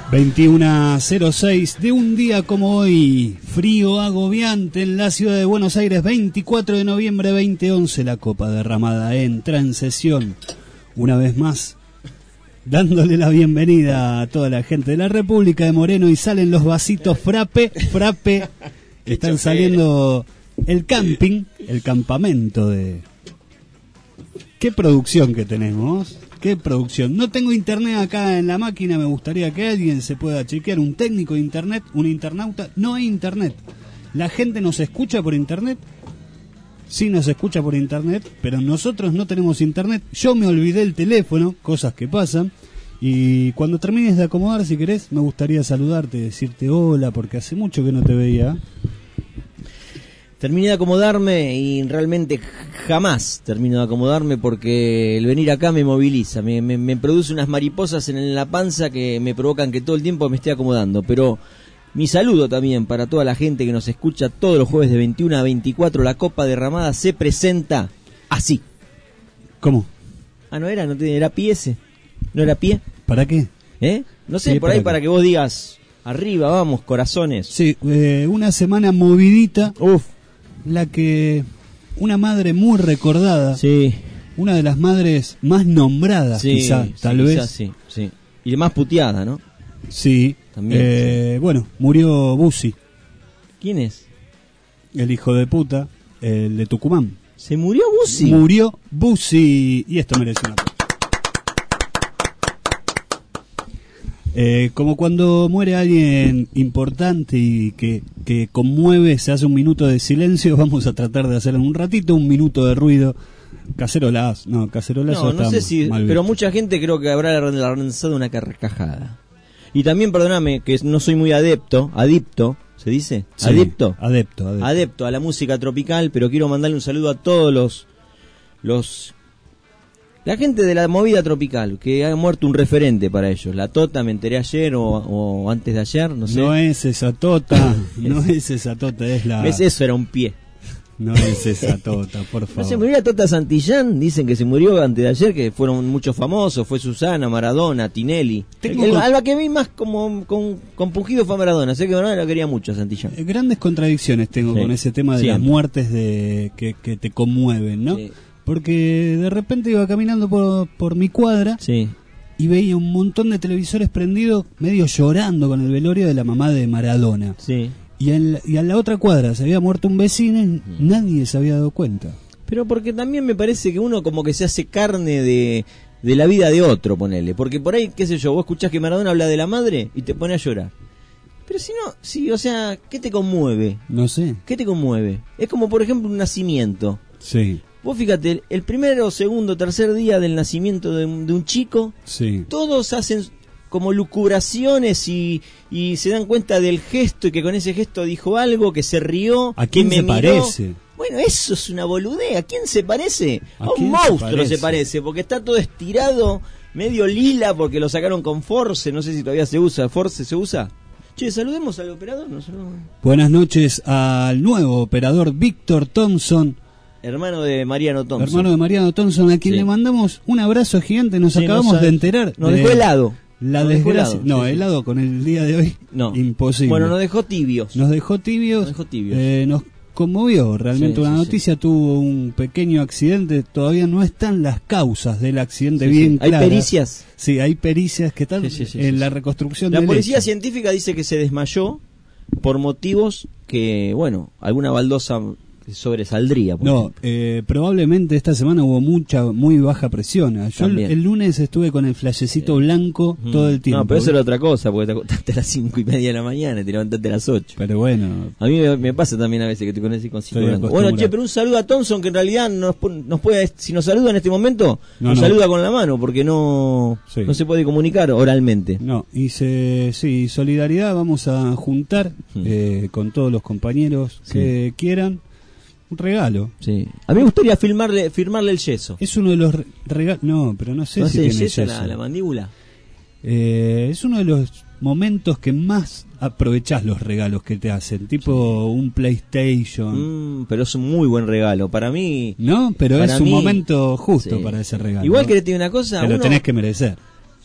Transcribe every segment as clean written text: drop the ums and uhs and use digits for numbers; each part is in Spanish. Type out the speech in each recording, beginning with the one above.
21:06 de un día como hoy, frío agobiante en la ciudad de Buenos Aires, 24 de noviembre 2011, la copa derramada entra en sesión una vez más, dándole la bienvenida a toda la gente de la República de Moreno, y salen los vasitos frappe, están saliendo el camping, el campamento de... ¿Qué producción que tenemos? ¿Qué producción? No tengo internet acá en la máquina, me gustaría que alguien se pueda chequear, un técnico de internet, un internauta. No hay internet. ¿La gente nos escucha por internet? Sí, nos escucha por internet, pero nosotros no tenemos internet. Yo me olvidé el teléfono, cosas que pasan. Y cuando termines de acomodar, si querés, me gustaría saludarte, decirte hola, porque hace mucho que no te veía. Terminé de acomodarme y realmente jamás termino de acomodarme porque el venir acá me moviliza, me produce unas mariposas en la panza que me provocan que todo el tiempo me esté acomodando. Pero mi saludo también para toda la gente que nos escucha todos los jueves de 21 a 24. La copa derramada se presenta así. ¿Cómo? Ah, no era pie ese. ¿No era pie? ¿Para qué? No sé, Sí, por ahí para que vos digas, arriba, vamos, corazones. Sí, una semana movidita. Uf. La que una madre muy recordada, Sí. una de las madres más nombradas, Sí, quizá, tal vez. Quizás sí. Y de más puteada, ¿no? Sí. También, Bueno, murió Bussi, ¿Quién es? el hijo de puta, el de Tucumán. ¿Se murió Bussi? Murió Bussi, y esto merece una aplauso. Como cuando muere alguien importante y que conmueve, se hace un minuto de silencio. Vamos a tratar de hacer en un ratito un minuto de ruido. Cacerolazo, no sé si, mal pero visto. mucha gente creo que habrá lanzado una carcajada. Y también, perdóname, que no soy muy adepto, ¿se dice? Sí, ¿Adepto? Adepto A la música tropical, pero quiero mandarle un saludo a todos la gente de la movida tropical, que ha muerto un referente para ellos. La Tota, me enteré ayer o antes de ayer, no sé. No es esa Tota, es la... Eso era un pie. No es esa Tota, por favor. No se murió la Tota Santillán, dicen que se murió antes de ayer, que fueron muchos famosos, fue Susana, Maradona, Tinelli. Alba que vi más como compungido fue Maradona, sé que Maradona lo quería mucho a Santillán. Grandes contradicciones tengo con ese tema de las muertes que te conmueven, ¿no? Sí. Porque de repente iba caminando por mi cuadra y veía un montón de televisores prendidos, medio llorando con el velorio de la mamá de Maradona. Sí. Y en la otra cuadra se había muerto un vecino y nadie se había dado cuenta. Pero porque también me parece que uno como que se hace carne de la vida de otro, ponele. Porque por ahí, qué sé yo, vos escuchás que Maradona habla de la madre y te pone a llorar. Pero si no, sí, o sea, ¿qué te conmueve? No sé. ¿Qué te conmueve? Es como, por ejemplo, un nacimiento. Sí. Vos fíjate, el primero, segundo, tercer día del nacimiento de un chico, sí, todos hacen como lucubraciones y se dan cuenta del gesto y que con ese gesto dijo algo, que se rió. ¿A quién se parece? Bueno, eso es una boludez. ¿A quién se parece? A un monstruo se parece, porque está todo estirado, medio lila, porque lo sacaron con Force. No sé si todavía se usa. ¿Force se usa? Che, saludemos al operador. Buenas noches al nuevo operador Víctor Thompson, hermano de Mariano Thompson, a quien le mandamos un abrazo gigante. Nos acabamos de enterar. Nos dejó helado. La desgracia. Helado con el día de hoy. No. Imposible. Bueno, nos dejó tibios. Nos conmovió realmente una noticia. Tuvo un pequeño accidente. Todavía no están las causas del accidente bien claras. ¿Hay pericias? Sí, hay pericias que están en la reconstrucción del hecho. La policía científica dice que se desmayó por motivos que, bueno, alguna baldosa sobresaldría. No, probablemente esta semana hubo muy baja presión. Yo el lunes estuve con el flashecito blanco todo el tiempo. No, pero eso era otra cosa, porque te acostaste a las 5:30 de la mañana y te levantaste a las 8. Pero bueno. A mí me pasa también a veces que te conoces con cinco blanco. Bueno, che, pero un saludo a Thompson, que en realidad nos puede, si nos saluda en este momento, nos saluda con la mano, porque no se puede comunicar oralmente. No, y solidaridad vamos a juntar con todos los compañeros que quieran. Un regalo. Sí. A mí me gustaría firmarle el yeso. Es uno de los regalos. No, pero no sé si tiene yeso. La mandíbula. Es uno de los momentos que más aprovechás los regalos que te hacen. Tipo un PlayStation. Pero es un muy buen regalo. Para mí. No, pero es un momento justo para ese regalo. Igual que te digo una cosa. Te lo tenés que merecer.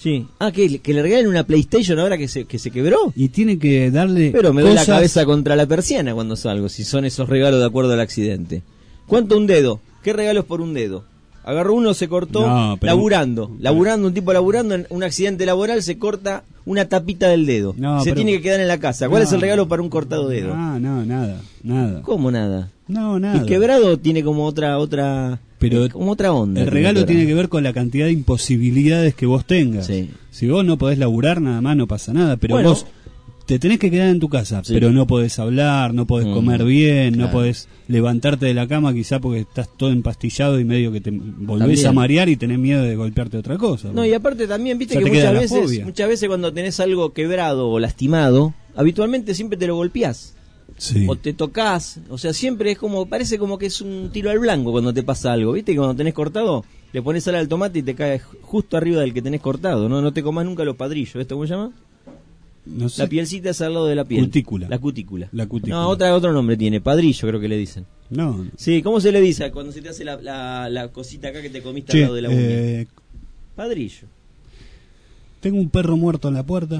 Sí. Ah, que le regalen una PlayStation ahora que se quebró. Y tiene que darle. Pero me doy la cosas... cabeza contra la persiana cuando salgo, si son esos regalos de acuerdo al accidente. ¿Cuánto un dedo? ¿Qué regalos por un dedo? Agarró uno, se cortó, No, pero... laburando, un tipo laburando, en un accidente laboral se corta una tapita del dedo. No, se pero... tiene que quedar en la casa. ¿Cuál es el regalo para un cortado dedo? No, nada. ¿Cómo nada? No, nada. Y quebrado tiene como otra pero como otra onda. El regalo tiene que ver con la cantidad de imposibilidades que vos tengas. Sí. Si vos no podés laburar, nada más no pasa nada, pero Bueno, vos te tenés que quedar en tu casa, sí. pero no podés hablar, no podés comer bien, claro. no podés levantarte de la cama quizá porque estás todo empastillado y medio que te volvés También. a marear y tenés miedo de golpearte otra cosa. No, y aparte también, viste Ya que te queda la muchas fobia. veces cuando tenés algo quebrado o lastimado, habitualmente siempre te lo golpeás. Sí. O te tocas, o sea, siempre es como, parece como que es un tiro al blanco cuando te pasa algo, ¿viste? Que cuando tenés cortado, le pones sal al tomate y te cae justo arriba del que tenés cortado, no te comas nunca los padrillos, ¿esto cómo se llama? No sé. La pielcita es al lado de la piel. Cutícula. La cutícula. La cutícula. No, otro nombre tiene, padrillo creo que le dicen. No. Sí, ¿cómo se le dice cuando se te hace la cosita acá que te comiste Che, al lado de la uña? Padrillo. Tengo un perro muerto en la puerta.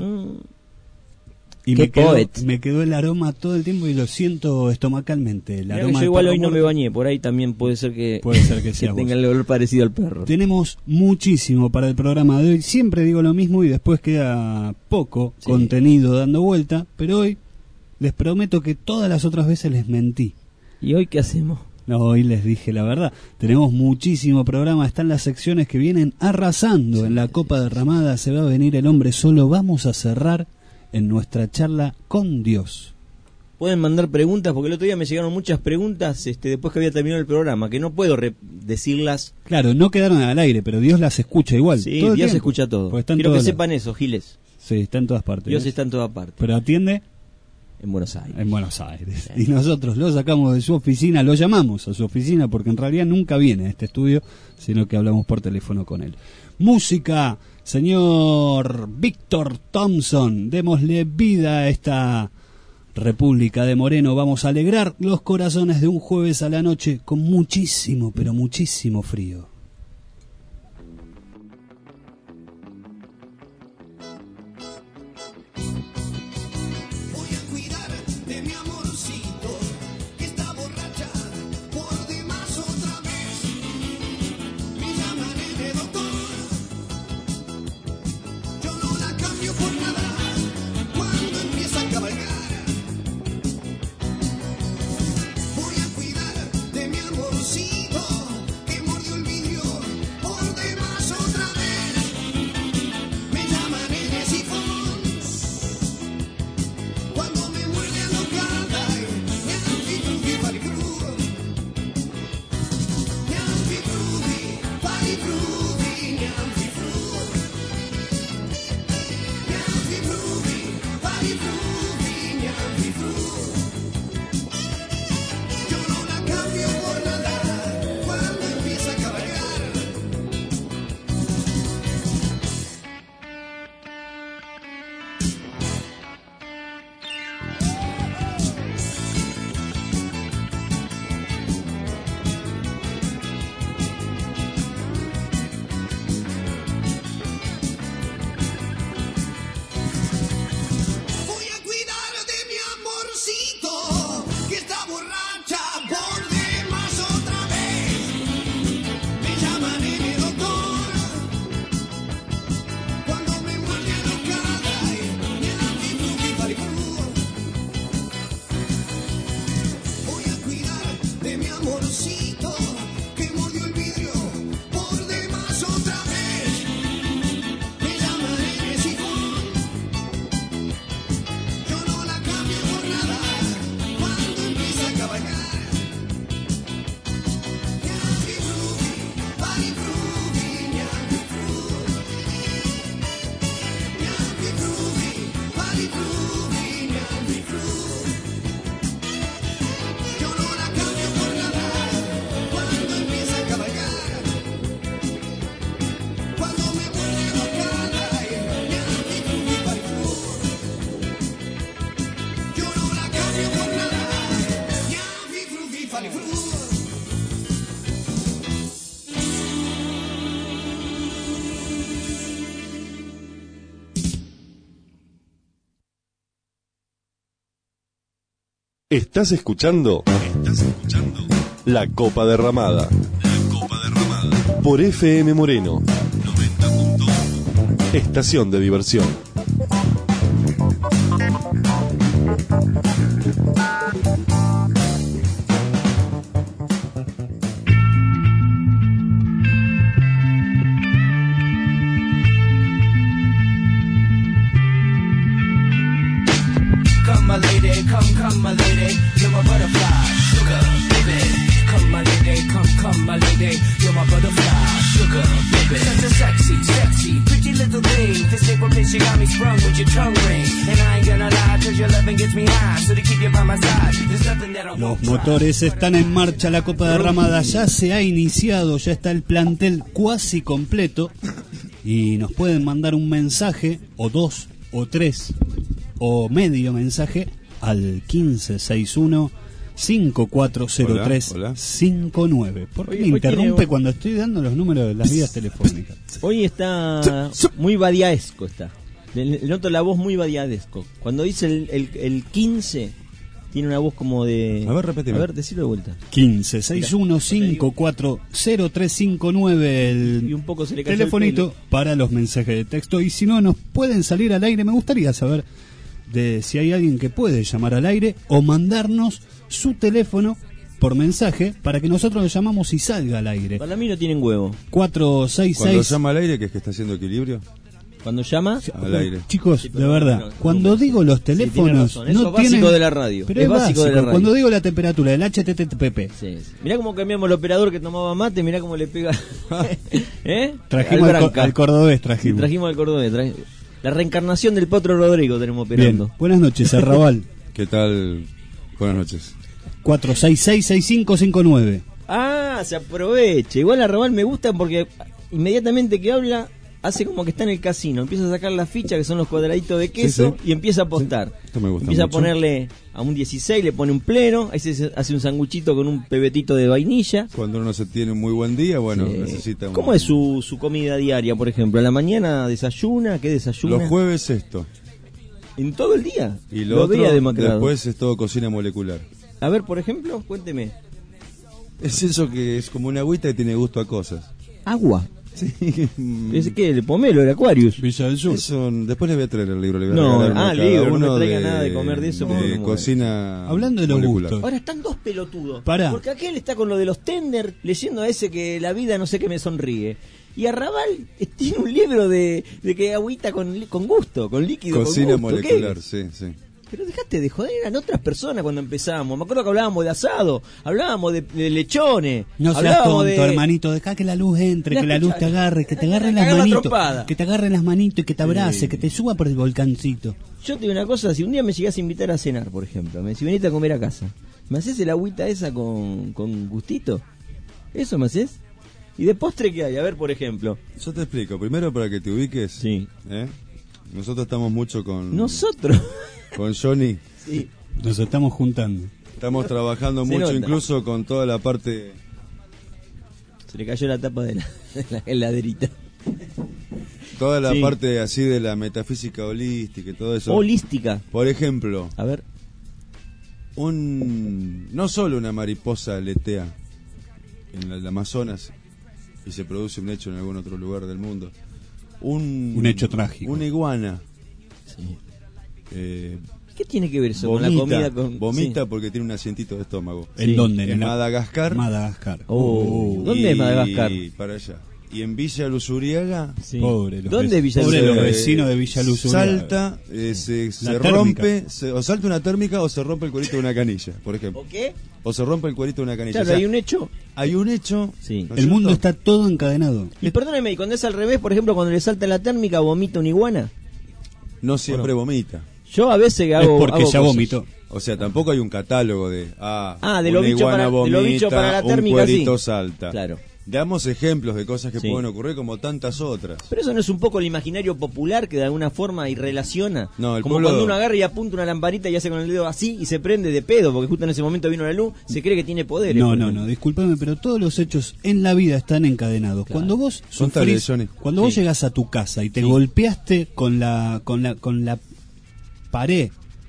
Y Qué poet. me quedó el aroma todo el tiempo y lo siento estomacalmente. El Mirá que aroma yo del igual perro hoy no me muerto. bañé, por ahí también puede ser que seas tenga vos. el olor parecido al perro. Tenemos muchísimo para el programa de hoy. Siempre digo lo mismo y después queda poco Sí. contenido dando vuelta. Pero hoy les prometo que todas las otras veces les mentí. ¿Y hoy qué hacemos? No, hoy les dije la verdad. Tenemos muchísimo programa. Están las secciones que vienen arrasando. Sí, en la sí, Copa sí. Derramada se va a venir el hombre solo. Vamos a cerrar en nuestra charla con Dios. Pueden mandar preguntas, porque el otro día me llegaron muchas preguntas después que había terminado el programa, que no puedo decirlas. Claro, no quedaron al aire, pero Dios las escucha igual. Sí, todo el Dios tiempo. escucha todo. Porque está en Quiero que todas las- sepan eso, Giles. Sí, está en todas partes. Dios ¿ves? está en toda parte. Pero atiende En Buenos Aires. en Buenos Aires. Y nosotros lo sacamos de su oficina, lo llamamos a su oficina porque en realidad nunca viene a este estudio, sino que hablamos por teléfono con él. Música, señor Víctor Thompson. Démosle vida a esta República de Moreno. Vamos a alegrar los corazones de un jueves a la noche con muchísimo, pero muchísimo frío. Voy a cuidar de mi amorcito, que está borracha por demás otra vez. Me llamaré de doctor, yo no la cambio por nada cuando empieza a cabalgar. Voy a cuidar de mi amorcito, que mordió el vidrio ¿Estás escuchando? La Copa Derramada. Por FM Moreno. 90.1. Estación de diversión. Come my lady, you're my butterfly, sugar, baby. Come my lady, you're my butterfly, sugar, baby. Such a sexy, pretty little thing. This April bitch, you got me sprung with your tongue ring. And I ain't gonna lie, cause your loving gets me high. So to keep you by my side, there's nothing that I won't Los motores están en marcha, la Copa Derramada ya se ha iniciado, ya está el plantel cuasi completo. Y nos pueden mandar un mensaje, o dos, o tres, o medio mensaje al 1561-540359. ¿Por qué me interrumpe cuando estoy dando los números de las vías telefónicas? Hoy está muy badiaesco, está. Le noto la voz muy badiaesco. Cuando dice el 15, tiene una voz como de... A ver, repetime. A ver, decilo de vuelta. 1561-540359, el Y un poco se le cayó telefonito el pelo. para los mensajes de texto. Y si no, nos pueden salir al aire. Me gustaría saber de si hay alguien que puede llamar al aire o mandarnos su teléfono por mensaje para que nosotros lo llamamos y salga al aire. Para mí no tienen huevo. 466. Cuando llama al aire, que es que está haciendo equilibrio, Cuando llama... al aire. Chicos, Sí, de pero verdad, no, cuando digo los tiene teléfonos, razón. Eso no es básico tienen... de la radio. Pero Es es básico básico, de la radio. cuando digo la temperatura, el HTTP. Sí. Mirá cómo cambiamos el operador que tomaba mate, mirá cómo le pega. ¿Eh? Trajimos al cordobés, Sí, trajimos. trajimos al cordobés. La reencarnación del Potro Rodrigo tenemos operando. Bien, buenas noches, Arrabal. ¿Qué tal? Buenas noches. 466-6559. Ah, se aprovecha. Igual a Arrabal me gustan porque inmediatamente que habla, hace como que está en el casino. Empieza a sacar la ficha, que son los cuadraditos de queso, Sí. y empieza a apostar. Sí, esto me gusta Empieza mucho. a ponerle a un 16, le pone un pleno, ahí se hace un sanguchito con un pebetito de vainilla. Cuando uno se tiene un muy buen día, bueno, Sí. necesita un... ¿Cómo es su comida diaria, por ejemplo? ¿A la mañana desayuna? ¿Qué desayuna? Los jueves esto. ¿En todo el día? Y lo veía otro, demacrado. después es todo cocina molecular. A ver, por ejemplo, cuénteme. Es eso que es como una agüita y tiene gusto a cosas. Agua. Sí. ¿Es que el pomelo, el Aquarius? Villa del Sur. Eso, después les voy a traer el libro. Le voy a No, regalar uno a cada libro, no uno me traiga nada de comer de eso, porque me muero. cocina Hablando de los molecular. gustos. Ahora están dos pelotudos. Pará. Porque aquel está con lo de los tender, leyendo a ese que la vida no sé qué me sonríe. Y Arrabal tiene un libro de que agüita con gusto, con líquido. Cocina con gusto. molecular, ¿Qué? sí, sí. Pero dejate de joder, eran otras personas cuando empezamos. Me acuerdo que hablábamos de asado, hablábamos de lechones. No seas hablábamos tonto, hermanito, deja que la luz entre, que la luz te agarre, que te agarre Te las agarra manitos, trompada. que te agarre las manitos y que te abrace, que te suba por el volcancito. Yo te digo una cosa, si un día me llegás a invitar a cenar, por ejemplo, me decís, venite a comer a casa, ¿me haces el agüita esa con gustito? ¿Eso me haces? ¿Y de postre qué hay? A ver, por ejemplo. Yo te explico. Primero, para que te ubiques. Sí. Nosotros estamos mucho con... Nosotros. Con Johnny. Sí. Nos estamos juntando. Estamos trabajando Se mucho, nota. incluso con toda la parte... Se le cayó la tapa de la heladerita. Toda la Sí. parte así de la metafísica holística y todo eso. Holística. Por ejemplo, A ver. no solo una mariposa aletea en el Amazonas y se produce un hecho en algún otro lugar del mundo. Un hecho trágico. Una iguana Sí. eh, ¿Qué tiene que ver eso con la comida? vomita Sí. porque tiene un asientito de estómago. ¿En Sí. dónde? En la- Madagascar. Madagascar. ¿Dónde es Madagascar? Y para allá. Y en Villa Luzuriaga Sí. Pobre los ¿Dónde es Villa Pobre Luzuriaga? los vecinos de Villa Luzuriaga. Salta, se térmica. rompe, o salta una térmica o se rompe el cuerito de una canilla, por ejemplo. ¿O qué? O se rompe el cuerito de una canilla. Claro, O sea, hay un hecho. hay un hecho. Sí. ¿no es El mundo cierto? está todo encadenado. Y perdóneme, y cuando es al revés, por ejemplo, cuando le salta la térmica, vomita una iguana. No siempre vomita. Yo a veces Es hago. porque hago ya cosas. vomitó. O sea, tampoco hay un catálogo de... de una lo bicho iguana para- de lo vomita, bicho para la un térmica, cuerito sí. salta. Claro. Damos ejemplos de cosas que Sí. pueden ocurrir como tantas otras. Pero eso no es un poco el imaginario popular que de alguna forma y relaciona. No, el como pueblo- cuando uno agarra y apunta una lamparita y hace con el dedo así y se prende de pedo porque justo en ese momento vino la luz, se cree que tiene poderes. No, por no, ejemplo. no, discúlpame, pero todos los hechos en la vida están encadenados. Claro. Cuando vos Contale, sufrís, Johnny. cuando vos Sí. llegás a tu casa y te Sí. golpeaste con la pared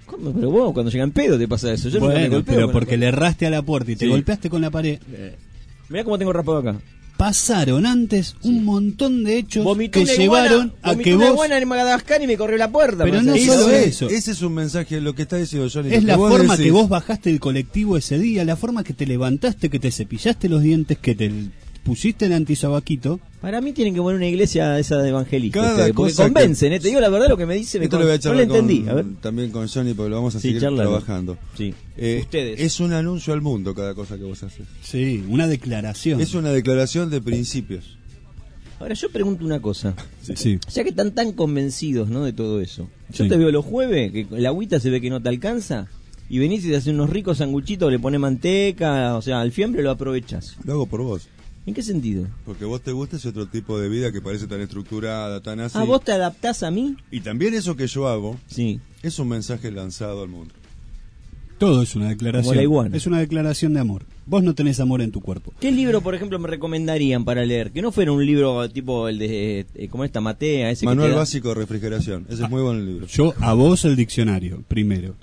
¿Cómo? Pero vos cuando llegan pedo te pasa eso. Yo nunca me Bueno, golpeo pero con la porque le erraste a la puerta y te Sí. golpeaste con la pared. Mirá cómo tengo rapado acá. Pasaron antes un montón de hechos Vomité que una llevaron iguana, a vomité que una vos... iguana en Madagascar y me corrió la puerta. Pero para no hacer solo eso. eso. Ese es un mensaje, lo que está diciendo Johnny. Es lo la que vos forma decís. que vos bajaste del colectivo ese día, la forma que te levantaste, que te cepillaste los dientes, que te pusiste el antisabaquito. Para mí tienen que poner una iglesia esa de evangelistas. Cada ustedes, porque cosa convencen, te digo la verdad, lo que me dice me Esto lo voy a no charlar lo entendí. con- A ver. también con Johnny porque lo vamos a Sí, seguir charlalo. trabajando. Sí. Ustedes. Es un anuncio al mundo cada cosa que vos haces. Sí, una declaración. Es una declaración de principios. Ahora yo pregunto una cosa. Sí. Ya que están tan convencidos, ¿no?, de todo eso. Yo Sí. te veo los jueves, que la agüita se ve que no te alcanza, y venís y te haces unos ricos sanguchitos, le pones manteca, o sea, al fiambre lo aprovechás. Lo hago por vos. ¿En qué sentido? Porque vos te gusta ese otro tipo de vida que parece tan estructurada, tan así. Ah, ¿vos te adaptás a mí? Y también eso que yo hago Sí. es un mensaje lanzado al mundo. Todo es una declaración. Como la iguana. Es una declaración de amor. Vos no tenés amor en tu cuerpo. ¿Qué libro, por ejemplo, me recomendarían para leer? Que no fuera un libro tipo el de, ¿cómo está? Matea, ese Manual que te da- básico de refrigeración. Ese es muy buen libro. Yo a vos el diccionario, primero.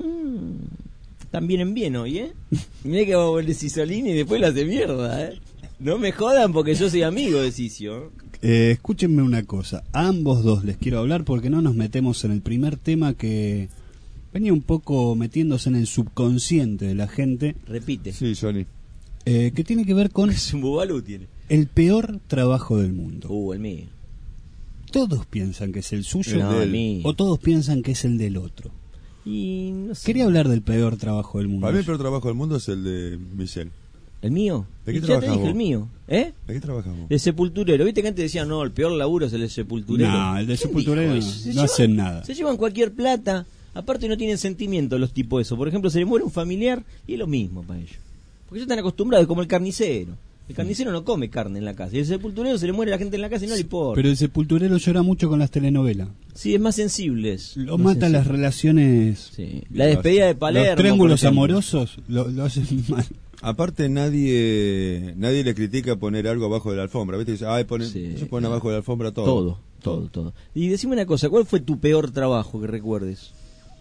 También bien hoy, ¿eh? Mirá que vos le Cisolini y después la hace mierda, ¿eh? No me jodan porque yo soy amigo de Cicio. Escúchenme una cosa. A ambos dos les quiero hablar porque no nos metemos en el primer tema que venía un poco metiéndose en el subconsciente de la gente, Repite. Sí, Johnny. que tiene que ver con Es un bubalú tiene. el peor trabajo del mundo. El mío. Todos piensan que es el suyo No, el mío. o todos piensan que es el del otro. Y no sé. Quería hablar del peor trabajo del mundo. Para mí el peor trabajo del mundo es el de Michelle. ¿El mío? ¿De qué Y ya te trabajas dije vos? el mío. ¿Eh? ¿De qué trabajamos? De sepulturero. ¿Viste que antes decían, no, el peor laburo es el de sepulturero? No, el de ¿Quién sepulturero dijo no, eso? no Se hacen llevan- nada. Se llevan cualquier plata. Aparte no tienen sentimiento los tipos eso. Por ejemplo, se le muere un familiar y es lo mismo para ellos. Porque ellos están acostumbrados, como el carnicero. El carnicero no come carne en la casa. Y el sepulturero se le muere a la gente en la casa y no le importa. Pero el sepulturero llora mucho con las telenovelas. Sí, es más sensibles. Lo mata las relaciones. Sí. La despedida de Palermo. Los triángulos por ejemplo. amorosos lo hacen mal. Aparte nadie le critica poner algo abajo de la alfombra, ¿viste? Dice, ay, Sí. ellos ponen abajo de la alfombra todo. Todo. Y decime una cosa, ¿cuál fue tu peor trabajo que recuerdes?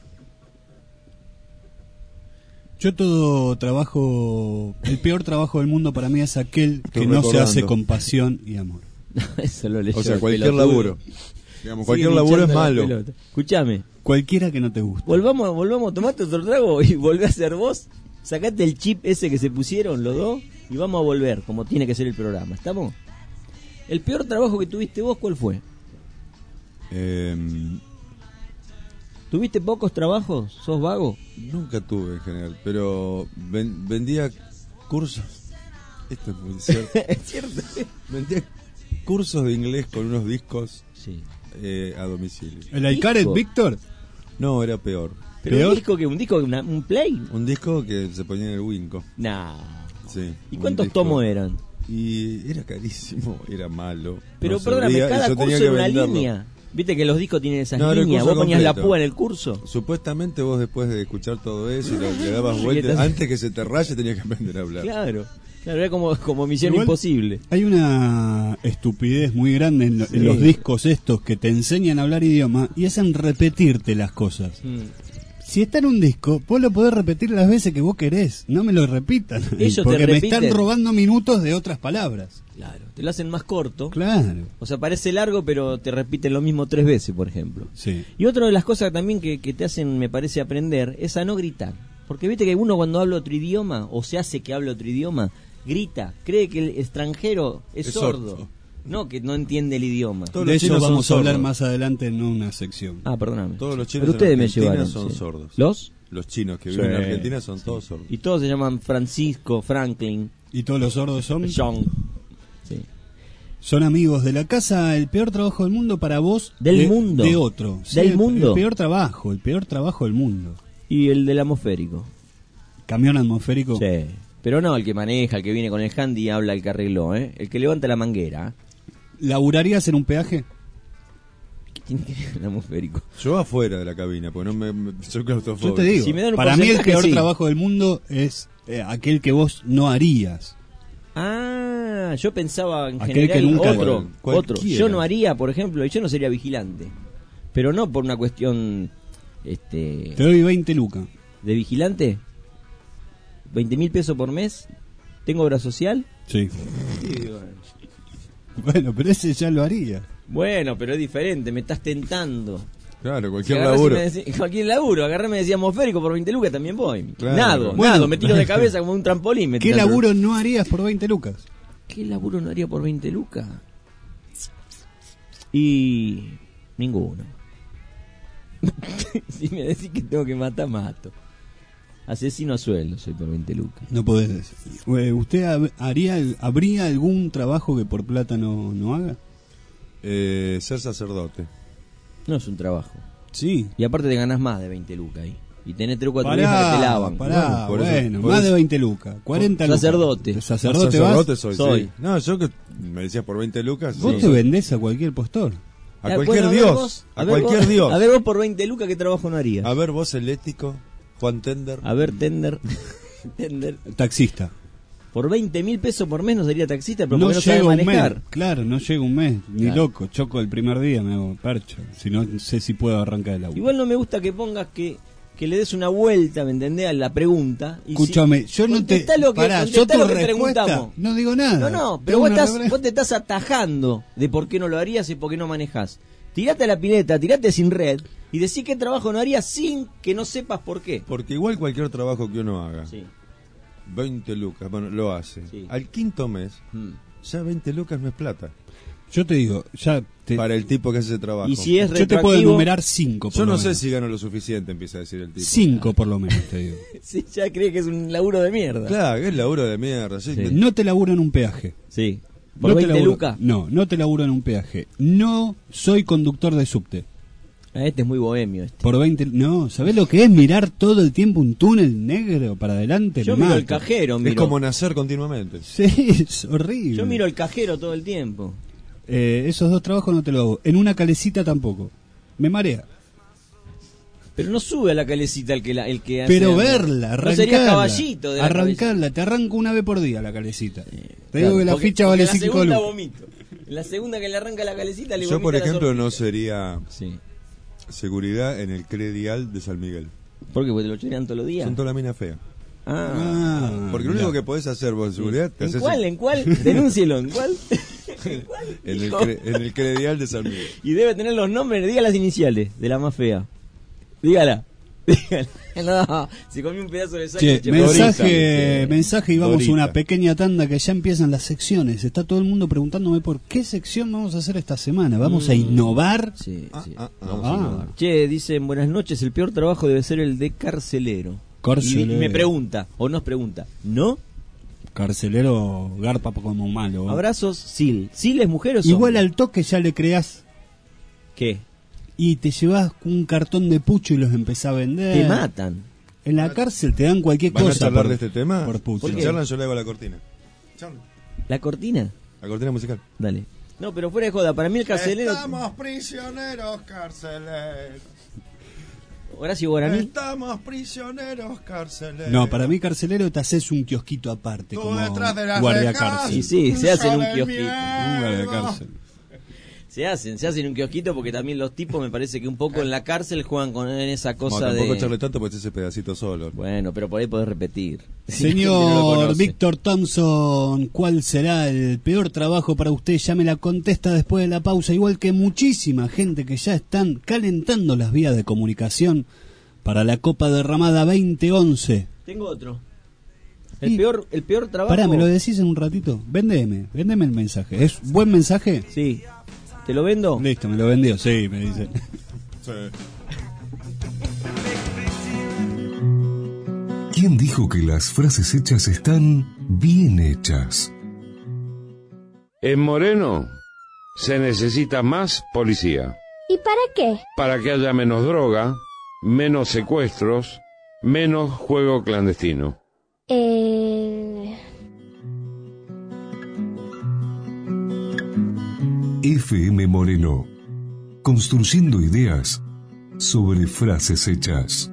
Yo todo trabajo, el peor trabajo del mundo para mí es aquel que Estoy no se recordando. hace con pasión y amor. Eso lo leyó O sea, el cualquier pelotudo. laburo. Digamos, Sigue cualquier laburo es hinchando la malo. pelota. Escuchame, Cualquiera que no te guste. volvamos, tomate otro trago y volvé a ser vos. Sacate el chip ese que se pusieron los dos y vamos a volver, como tiene que ser el programa. ¿Estamos? ¿El peor trabajo que tuviste vos cuál fue? ¿Tuviste pocos trabajos? ¿Sos vago? Nunca tuve en general, pero vendía cursos. Esto es muy cierto. Es cierto. Vendía cursos de inglés con unos discos Sí. a domicilio. ¿El Icaret, Disco. Víctor? No, era peor. ¿Pero ¿Peor? un disco, un play? Un disco que se ponía en el Winco. Nah. Sí. ¿Y un cuántos disco. tomos eran? Y era carísimo, era malo. Pero no perdóname, servía, y cada yo tenía curso que era una venderlo. línea. Viste que los discos tienen esas No, era el líneas. curso Vos ponías la completo. púa en el curso. Supuestamente vos después de escuchar todo eso y le dabas Sí, vueltas, que te- antes que se te raye tenías que aprender a hablar. Claro, era como Misión Igual- Imposible. Hay una estupidez muy grande en, Sí. en los discos estos que te enseñan a hablar idioma y hacen repetirte las cosas. Si está en un disco, vos lo podés repetir las veces que vos querés. No me lo repitan. Ellos te porque me repiten. están robando minutos de otras palabras. Claro, te lo hacen más corto. Claro. O sea, parece largo, pero te repiten lo mismo 3 veces, por ejemplo. Sí. Y otra de las cosas también que te hacen, me parece, aprender es a no gritar. Porque viste que uno cuando habla otro idioma, o se hace que habla otro idioma, grita, cree que el extranjero es Es sordo. sordo. No, que no entiende el idioma. Todos De los eso chinos son vamos a hablar sordos. más adelante en una sección. Ah, perdóname. Todos los chinos Pero ustedes en me Argentina llevaron. son sí. sordos. ¿Los? Los chinos que Sí. viven en Argentina son todos sordos. Y todos se llaman Francisco, Franklin, Y todos los sordos son John. Sí. son amigos de la casa. El peor trabajo del mundo para vos. Del de, mundo. De otro. Sí, Del el mundo. peor trabajo del mundo. Y el del atmosférico. Camión atmosférico. Sí. Pero no el que maneja, el que viene con el handy y habla el que arregló, ¿eh? El que levanta la manguera. ¿Laburarías en un peaje? ¿Qué tiene que ver el atmosférico? Yo afuera de la cabina, porque soy claustrofóbico. Yo te digo, Si me dan un para mí el porcentaje, peor sí. trabajo del mundo es aquel que vos no harías. Ah, yo pensaba en Aquel general que nunca- otro. Cualquiera. Yo no haría, por ejemplo, y yo no sería vigilante. Pero no por una cuestión Te doy 20 lucas. ¿De vigilante? ¿20.000 pesos por mes? ¿Tengo obra social? Sí. Bueno, pero ese ya lo haría. Bueno, pero es diferente, me estás tentando. Claro, cualquier Si agarrás y laburo. me decís- cualquier laburo, agarrame decía atmosférico por 20 lucas, también voy. Claro. Nado, Bueno. nado, me tiro de cabeza como un trampolín. me ¿Qué tiran. laburo no harías por 20 lucas? ¿Qué laburo no haría por 20 lucas? Y... ninguno. Si me decís que tengo que matar, mato. Asesino a sueldo soy por 20 lucas. No podés. ¿Usted habría algún trabajo que por plata no haga? Ser sacerdote. No es un trabajo. Sí. Y aparte te ganás más de 20 lucas ahí. Y tenés 3 o 4 viejas que te lavan. Pará, Por eso- bueno, por más eso- de 20 lucas. 40 lucas. Sacerdote. ¿Sacerdote vas? soy. Sí. No, yo que me decías por 20 lucas. Vos sí. te vendés a cualquier postor. A Ya, cualquier bueno, ver dios. vos, A ver cualquier vos, dios. A ver vos por 20 lucas qué trabajo no harías. A ver vos, el ético, Juan Tender. A ver, Tender. Tender. Taxista. Por 20.000 pesos por mes no sería taxista, pero No porque no sabe llega un mes. manejar. Claro, no llega un mes. Ni Claro. loco. Choco el primer día, me hago percho. Si no sé si puedo arrancar el auto. Igual no me gusta que pongas que le des una vuelta, ¿me entendés? A la pregunta. Y Escúchame, yo no te... contestá lo que, Pará, contestá yo tu lo que respuesta preguntamos. no digo nada. No, pero Tengo vos, una vos te estás atajando de por qué no lo harías y por qué no manejás. Tirate a la pileta, tirate sin red y decí qué trabajo no harías sin que no sepas por qué. Porque igual cualquier trabajo que uno haga, Sí. 20 lucas, bueno, lo hace. Sí. Al quinto mes, ya 20 lucas no es plata. Yo te digo, ya te... Para el tipo que hace ese trabajo. Y si es Yo te puedo retroactivo, enumerar 5. Yo no sé si gano lo suficiente, empieza a decir el tipo. 5 por lo menos, te digo. si ya cree que es un laburo de mierda. Claro, que es laburo de mierda. Sí. Sí. No te laburo en un peaje. Sí. ¿Por No te 20 laburo- lucas? No te laburo en un peaje. No soy conductor de subte. Ah, este es muy bohemio. Este. Por 20... No, ¿sabés lo que es mirar todo el tiempo un túnel negro para adelante? Yo Me miro el mato. cajero, Es miro. como nacer continuamente. Sí, es horrible. Yo miro el cajero todo el tiempo. Esos dos trabajos no te lo hago. En una calecita tampoco. Me marea. Pero no sube a la calecita el que hace. Pero verla, arrancarla. No sería caballito de la arrancarla, te arranco una vez por día la calecita. Te Claro, digo que la porque- ficha porque vale la 5 segunda lucas. vomito. En la segunda que le arranca la calecita le Yo, vomita por la ejemplo, sortija. no sería Sí. seguridad en el Credial de San Miguel. ¿Por qué? ¿Porque te lo chorean todos los días? Son todas las minas feas. Ah. Ah, Porque lo mirá. único que podés hacer vos en seguridad, te ¿En haces cuál? ¿En cuál? Denúncielo. ¿En cuál? ¿En cuál? en el, Hijo. en el Credial de San Miguel. Y debe tener los nombres, diga las iniciales de la más fea. Dígala. Dígala. No, se comió un pedazo de Che, sándwich. mensaje y vamos Dorita. a una pequeña tanda que ya empiezan las secciones. Está todo el mundo preguntándome por qué sección vamos a hacer esta semana. ¿Vamos a innovar? Sí, sí. ah, Vamos ah. a innovar. Che, dicen, buenas noches, el peor trabajo debe ser el de carcelero. Carcelero. Y me pregunta, o nos pregunta, ¿no? Carcelero garpa como malo. Abrazos, Sil. ¿Sil es mujer o son? Igual al toque ya le creás ¿Qué? y te llevas un cartón de pucho y los empezás a vender. Te matan. En la cárcel te dan cualquier ¿Van a cosa. charlar por- de este tema? por pucho. ¿Por Si qué? charlan, yo le hago la cortina. Charlan. ¿La cortina? La cortina musical. Dale. No, pero fuera de joda, para mí el carcelero... Estamos prisioneros carceleros. Horacio Guaraní. Estamos prisioneros carceleros. No, para mí carcelero te haces un kiosquito aparte, Tú como detrás de las guardia rejas, cárcel. Y sí, se hacen un del kiosquito. Un guardia cárcel. Se hacen un kiosquito porque también los tipos me parece que un poco en la cárcel juegan con en esa No, cosa tampoco de... charle tanto porque ese pedacito solo. Bueno, pero por ahí podés repetir. Señor Víctor Thompson, ¿cuál será el peor trabajo para usted? Ya me la contesta después de la pausa, igual que muchísima gente que ya están calentando las vías de comunicación para la Copa Derramada 2011. Tengo otro. Y- El peor trabajo... Pará, ¿me lo decís en un ratito? Véndeme el mensaje. ¿Es buen mensaje? Sí. ¿Te lo vendo? Listo, me lo vendió, sí, me dice. ¿Quién dijo que las frases hechas están bien hechas? En Moreno se necesita más policía, ¿Y para qué? para que haya menos droga, menos secuestros, menos juego clandestino. FM Moreno. Construyendo ideas sobre frases hechas.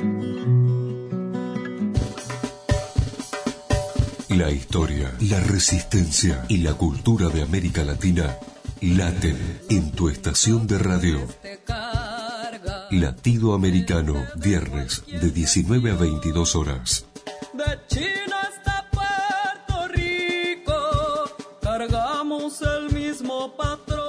La historia, la resistencia y la cultura de América Latina laten en tu estación de radio. Te carga Latido Americano, viernes de 19 a 22 horas. De China hasta Puerto Rico, cargamos el mismo patrón.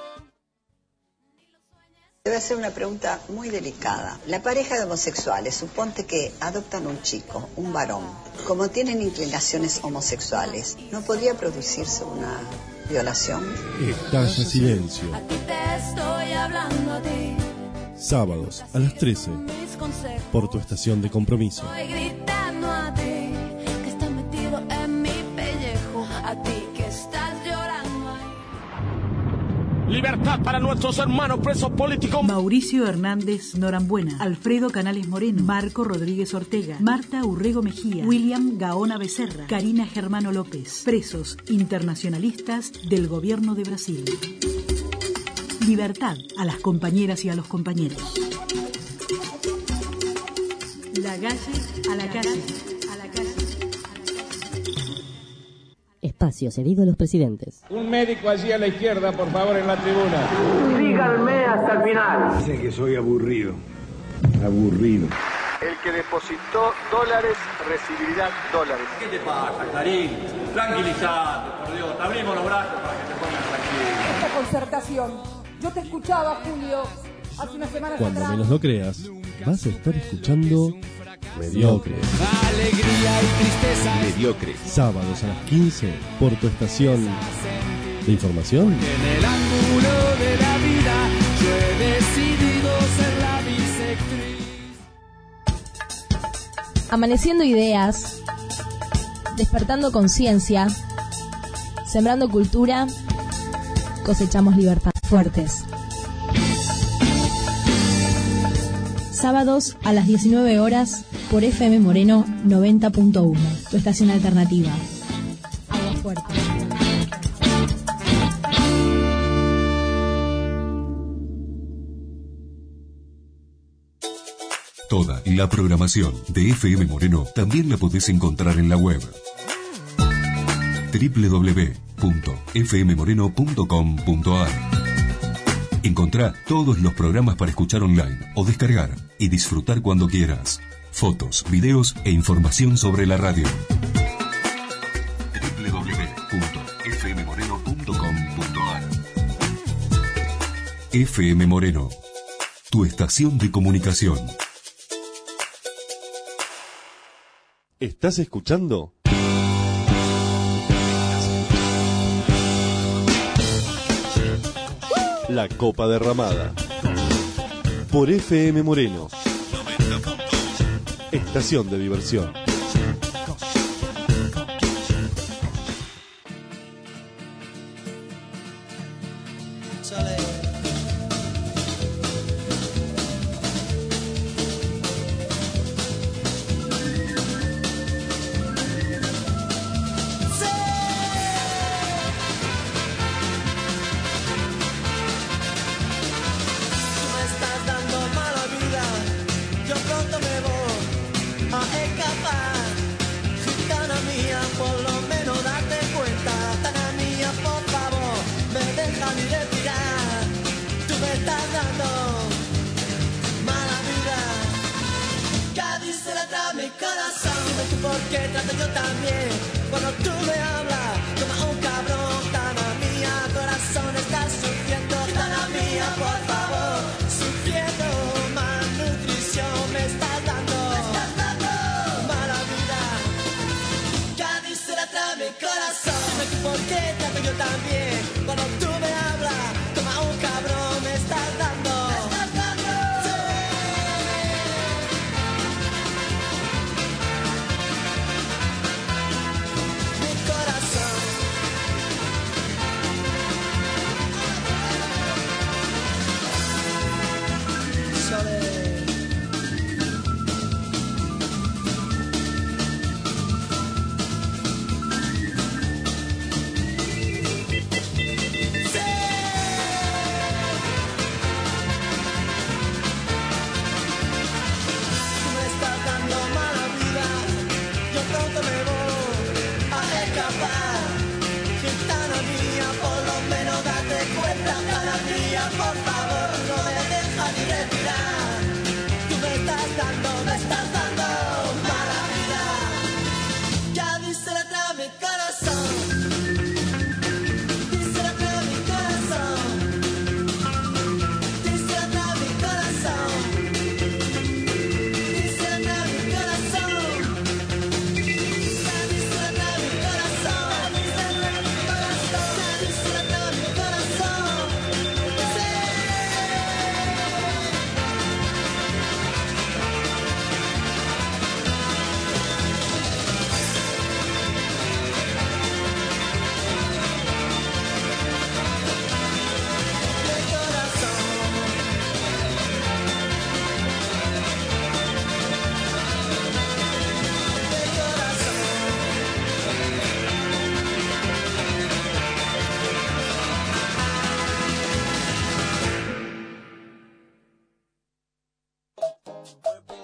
Te voy a hacer una pregunta muy delicada. La pareja de homosexuales, suponte que adoptan un chico, un varón. Como tienen inclinaciones homosexuales, ¿no podría producirse una violación? Estalla silencio. Aquí te estoy hablando a ti. Sábados a las 13. Por tu estación de compromiso. Estoy gritando a ti que estás metido en mi pellejo. A ti que estás llorando ahí. Libertad para nuestros hermanos presos políticos. Mauricio Hernández Norambuena, Alfredo Canales Moreno, Marco Rodríguez Ortega, Marta Urrego Mejía, William Gaona Becerra, Karina Germano López, presos internacionalistas del gobierno de Brasil. Libertad a las compañeras y a los compañeros. La calle a la calle. A la calle. Espacio cedido a los presidentes. Un médico allí a la izquierda, por favor, en la tribuna. Síganme hasta el final. Dicen que soy aburrido. Aburrido. El que depositó dólares recibirá dólares. ¿Qué te pasa, Clarín? Tranquilizate, por Dios. Te abrimos los brazos para que te pongas tranquilo. Esta concertación. Yo te escuchaba, Julio, hace unas semanas Cuando atrás. menos lo creas, vas a estar escuchando Mediocre. Alegría y tristeza. Mediocre. Sábados a las 15 por tu estación de información. En el ángulo de la vida yo he decidido ser la bisectriz. Amaneciendo ideas, despertando conciencia, sembrando cultura, cosechamos libertad. Fuertes. Sábados a las 19 horas por FM Moreno 90.1, tu estación alternativa. Agua fuerte. Toda la programación de FM Moreno también la podés encontrar en la web www.fmmoreno.com.ar. Encontrá todos los programas para escuchar online o descargar y disfrutar cuando quieras. Fotos, videos e información sobre la radio. www.fmmoreno.com.ar. FM Moreno, tu estación de comunicación. ¿Estás escuchando? La Copa Derramada. Por FM Moreno. Estación de diversión.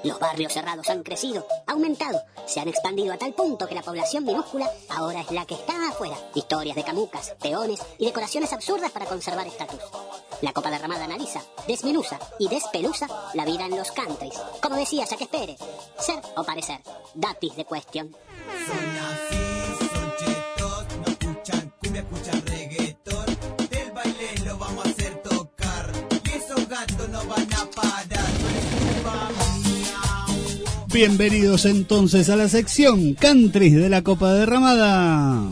Los barrios cerrados han crecido, aumentado, se han expandido a tal punto que la población minúscula ahora es la que está afuera. Historias de camucas, peones y decoraciones absurdas para conservar estatus. La Copa Derramada analiza, desmenuza y despeluza la vida en los countries. Como decía Shakespeare, ser o parecer, that is the question. Son así, son chetos, no escuchan cumbia, escuchan reggaetón. Del baile lo vamos a hacer tocar, y esos gatos no van a parar. Bienvenidos entonces a la sección country de la Copa Derramada.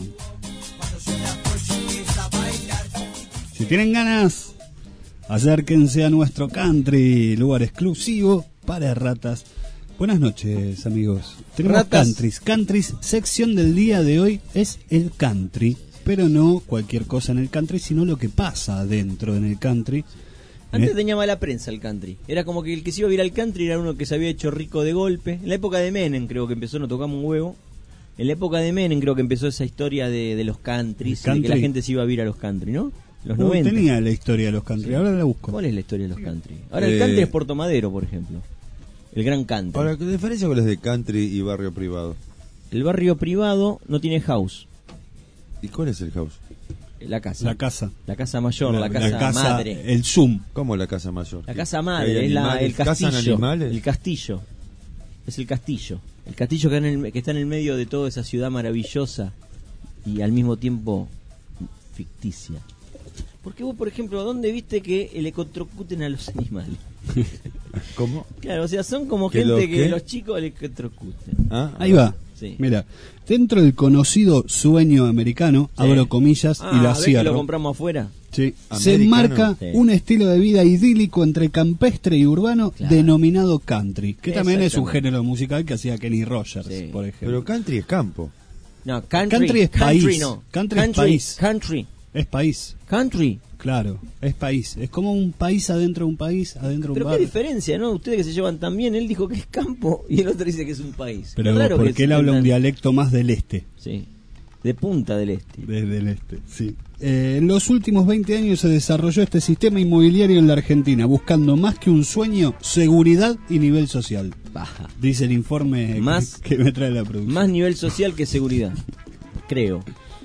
Si tienen ganas, acérquense a nuestro country, lugar exclusivo para ratas. Buenas noches, amigos. Tenemos countries. Sección del día de hoy es el country, pero no cualquier cosa en el country, sino lo que pasa adentro en el country. Antes tenía mala prensa el country. Era como que el que se iba a ir al country era uno que se había hecho rico de golpe. En la época de Menem creo que empezó, no tocamos un huevo. En la época de Menem creo que empezó esa historia de los countries, de que la gente se iba a ir a los country, ¿no? Los 90. Tenía la historia de los country, sí. Ahora la busco. ¿Cuál es la historia de los country? Ahora el country es Puerto Madero, por ejemplo. El gran country. Ahora, ¿qué diferencia con los de country y barrio privado? El barrio privado no tiene house. ¿Y cuál es el house? La casa. La casa mayor, la casa madre. El Zoom. ¿Cómo la casa mayor? La casa madre, es el castillo. ¿Cazan animales? El castillo. Es el castillo. El castillo que está en el medio de toda esa ciudad maravillosa y al mismo tiempo ficticia. Porque vos, por ejemplo, ¿dónde viste que electrocuten a los animales? ¿Cómo? Claro, o sea, son como gente que los chicos electrocuten. Ahí va. Sí. Mira, dentro del conocido sueño americano, abro comillas y la cierro. Que lo compramos afuera? Sí. Se enmarca un estilo de vida idílico entre campestre y urbano denominado country, que también es un género musical que hacía Kenny Rogers, por ejemplo. Pero country es campo. No, country es país. Country no. Country es país. Country. Es país. Country. Claro, es país. Es como un país adentro de un país, adentro de un barrio. Pero qué diferencia, ¿no? Ustedes que se llevan tan bien, él dijo que es campo y el otro dice que es un país. Pero claro, porque él habla un dialecto más del este. Sí, de punta del este. Desde el este, sí. En los últimos 20 años se desarrolló este sistema inmobiliario en la Argentina, buscando más que un sueño, seguridad y nivel social. Baja. Dice el informe que me trae la producción. Más nivel social que seguridad, creo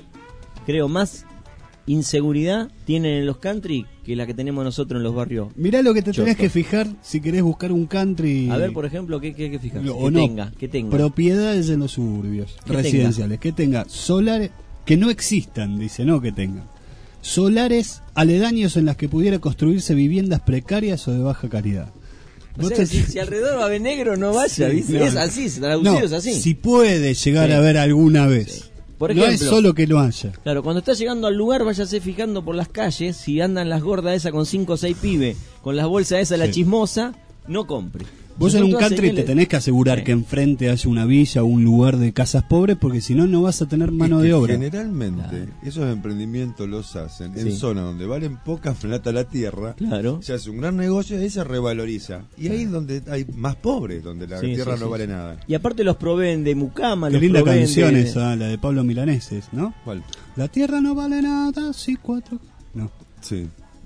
más inseguridad tienen en los country que la que tenemos nosotros en los barrios. Mirá lo que te tenés que fijar si querés buscar un country. A ver, por ejemplo, ¿qué hay que fijar? Que tenga propiedades en los suburbios residenciales, que tenga solares, que no existan, dice, no que tengan solares aledaños en las que pudiera construirse viviendas precarias o de baja calidad. O sea, si alrededor va a haber negro, no vaya, dice. Es así, traducido es así. Si puede llegar a ver alguna vez. Sí. Por ejemplo, no es solo que no haya. Claro, cuando estás llegando al lugar, váyase fijando por las calles. Si andan las gordas esas con 5 o 6 pibes, con las bolsas esas, la chismosa, no compre. Vos en un country te tenés que asegurar que enfrente haya una villa o un lugar de casas pobres, porque si no, no vas a tener mano de obra. Generalmente, esos emprendimientos los hacen en zonas donde valen poca plata la tierra. Claro. Se hace un gran negocio y ahí se revaloriza. Y ahí es donde hay más pobres, donde la tierra no vale nada. Y aparte los proveen de mucama. Qué linda canción esa, la de Pablo Milaneses, ¿no? ¿Cuál? La tierra no vale nada, sí, 4. No. Sí.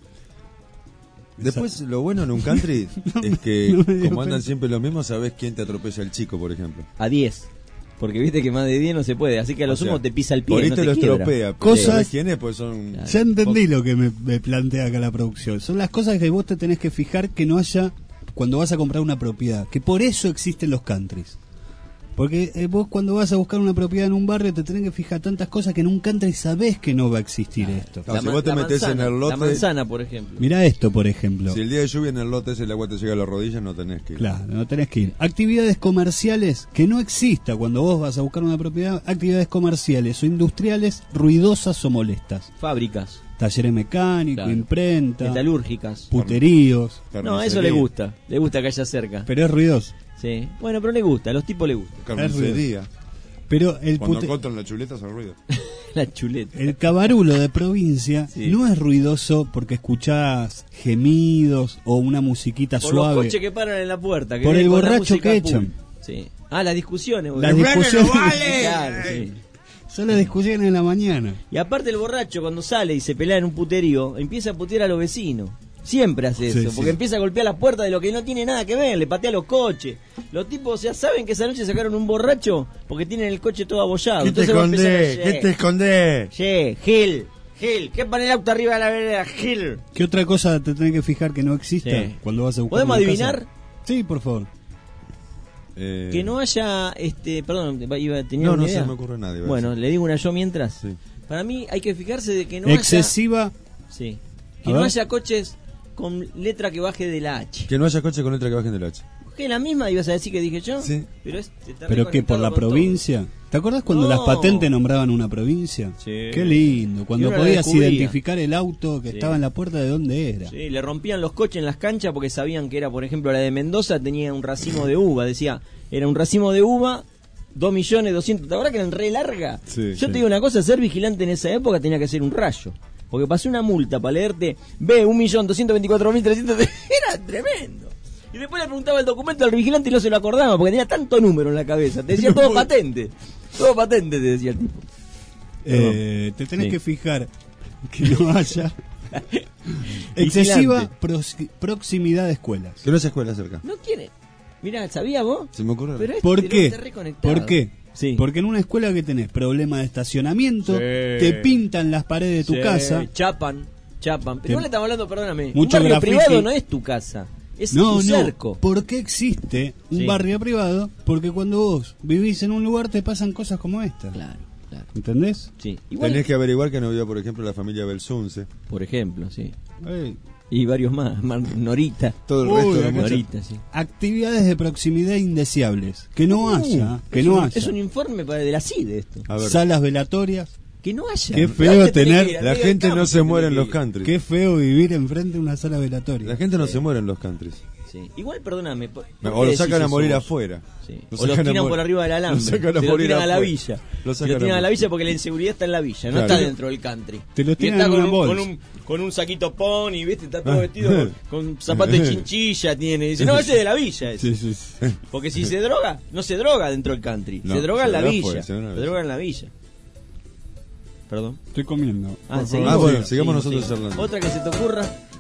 Después, lo bueno en un country es que, como andan siempre los mismos, sabés quién te atropella el chico, por ejemplo. A 10. Porque viste que más de 10 no se puede, así que a lo sumo te pisa el pie. Por ahí no te te lo estropea. Cosas. ¿Quién es? Pues son. Claro. Ya entendí lo que me plantea acá la producción. Son las cosas que vos te tenés que fijar que no haya cuando vas a comprar una propiedad. Que por eso existen los countries. Porque vos cuando vas a buscar una propiedad en un barrio te tenés que fijar tantas cosas que en un country sabés que no va a existir esto. No, si vos te metés en el lote... La manzana, por ejemplo. Mirá esto, por ejemplo. Si el día de lluvia en el lote el agua te llega a las rodillas, no tenés que ir. Claro, no tenés que ir. Actividades comerciales que no exista cuando vos vas a buscar una propiedad. Actividades comerciales o industriales ruidosas o molestas. Fábricas. Talleres mecánicos, imprenta. Metalúrgicas. Puteríos. No, eso le gusta. Le gusta que haya cerca. Pero es ruidoso. Sí, bueno, pero le gusta, a los tipos le gusta. Carnicería. Pero cuando cortan la chuleta hace ruido. La chuleta. El cabarulo de provincia no es ruidoso porque escuchás gemidos o una musiquita por suave. Por los coches que paran en la puerta. Que por el borracho que echan. Sí. Las discusiones. Las discusiones. No vale. Claro, sí. Son las discusiones en la mañana. Y aparte el borracho cuando sale y se pelea en un puterío, empieza a putear a los vecinos. Siempre hace eso, Sí, porque sí. empieza a golpear las puertas de lo que no tiene nada que ver, le patea los coches. Los tipos, o sea, saben que esa noche sacaron un borracho porque tienen el coche todo abollado. ¿Qué te Entonces vos escondés? empezás a- ¿Qué te escondés? Che, Gil, ¿qué pone el auto arriba de la vereda, Gil? ¿Qué otra cosa te tenés que fijar que no exista Sí. cuando vas a buscar ¿Podemos una adivinar? casa? Sí, por favor. Que no haya, perdón, tenía No, una no idea. se me ocurre nada. iba a Bueno, decir. le digo una yo mientras. Sí. Para mí hay que fijarse de que no Excesiva. haya... Sí. Que A no ver. haya coches con letra que baje de la H. Que no haya coche con letra que bajen del H. ¿Qué, la misma ibas a decir que dije yo? Sí. Pero, está ¿Pero qué, por la reconectado con provincia? ¿Te acordás cuando No. las patentes nombraban una provincia? Sí. Qué lindo, cuando Y uno la podías descubría. identificar el auto que Sí. estaba en la puerta de dónde era. todo. Sí, le rompían los coches en las canchas porque sabían que era, por ejemplo, la de Mendoza tenía un racimo de uva. Decía, era un racimo de uva, 2.200.000. ¿Te acuerdas que eran re larga? Sí, Yo sí. te digo una cosa, ser vigilante en esa época tenía que ser un rayo. Porque pasé una multa para leerte B, 1.224.300. Era tremendo. Y después le preguntaba el documento al vigilante y no se lo acordaba porque tenía tanto número en la cabeza. Te decía todo patente. Todo patente, te decía el tipo. Te tenés Sí. que fijar que no haya excesiva proximidad de escuelas. Que no haya escuela cerca. No quiere. Mirá, ¿sabía vos? Se me ocurre. Pero ¿Por lo qué? está reconectado. ¿Por qué? Sí. Porque en una escuela que tenés problema de estacionamiento, Sí. te pintan las paredes de tu Sí, casa. Chapan. Pero Te- igual le estamos hablando, perdóname. Mucho un barrio graffiti. privado no es tu casa. Es No, un cerco. ¿Por qué existe un Sí. barrio privado? Porque cuando vos vivís en un lugar te pasan cosas como esta. Claro. ¿Entendés? Sí. Igual, Tenés que averiguar que no vio, por ejemplo, la familia Belsunce. por ejemplo, sí. Ey. Y varios más. Norita. Todo el Uy, resto de acá la Norita, sí. Actividades de proximidad indeseables. Que no haya. Que es no un, haya. Es un informe de la CIDE esto. A ver, Salas velatorias. Que no haya. Qué ¿Dónde feo tenés que ir? tener. Al la medio gente del no campo se muere en tenés los que ir. countries. Qué feo vivir enfrente de una sala velatoria. La gente no se muere en los countries. Sí. Igual, perdóname. ¿por qué O lo decís sacan a eso morir vos? afuera. Sí. Lo O los sacan a tiran morir. por arriba del alambre. Lo sacan a Se lo morir tiran a la afuera. villa. Lo Se sacan lo a tiran a la morir. villa porque la inseguridad está en la villa, no Claro. está dentro del country. Te lo Y tiran está en una bolsa. con un saquito pony, ¿viste? Está todo vestido con zapatos de chinchilla, tiene. Dice, no, ese es de la villa. Ese. Sí, sí, sí. Porque si se droga, no se droga dentro del country. No, se droga en se la droga villa. afuera, se droga en la Se villa. droga en la villa. Perdón. Estoy comiendo. Ah, Ah, bueno, sigamos nosotros charlando. Otra que se te ocurra.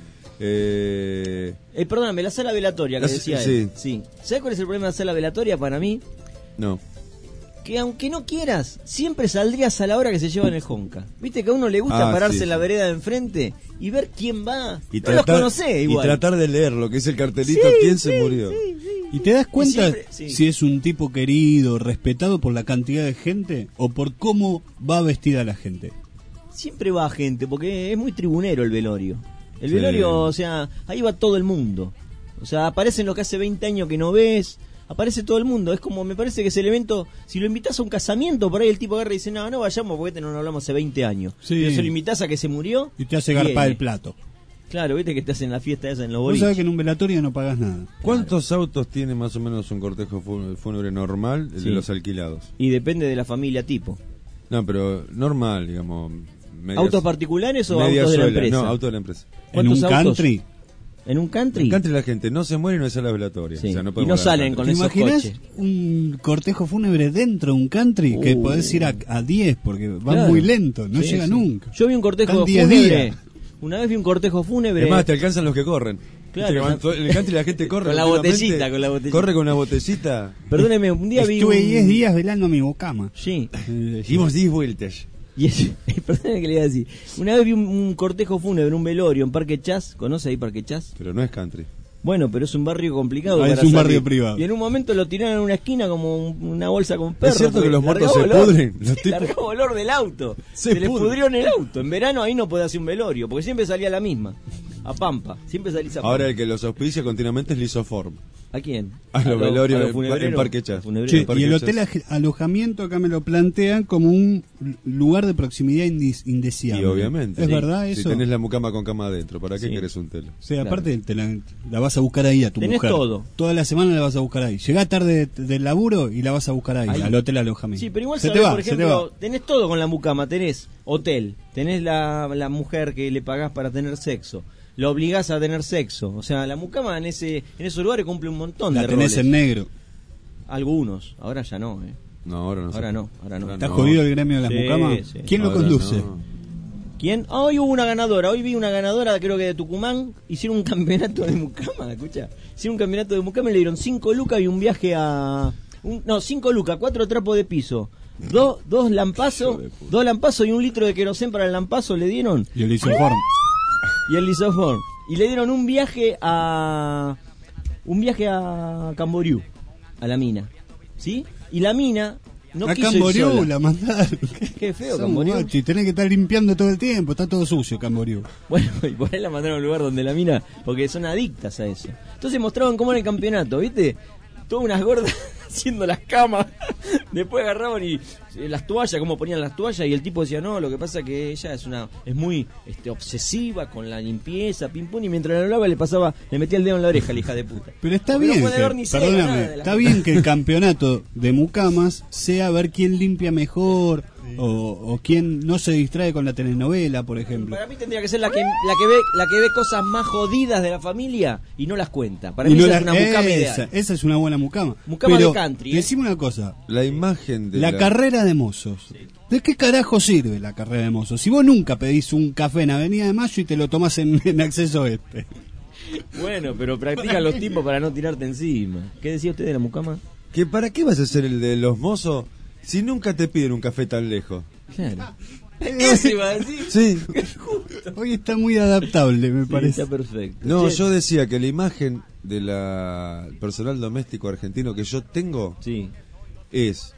Perdóname, la sala velatoria que La- decía sí. él. Sí. ¿Sabes cuál es el problema de la sala velatoria para mí? No. Que aunque no quieras, siempre saldrías a la hora que se llevan el jonca. Viste que a uno le gusta Ah, pararse sí, en la sí. vereda de enfrente y ver quién va. Y no los conocés igual. tratar de leer lo que es el cartelito, Sí, quién sí, se murió. ¿Y te das cuenta siempre- sí. si es un tipo querido, respetado por la cantidad de gente o por cómo va vestida la gente? Siempre va gente, porque es muy tribunero el velorio. El Sí. velorio, o sea, ahí va todo el mundo. O sea, aparecen lo que hace 20 años que no ves, aparece todo el mundo. Es como, me parece que es el evento, si lo invitas a un casamiento, por ahí el tipo agarra y dice, no, no vayamos porque no hablamos hace 20 años. Sí. Pero si lo invitas a que se murió... Y te hace garpar viene. el plato. Claro, viste que te hacen la fiesta esa en los Vos boliches. sabés que en un velatorio no pagas nada. ¿Cuántos autos tiene más o menos un cortejo fúnebre normal Sí. de los alquilados? Y depende de la familia tipo. No, pero normal, digamos. medias- ¿Autos particulares o media autos de la suela. empresa? No, autos de la empresa. ¿En un ¿Cuántos autos? country? ¿En un country? En country la gente no se muere y no hay sala velatoria. Sí. O sea, no Y podemos no hablar de salen country. ¿Te con esos imaginas coches. un cortejo fúnebre dentro de un country? Que podés ir a 10 porque van Claro. muy lento, no Sí, llega sí. nunca. Yo vi un cortejo Están 10 fúnebre. días. Una vez vi un cortejo fúnebre. Es más, te alcanzan los que corren. Claro, Viste que van no. todo- en el country la gente corre. Con la continuamente. botellita, con la botellita. Corre con una botellita. Perdóneme, un día vi Estuve un... 10 días velando mi bocama. Sí. Dimos 10 vueltas. Y perdóneme que le iba a decir. Una vez vi un cortejo fúnebre, un velorio en Parque Chas. ¿Conoce ahí Parque Chas? Pero no es country. Bueno, pero es un barrio complicado. Ah, es para un salir. barrio privado. Y en un momento lo tiraron en una esquina como una bolsa con perro. ¿Es cierto que porque los muertos largaba se olor. pudren? Los Sí, tipos- largaba olor del auto. Se Se le pudren. pudrió en el auto. En verano ahí no podía hacer un velorio, porque siempre salía la misma. A Pampa. Siempre salís a Pampa. Ahora el que los auspicia continuamente es Lisoform. ¿A quién? A los velorios en funebreros. Parque Chas. Funebreros. Che, en Parque y el Chas. hotel alojamiento acá me lo plantean como un lugar de proximidad indeseable. Y obviamente. ¿Es Sí. verdad Si eso? tenés la mucama con cama adentro, ¿para qué Sí. querés un tele? O sea, Claro. aparte la vas a buscar ahí a tu Tenés mujer. todo. Toda la semana la vas a buscar ahí. Llegás tarde del laburo y la vas a buscar ahí, Ahí. al hotel alojamiento. Sí, pero igual se sabés, te va, por se te ejemplo, va. tenés todo con la mucama, tenés hotel, tenés la mujer que le pagás para tener sexo, lo obligás a tener sexo, o sea, la mucama en esos lugares cumple un montón La de tenés roles. en negro. Algunos, ahora ya no, No, ahora no. ahora sé. no, ahora no. ¿Está No. jodido el gremio de las Sí, mucamas? sí. ¿Quién lo Ahora conduce? no. ¿Quién? Hoy hubo una ganadora, hoy vi una ganadora, creo que de Tucumán, hicieron un campeonato de mucama, escucha, hicieron un campeonato de mucama y le dieron 5 lucas y un viaje a... 5 lucas, 4 trapos de piso, dos lampazos y 1 litro de querosén para el lampazo le dieron. Y el isoform. Y le dieron un viaje a Camboriú, a la mina, ¿sí? Y la mina... No a quiso Camboriú ir sola. la mandaron. Qué feo, Son Camboriú. guachos, tenés que estar limpiando todo el tiempo, está todo sucio Camboriú. Bueno, y por ahí la mandaron a un lugar donde la mina, porque son adictas a eso. Entonces mostraban cómo era el campeonato, ¿viste? Todas unas gordas haciendo las camas. Después agarraban y las toallas, cómo ponían las toallas, y el tipo decía, no, lo que pasa que ella es muy obsesiva con la limpieza, pim pum, y mientras la hablaba le metía el dedo en la oreja, la hija de puta. Pero está Porque bien, no puede ver ni cero, nada de la- está bien que el campeonato de mucamas sea ver quién limpia mejor o quién no se distrae con la telenovela, por ejemplo. Para mí tendría que ser la que ve cosas más jodidas de la familia y no las cuenta. Para Y mí no esa la- es una mucama ideal. esa es una buena mucama. Mucama Pero de country, ¿eh? decime una cosa, La imagen de la carrera de mozos. ¿De qué carajo sirve la carrera de mozos? Si vos nunca pedís un café en Avenida de Mayo y te lo tomás en acceso este. Bueno, pero practican los tipos para no tirarte encima. ¿Qué decía usted de la mucama? ¿Que para qué vas a ser el de los mozos si nunca te piden un café tan lejos? Claro. Eso iba a decir. Sí. Hoy está muy adaptable, me Sí, parece. está perfecto. No, Che, yo decía que la imagen de personal doméstico argentino que yo tengo sí. es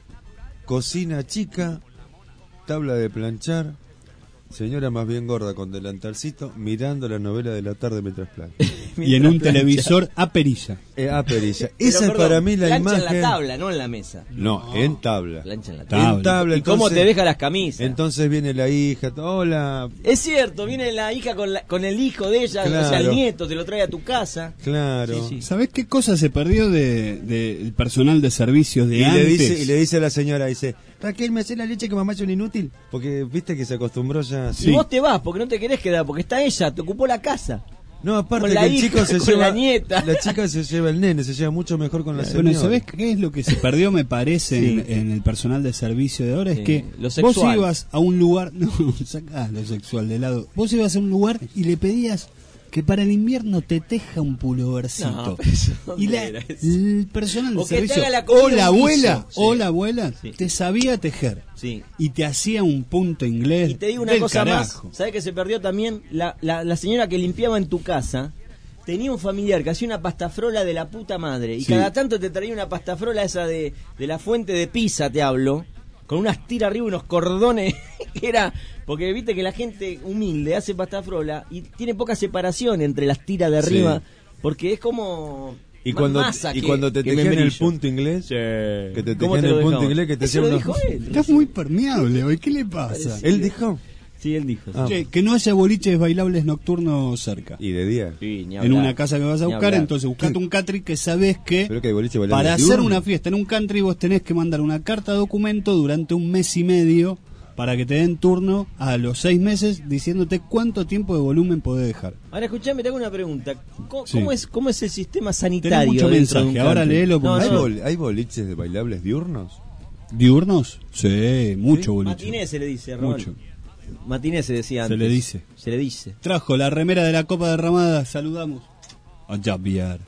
cocina chica, tabla de planchar, señora más bien gorda con delantalcito, mirando la novela de la tarde mientras plancha. Y en un televisor a perilla. A perilla. Pero, Esa es perdón, para mí la plancha imagen. en la tabla, no en la mesa. No, en tabla. Plancha en la tabla. En tabla. ¿Y cómo entonces- te deja las camisas? Entonces viene la hija, hola, Es cierto, viene la hija con el hijo de ella, o sea, el Claro. nieto, te lo trae a tu casa. claro. Sí, sí. ¿Sabés qué cosa se perdió del personal de servicios de Y antes? le dice a la señora, dice, Raquel, ¿me hace la leche que mamá es un inútil? Porque viste que se acostumbró ya. Y vos te vas porque no te querés quedar, porque está ella, te ocupó la casa. No, aparte Con que la el hija, chico se con lleva la nieta. La chica se lleva el nene, se lleva mucho mejor con la señora. Bueno, ¿sabés qué es lo que se perdió, me parece, Sí. en el personal de servicio de ahora? Sí, Es que lo vos sexual. ibas a un lugar, no, sacás lo sexual de lado, vos ibas a un lugar y le pedías que para el invierno te teja un pulovercito. No, pero eso, ¿dónde y era eso? el personal de O que te servicio haga la comida o la un abuela, guiso. Sí. o la abuela Sí. te sabía tejer Sí. y te hacía un punto inglés. Y te digo una del cosa carajo. más, ¿sabés que se perdió también? La señora que limpiaba en tu casa tenía un familiar que hacía una pastafrola de la puta madre y Sí. cada tanto te traía una pastafrola esa de la fuente de Pisa, te hablo, con unas tiras arriba, unos cordones, que era, porque viste que la gente humilde hace pastafrola y tiene poca separación entre las tiras de arriba, Sí. porque es como Y más cuando, masa y que- cuando te que tejían el membrillo. punto inglés, que te ¿Cómo tejían te lo el punto dejaba? inglés, que te Eso hacían lo unos... dijo él. Estás muy permeable hoy, ¿qué le pasa? Él dijo. Sí, él dijo. Ah. Che, que no haya boliches bailables nocturnos cerca. Y de día. Sí, ni En hablar. una casa que vas a Ni buscar, hablar. entonces buscate un country que sabés que Pero que hay boliche bailando para hacer diurno. una fiesta en un country vos tenés que mandar una carta documento durante 1 mes y medio para que te den turno a los 6 meses diciéndote cuánto tiempo de volumen podés dejar. Ahora escuchame, te hago una pregunta. ¿Cómo, Sí. cómo es el sistema Tenés sanitario? mucho dentro de mensaje, un ahora country? léelo porque ¿Hay, No, ¿Hay boliches de bailables diurnos? ¿Diurnos? Sí, mucho boliche. Matiné se le dice, Ramón. Mucho. Matiné se decía Se antes. le dice. Se le dice. Trajo la remera de la Copa Derramada, saludamos a Javier.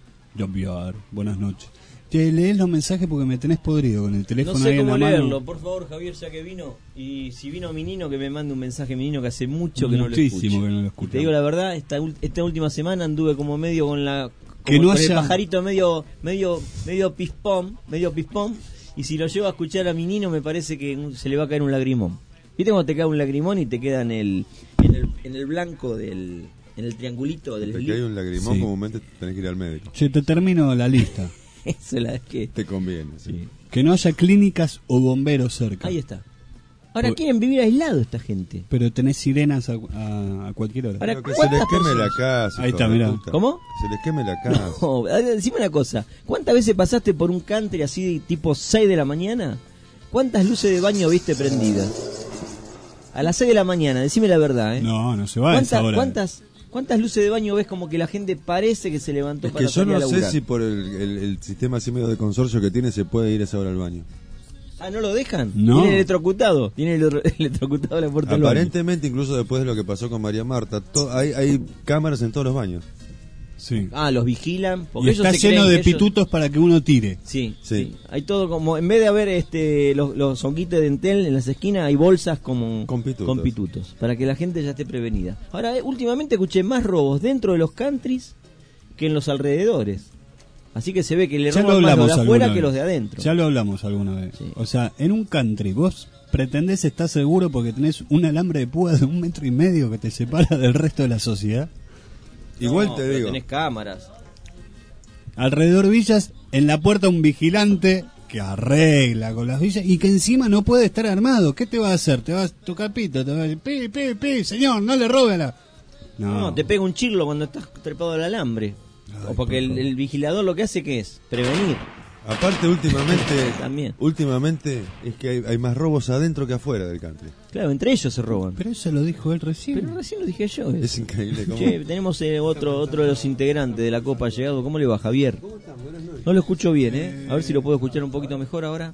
Javier, buenas noches. Te lees los mensajes porque me tenés podrido con el teléfono No sé ahí en cómo la leerlo. mano. Por favor, Javier, ya que vino. Y si vino mi nino, que me mande un mensaje mi nino, que hace mucho que no lo Muchísimo escucho. que no lo Y escucho. te digo la verdad, esta última semana anduve como medio con la... Que como no con el haya- pajarito medio pispón. Y si lo llevo a escuchar a mi nino, me parece que se le va a caer un lagrimón. ¿Viste cuando te cae un lagrimón y te queda en el blanco en el triangulito del Porque slip? hay un lagrimón, Sí. comúnmente tenés que ir al médico. Che, te termino la lista. Eso la es que... Te conviene, sí. Que no haya clínicas o bomberos cerca. Ahí está. Ahora Por- quieren vivir aislado esta gente. Pero tenés sirenas a cualquier hora. Ahora, Pero que se ¿cuántas les queme personas? la casa. Ahí hijo está, de mirá. puta. ¿Cómo? Se les queme la casa. No, a ver, decime una cosa. ¿Cuántas veces pasaste por un country así de tipo 6 de la mañana? ¿Cuántas luces de baño viste prendidas? A las 6 de la mañana, decime la verdad, ¿eh? No se va a esa hora. ¿Cuántas luces de baño ves como que la gente parece que se levantó Es para que yo salir a no sé laburar? si por el sistema así medio de consorcio que tiene se puede ir a esa hora al baño. Ah, ¿no lo dejan? No. Tiene electrocutado. Tiene electrocutado la puerta del baño. Aparentemente, incluso después de lo que pasó con María Marta, hay cámaras en todos los baños. Sí. Ah, los vigilan. Porque Y ellos está se lleno creen de que ellos- pitutos para que uno tire. Sí, Sí. sí. Hay todo como, en vez de haber los honguitos de Entel en las esquinas, hay bolsas como Con pitutos. para que la gente ya esté prevenida. Ahora, últimamente escuché más robos dentro de los countries que en los alrededores. Así que se ve que le Ya lo roban más los hablamos de afuera alguna que vez. los de adentro. Ya lo hablamos alguna vez. Sí. O sea, en un country vos pretendés estar seguro porque tenés un alambre de púa de 1,5 metros que te separa del resto de la sociedad. Igual No, te pero digo. tenés cámaras. Alrededor villas, en la puerta un vigilante que arregla con las villas y que encima no puede estar armado. ¿Qué te va a hacer? Te va a tocar pito, te va a decir, señor, no le robe a la... No, te pega un chirlo cuando estás trepado al alambre. O porque el vigilador lo que hace que es prevenir. Aparte, También. últimamente es que hay más robos adentro que afuera del country. Claro, entre ellos se roban. Pero eso lo dijo él recién. Pero recién lo dije yo. Es increíble cómo... Che, tenemos otro de los integrantes de la Copa llegado. ¿Cómo le va, Javier? No lo escucho bien, A ver si lo puedo escuchar un poquito mejor ahora.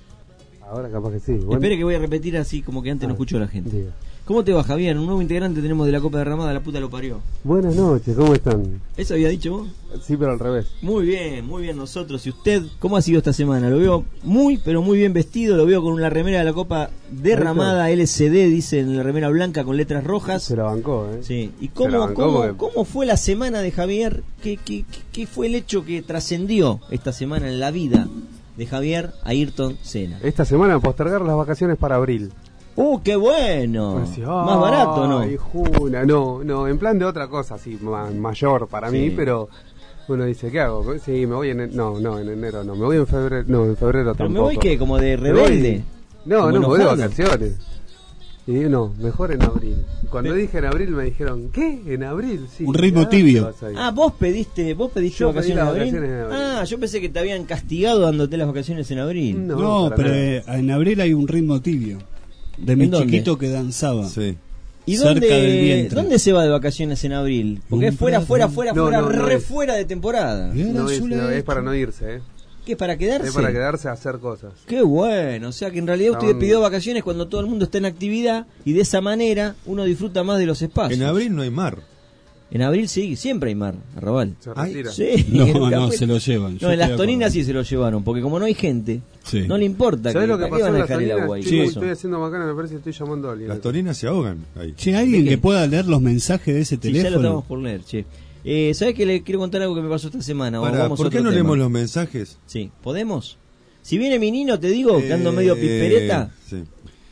Ahora capaz que sí. Bueno. Espere que voy a repetir así como que antes no escuchó la gente. ¿Cómo te va, Javier? Un nuevo integrante tenemos de la Copa de Ramada, la puta lo parió. Buenas noches, ¿cómo están? ¿Eso había dicho vos? Sí, pero al revés. Muy bien nosotros. ¿Y usted cómo ha sido esta semana? Lo veo pero muy bien vestido, lo veo con una remera de la Copa derramada, LCD, dice en la remera blanca con letras rojas. Se la bancó, Sí. ¿Y Se la bancó porque- cómo fue la semana de Javier? ¿Qué fue el hecho que trascendió esta semana en la vida de Javier Ayrton Senna? Esta semana postergar las vacaciones para abril. ¡Qué bueno! Pues, Más barato, ¿no? ay, Juna, no, en plan de otra cosa, así, mayor para Sí. mí, pero uno dice, ¿qué hago? Sí, me voy en enero no, me voy en febrero, no, en febrero ¿Pero tampoco. me voy qué? ¿Como de Me voy- rebelde? No, ¿Como me voy de enojado? vacaciones. Y digo, no, mejor en abril. Cuando dije en abril me dijeron, ¿qué? ¿En abril? Sí. Un ritmo ¿a dónde tibio. vas a ir? Vos pediste Yo pedí vacaciones, las en abril? vacaciones en abril. Yo pensé que te habían castigado dándote las vacaciones en abril. No, para pero nada. en abril hay un ritmo tibio. De mi ¿En dónde? chiquito que danzaba. Sí. ¿Y cerca del vientre. dónde se va de vacaciones en abril? Porque es fuera, No, re es. fuera de temporada. No es para no irse, ¿Qué, para quedarse? Es para quedarse a hacer cosas. Qué bueno, o sea que en realidad usted Son- pidió vacaciones cuando todo el mundo está en actividad y de esa manera uno disfruta más de los espacios. En abril no hay mar. En abril sí, siempre hay mar, Arrabal. Se retira. Sí, No, se lo llevan. Yo No, en las estoy de toninas acuerdo. sí se lo llevaron, porque como no hay gente, Sí. no le importa. ¿Sabés lo que ¿para qué pasó van en a las dejar el toninas? agua ahí? Estoy, Eso. estoy haciendo macana, me parece que estoy llamando a alguien. Las toninas se ahogan ahí. Che, alguien ¿De que qué? pueda leer los mensajes de ese Sí, ya lo teléfono. estamos por leer, che. ¿Sabés que le quiero contar algo que me pasó esta semana? Pará, Vamos a ¿por qué otro no tema. leemos los mensajes? Sí, ¿podemos? Si viene mi nino, te digo, que ando medio pispereta. Sí.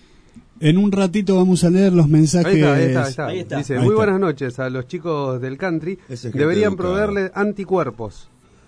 En un ratito vamos a leer los mensajes. Ahí está. Ahí está. Dice, Ahí muy está. buenas noches a los chicos del country. Ese gente Deberían educada. proveerles anticuerpos.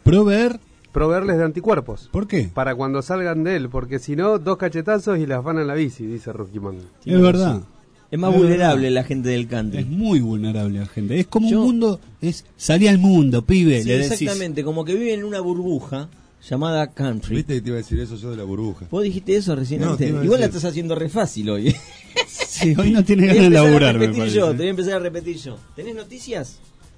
Proveerles de anticuerpos. ¿Por qué? Para cuando salgan de él, porque si no, 2 cachetazos y las van a la bici, dice Rukiman. Es verdad. Es más vulnerable la gente del country. Es muy vulnerable la gente. Es como un mundo. Salí al mundo, pibe. Sí, le decís. exactamente, como que viven en una burbuja llamada country. Viste que te iba a decir eso yo de la burbuja. ¿Vos dijiste eso recién No, antes? te iba a Igual la decir. estás haciendo re fácil hoy. Sí, hoy no tiene Te voy ganas de a empezar a laburar, me repetir parece. yo, te voy a empezar a repetir yo. ¿Tenés noticias?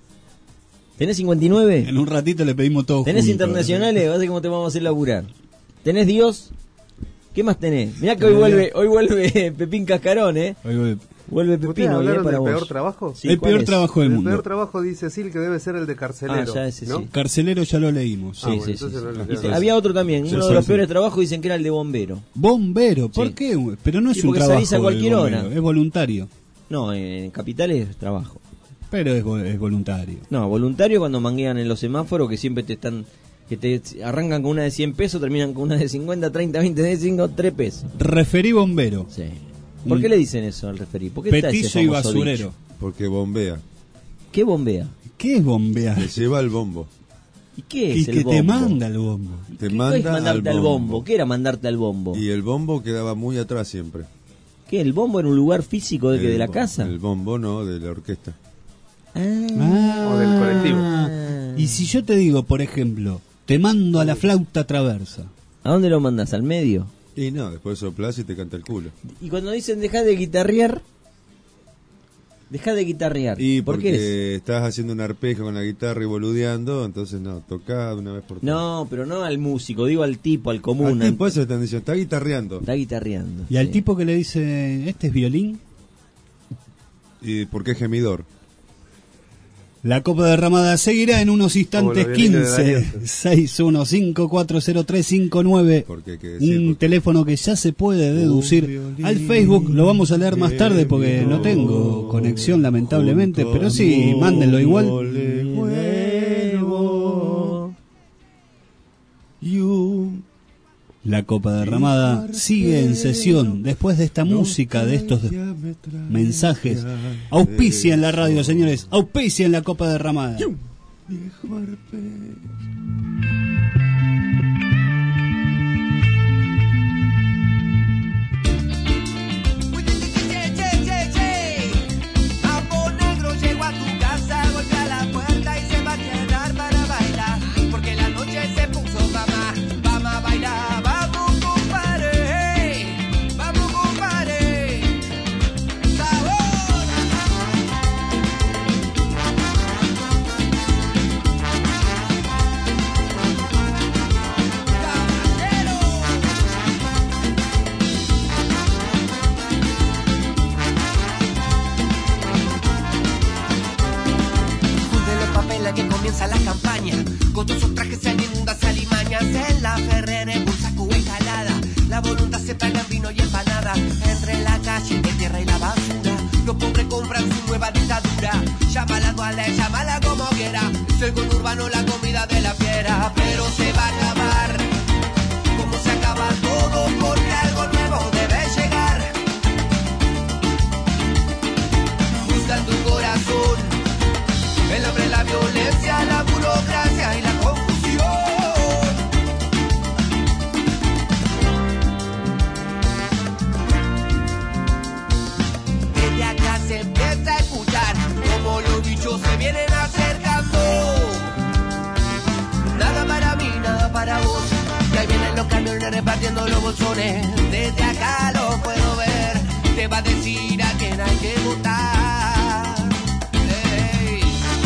¿Tenés 59? En un ratito le pedimos todo. ¿Tenés juntos. internacionales? Vas a ver cómo te vamos a hacer laburar. ¿Tenés Dios? ¿Qué más tenés? Mirá que hoy vuelve Pepín Cascarón, Vuelve ¿Ustedes Pepino, hablaron para del vos. peor trabajo? Sí, El ¿cuál peor es? trabajo del El mundo. peor trabajo dice Sil que debe ser el de carcelero. Ah, ya ese ¿no? sí. Carcelero ya lo leímos. Sí, bueno, sí, entonces sí, no sí. lo Y leo. había otro también, Sí, uno sí, de los sí. peores trabajos dicen que era el de bombero. Bombero, ¿por Sí. qué? Pero no es Y un porque trabajo. salís a cualquier el bombero, hora. Es voluntario. No, en Capital es trabajo. Pero es voluntario. No, voluntario cuando manguean en los semáforos que siempre te están... Que te arrancan con una de 100 pesos, terminan con una de 50, 30, 20, 25, 3 pesos. Referí bombero. Sí. ¿Por qué le dicen eso al referí? ¿Por qué está ese Petizo y famoso basurero. dicho? Porque bombea. ¿Qué bombea? ¿Qué es bombear? Te lleva el bombo. ¿Y qué Y es el que bombo? te manda el bombo. Te ¿Qué manda es mandarte al bombo? ¿Qué era mandarte al bombo? Y el bombo quedaba muy atrás siempre. ¿Qué? ¿El bombo era un lugar físico de la casa? El bombo no, de la orquesta. O del colectivo. Y si yo te digo, por ejemplo, te mando a la flauta traversa. ¿A dónde lo mandás? ¿Al medio? Y no, después soplás y te canta el culo. Y cuando dicen dejar de guitarrear, Deja de guitarrear. Y ¿Por porque qué? estás haciendo un arpegio con la guitarra y boludeando, entonces no, tocá de una vez por todas. No, pero no al músico, digo al tipo, al común. Al tipo eso están diciendo, está guitarreando. Está guitarreando. Y al tipo que le dice, ¿este es violín? ¿Y por qué gemidor? La Copa Derramada seguirá en unos instantes. 15 61540359. Un teléfono que ya se puede deducir. Al Facebook lo vamos a leer más tarde porque no tengo conexión lamentablemente, pero sí, mándenlo igual. La Copa Derramada sigue en sesión después de esta música, de estos mensajes. Auspicia en la radio, señores. Auspicia en la Copa Derramada. Amor negro llegó a tu casa, golpea la puerta y se va a quedar para bailar, porque la noche se puso mamá, vamos a bailar, vamos compadre, sabor. Junten los papeles que comienza la campaña, con todos sus trajes en inmundas alimañas, en la Ferrere, Bursaco, escalada, la voluntad se paga en vino y empanada, entre la calle de tierra y la basura, los pobres compran su nueva dictadura, llámala duale, llámala como quiera, soy con urbano la comida de la fiera, pero se va a acabar, como se acaba todo, porque algo nuevo debe llegar, busca en tu corazón, el hambre, la violencia, la burocracia y la confusión. Desde acá se empieza a escuchar como los bichos se vienen acercando. Nada para mí, nada para vos. Y ahí vienen los camiones repartiendo los bolsones. Desde acá lo puedo ver. Te va a decir a quién hay que votar. Hey.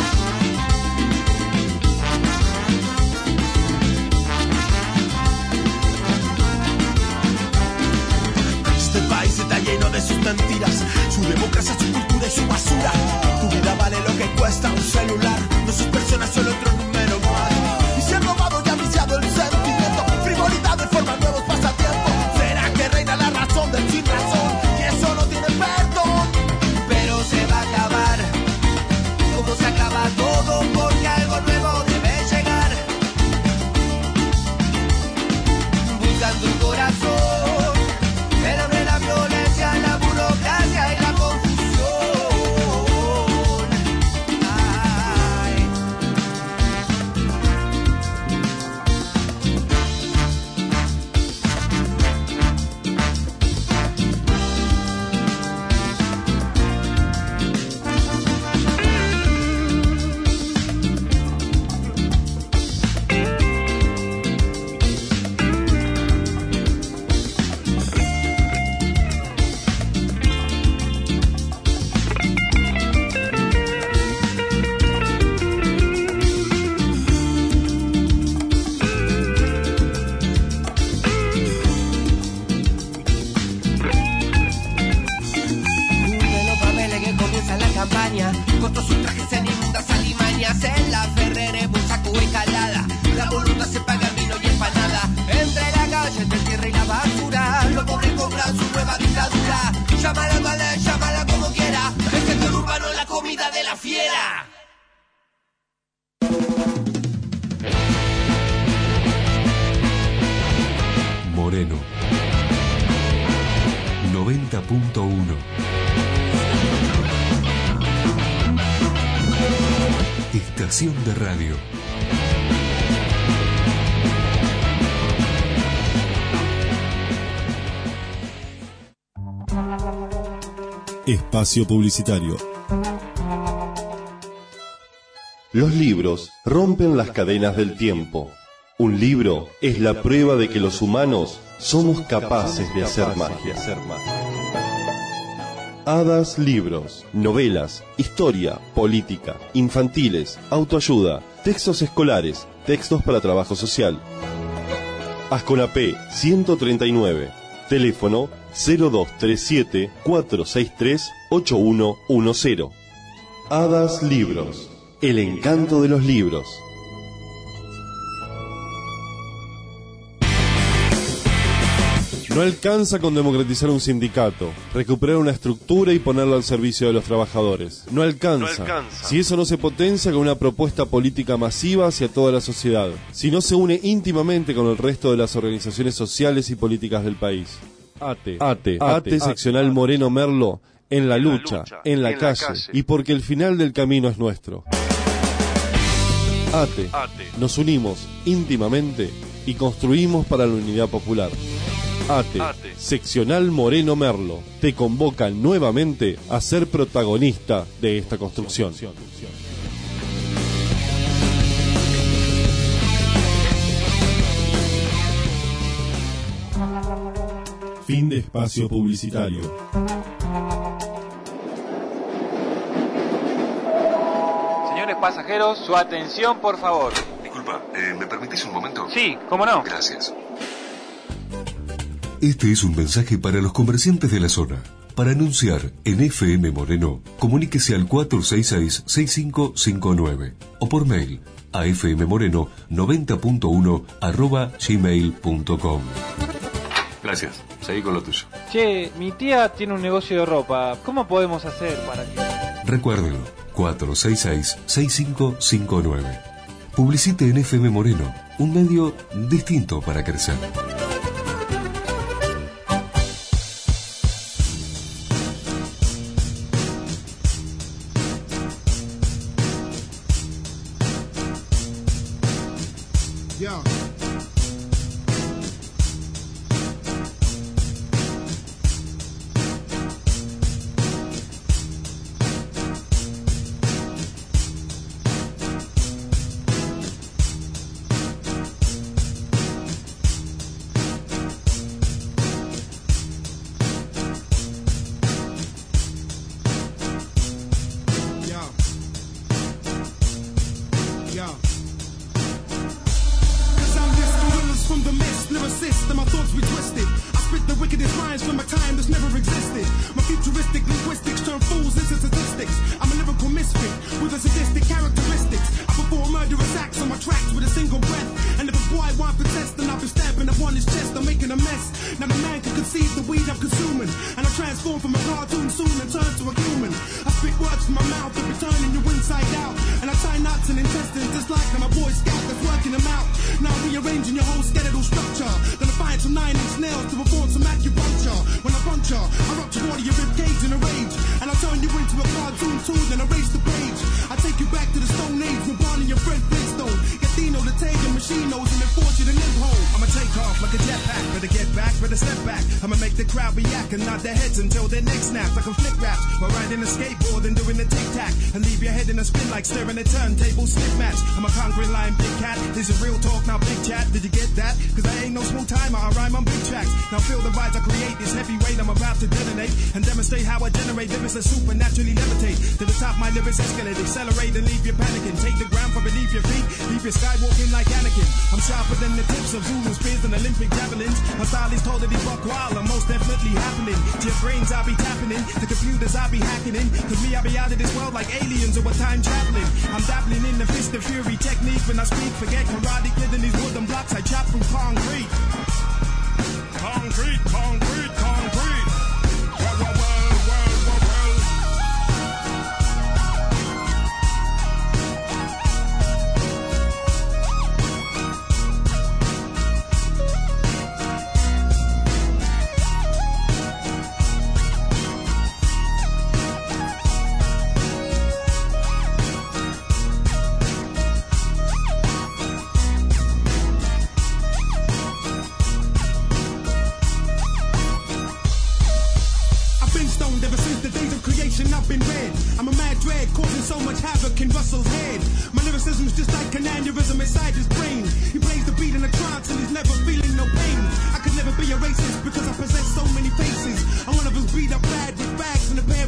Este país está lleno de sus mentiras, su democracia, su cultura y su basura. Tu vida vale lo que cuesta un celular, no sus personas, solo otro número más. Y se han robado y han viciado el sentimiento, frivolidad de forma nuevos pasatiempos. ¿Será que reina la razón del sin razón? Y eso no tiene perdón. Pero se va a acabar, como se acaba todo, porque algo nuevo debe llegar. Busca en tu corazón el hambre, la violencia, la burocracia y la confusión. Ay. Junten los papeles que comienza la campaña, con todos sus trajes en inmundas alimañas, en la Ferrere, Bursaco, escalada, la voluntad se paga en vino y empanada, entre la calle de tierra y la basura, los pobres compran su nueva dictadura, llámala mala, llámala como quiera, el sector urbano, la comida de la fiera. Moreno 90.1. Estación de radio. Espacio publicitario. Los libros rompen las cadenas del tiempo. Un libro es la prueba de que los humanos somos capaces de hacer magia. Hadas Libros, novelas, historia, política, infantiles, autoayuda, textos escolares, textos para trabajo social. Asconapé 139, teléfono 0237-463-8110. Hadas Libros, el encanto de los libros. No alcanza con democratizar un sindicato, recuperar una estructura y ponerlo al servicio de los trabajadores. No alcanza. Si eso no se potencia con una propuesta política masiva hacia toda la sociedad, si no se une íntimamente con el resto de las organizaciones sociales y políticas del país. ATE, seccional Moreno Merlo, en la lucha, en la calle, y porque el final del camino es nuestro. ATE, nos unimos íntimamente y construimos para la unidad popular. ATE, seccional Moreno Merlo, te convoca nuevamente a ser protagonista de esta construcción. Fin de espacio publicitario. Señores pasajeros, su atención, por favor. Disculpa, ¿me permitís un momento? Sí, ¿cómo no? Gracias. Este es un mensaje para los comerciantes de la zona. Para anunciar en FM Moreno, comuníquese al 466-6559 o por mail a fmmoreno90.1@gmail.com. Gracias, seguí con lo tuyo. Che, mi tía tiene un negocio de ropa. ¿Cómo podemos hacer para que...? Recuérdelo, 466-6559. Publicite en FM Moreno, un medio distinto para crecer. Be a racist because I possess so many faces. I'm one of those beat up lad with bags in a pair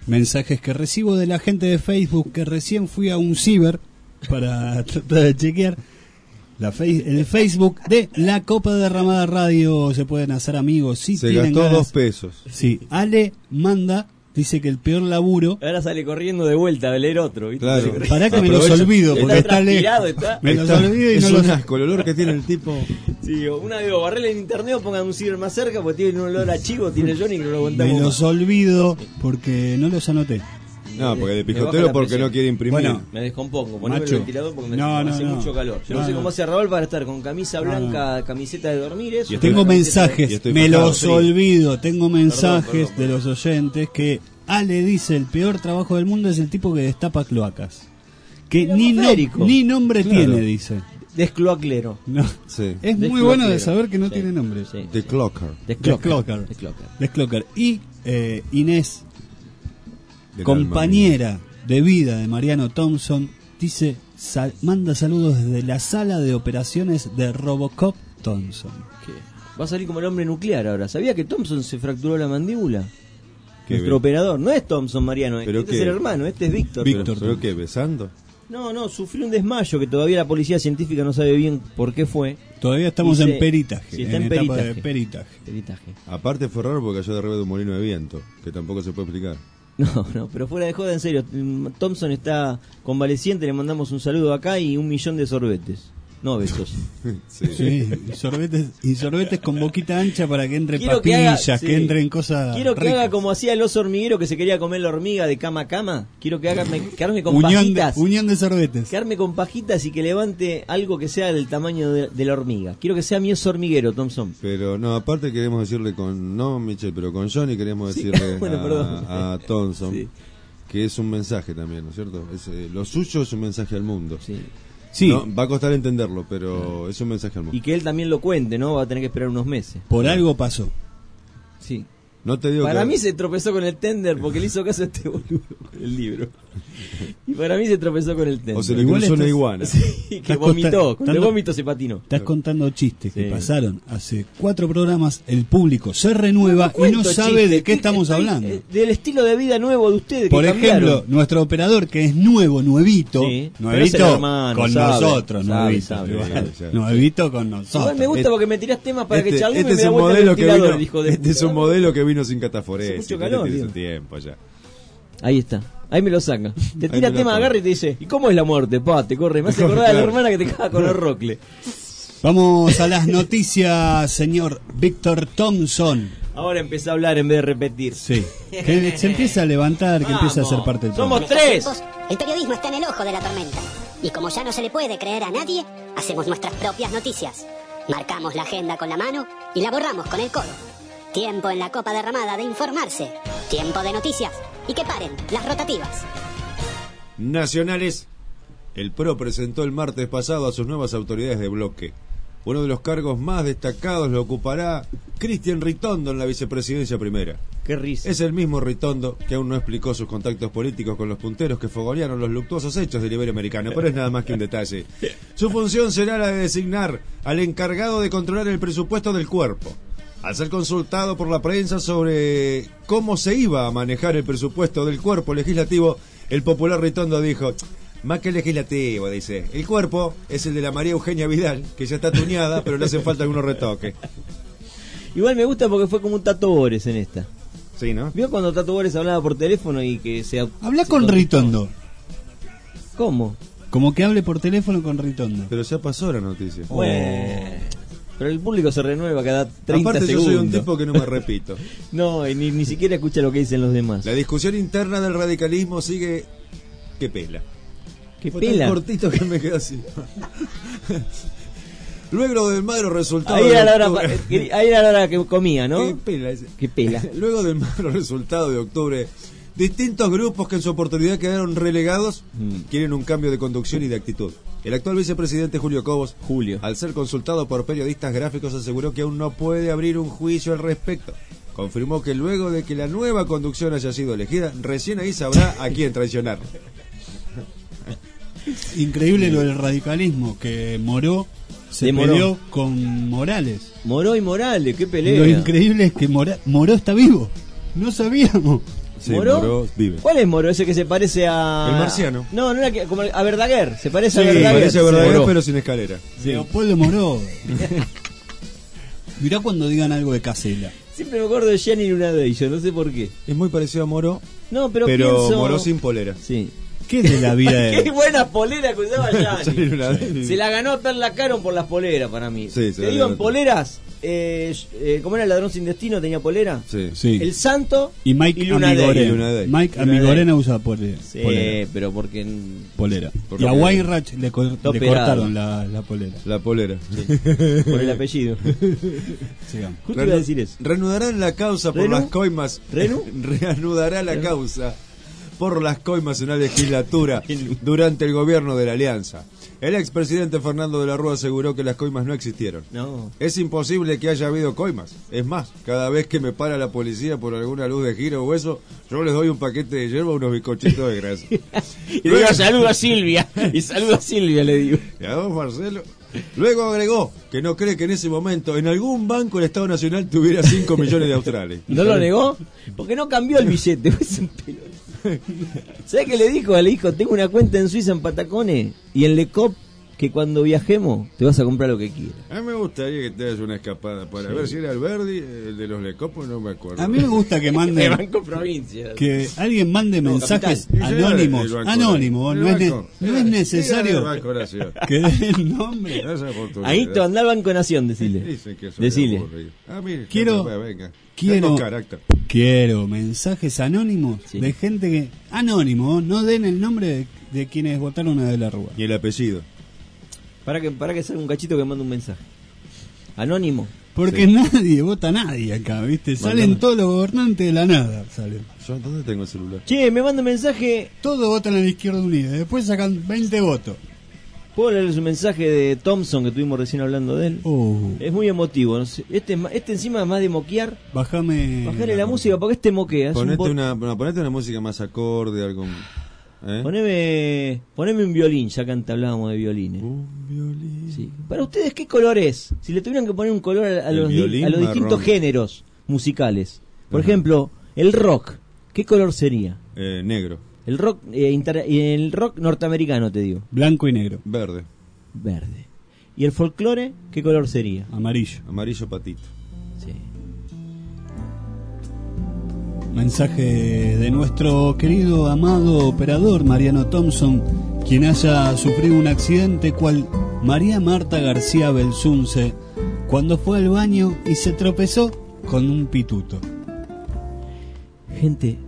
mensajes que recibo de la gente de Facebook, que recién fui a un ciber para tratar de chequear el Facebook de La Copa de Ramada Radio. Se pueden hacer amigos si se tienen gastó ganas. 2 pesos. Sí, Ale manda, dice que el peor laburo. Ahora sale corriendo de vuelta a leer otro, ¿viste? Claro. Pará que me los olvido, porque está lejos. Me los olvido y es no un los... asco el olor que tiene el tipo. Sí, una digo, barrele en internet o pongan un ciber más cerca porque tiene un olor a chivo, tiene Johnny que no lo aguantamos. Me los olvido porque no los anoté. No, porque de pijotero porque no quiere imprimir. Bueno, me descompongo, poneme el Macho. ventilador porque me No, hace no. mucho calor. Yo no sé cómo hace Raúl para estar con camisa blanca, camiseta de dormir, eso. Y tengo mensajes, me los fajado, olvido, tengo mensajes Perdón. de los oyentes que Ale dice el peor trabajo del mundo es el tipo que destapa cloacas. Que ni nombre tiene, dice. Descloaclero. No. Sí. Es muy bueno de saber que no tiene nombre. Sí. The Clocker. Desclocker. Y Inés, Del compañera de vida de Mariano Thompson, dice, manda saludos desde la sala de operaciones de Robocop Thompson. Va a salir como el hombre nuclear ahora. ¿Sabía que Thompson se fracturó la mandíbula? Qué Nuestro bien. operador. No es Thompson, Mariano. ¿Pero este qué? es el hermano, este es Víctor. ¿Pero qué? ¿Besando? No, sufrió un desmayo que todavía la policía científica no sabe bien por qué fue. Todavía estamos en peritaje. Sí, está en en etapa peritaje. de peritaje. Aparte fue raro porque cayó de arriba de un molino de viento, que tampoco se puede explicar. No, pero fuera de joda, en serio. Thompson está convaleciente, le mandamos un saludo acá y 1 millón de sorbetes. No besos. Sí, y sorbetes con boquita ancha para que entre Quiero papillas, que entren cosas Quiero que ricas. haga como hacía el oso hormiguero que se quería comer la hormiga de cama a cama. Quiero que arme con pajitas. Unión de sorbetes. Que arme con pajitas y que levante algo que sea del tamaño de la hormiga. Quiero que sea mi oso hormiguero, Thompson. Pero no, aparte queremos decirle no Michel, pero con Johnny queremos decirle Bueno, perdón. a Thompson Sí. que es un mensaje también, ¿no es cierto? Lo suyo es un mensaje al mundo. Sí. No, va a costar entenderlo, pero es un mensaje al mundo. Y que él también lo cuente, ¿no? Va a tener que esperar unos meses. Por algo pasó. Sí. No te digo Para que... mí se tropezó con el tender porque le hizo caso a este boludo con el libro. Y para mí se tropezó con el tender. O se le cruzó una iguana. Sí, que vomitó. Con el vómito se patinó. Estás contando chistes que pasaron hace 4 programas. El público se renueva y no sabe de qué estamos hablando. Del estilo de vida nuevo de ustedes. Por que ejemplo, cambiaron. nuestro operador que es nuevito, Sí, pero es nuevito el hermano, con sabe, nosotros, sabe, nuevito, sabe, igual, sabe. nuevito con nosotros. Igual me gusta porque me tirás temas para que charlemos este y me es da un vuelta el modelo que ventilador, vino, el hijo de este es puta. un modelo que vino sin cataforés. Hace mucho y calor, tiene tío. su tiempo ya. Ahí está. Ahí me lo saca. Te tira me lo tema, pone. agarra y te dice, ¿y cómo es la muerte? Pa, te corre. Me hace acordar a la hermana que te caga con el rocle. Vamos a las noticias, señor Víctor Thompson. Ahora empieza a hablar en vez de repetir. Sí. Que se empieza a levantar, que empieza a ser parte del Somos programa. 3. El periodismo está en el ojo de la tormenta. Y como ya no se le puede creer a nadie, hacemos nuestras propias noticias. Marcamos la agenda con la mano y la borramos con el codo. Tiempo en la copa derramada de informarse. Tiempo de noticias. Y que paren las rotativas. Nacionales. El PRO presentó el martes pasado a sus nuevas autoridades de bloque. Uno de los cargos más destacados lo ocupará Cristian Ritondo en la vicepresidencia primera. Qué risa. Es el mismo Ritondo que aún no explicó sus contactos políticos con los punteros que fogonearon los luctuosos hechos del Iberoamericano, pero es nada más que un detalle. Su función será la de designar al encargado de controlar el presupuesto del cuerpo. Al ser consultado por la prensa sobre cómo se iba a manejar el presupuesto del cuerpo legislativo, el popular Ritondo dijo: más que legislativo, dice, el cuerpo es el de la María Eugenia Vidal, que ya está tuneada, pero le hacen falta algunos retoques. Igual me gusta porque fue como un Tato Bores en esta. Sí, ¿no? ¿Vio cuando Tato Bores hablaba por teléfono y que se... Habla con Ritondo. ¿Cómo? Como que hable por teléfono con Ritondo. Pero ya pasó la noticia. Bueno. Pero el público se renueva cada 30 Aparte segundos. yo soy un tipo que no me repito. No, y ni siquiera escucha lo que dicen los demás. La discusión interna del radicalismo sigue que pela. ¿Qué Fue pela? tan cortito que me quedé así. Luego del malo resultado Ahí de era la hora, octubre... ahí era la hora que comía, ¿no? ¿Qué pela ese? ¿Qué pela? Luego del malo resultado de octubre, distintos grupos que en su oportunidad quedaron relegados quieren un cambio de conducción y de actitud. El actual vicepresidente Julio Cobos, al ser consultado por periodistas gráficos, aseguró que aún no puede abrir un juicio al respecto. Confirmó que luego de que la nueva conducción haya sido elegida, recién ahí sabrá a quién traicionar. Increíble lo del radicalismo, que Moró se peleó con Morales. Moró y Morales, qué pelea. Lo increíble es que Moró está vivo. No sabíamos. Sí, ¿Moró? Moró vive. ¿Cuál es Moró? Ese que se parece a... El marciano. No era que, como a Verdaguer. Se parece Sí, a Verdaguer. parece a Verdaguer, Moró. pero sin escalera. Sí. Leopoldo Moró. Mirá cuando digan algo de Casella. Siempre me acuerdo de Gianni Luna de ellos, no sé por qué. Es muy parecido a Moró. No, pero Moró sin polera. Sí. ¿Qué es de la vida de Qué buena polera que usaba Gianni. Gianni Luna de- Se la ganó Perla Caron por las poleras para mí. Sí, se Te la digo, ganó. en poleras, ¿cómo era el ladrón sin destino? ¿Tenía polera? Sí. Sí. El Santo Y Mike Luna Day. Amigorena. Luna Day. Mike Luna Amigorena Day. usa polera. Sí, polera. pero porque... Polera. Porque- Y a Weinreich le operado. cortaron la polera. La polera. Por el apellido. Sigamos. Justo iba a decir eso. Reanudarán la causa por ¿Renu? las coimas. ¿Renu? Reanudará la causa por las coimas en la legislatura durante el gobierno de la Alianza. El expresidente Fernando de la Rúa aseguró que las coimas no existieron. No. Es imposible que haya habido coimas. Es más, cada vez que me para la policía por alguna luz de giro o eso, yo les doy un paquete de hierba, unos bizcochitos de grasa. Y le digo, saludo a Silvia. Y saludo a Silvia, le digo. Y a vos, Marcelo. Luego agregó que no cree que en ese momento en algún banco el Estado Nacional tuviera 5 millones de australes. ¿No lo negó? Porque no cambió el billete. Es un pelotón. ¿Sabes qué le dijo? Le dijo, tengo una cuenta en Suiza, en Patacones, y en Lecop, que cuando viajemos te vas a comprar lo que quieras. A mí me gustaría que te hagas una escapada para ver si era Alberdi, el de los Lecopos, no me acuerdo. A mí me gusta que El mande Banco Provincia. que alguien mande No, mensajes capital. anónimos. El banco, Anónimos, el no es, banco. no es necesario El Banco Nación. que dé el nombre. Esa oportunidad. Ahí te anda el Banco Nación, decile. Dicen que soy Decile. aburrido. Ah, mire, Quiero- venga. quiero- Tengo carácter. Quiero mensajes anónimos Sí. de gente que... Anónimo, no den el nombre de quienes votaron a De la Rúa. Y el apellido. Para que salga un cachito que mande un mensaje. Anónimo. Porque Sí. nadie vota a nadie acá, ¿viste? Salen todos los gobernantes de la nada. Salen. Yo, ¿dónde tengo el celular? Che, me manda un mensaje. Todos votan a la Izquierda Unida. Después sacan 20 votos. ¿Puedo leerles un mensaje de Thompson que estuvimos recién hablando de él? Es muy emotivo. No sé. Este encima es más de moquear. Bájame. Bajarle la música porque este moquea. Es un Ponete una música más acorde, algo. Poneme un violín, ya que antes hablábamos de violines. Un violín. Sí. Para ustedes, ¿qué color es? Si le tuvieran que poner un color a El los, violín a los distintos marrón. géneros musicales. Por Ajá. ejemplo, el rock. ¿Qué color sería? Negro. El rock el rock norteamericano, te digo. Blanco y negro. Verde. Verde. ¿Y el folclore? ¿Qué color sería? Amarillo. Amarillo patito. Sí. Mensaje de nuestro querido, amado operador Mariano Thompson, quien haya sufrido un accidente cual María Marta García Belsunce, cuando fue al baño y se tropezó con un pituto. Gente,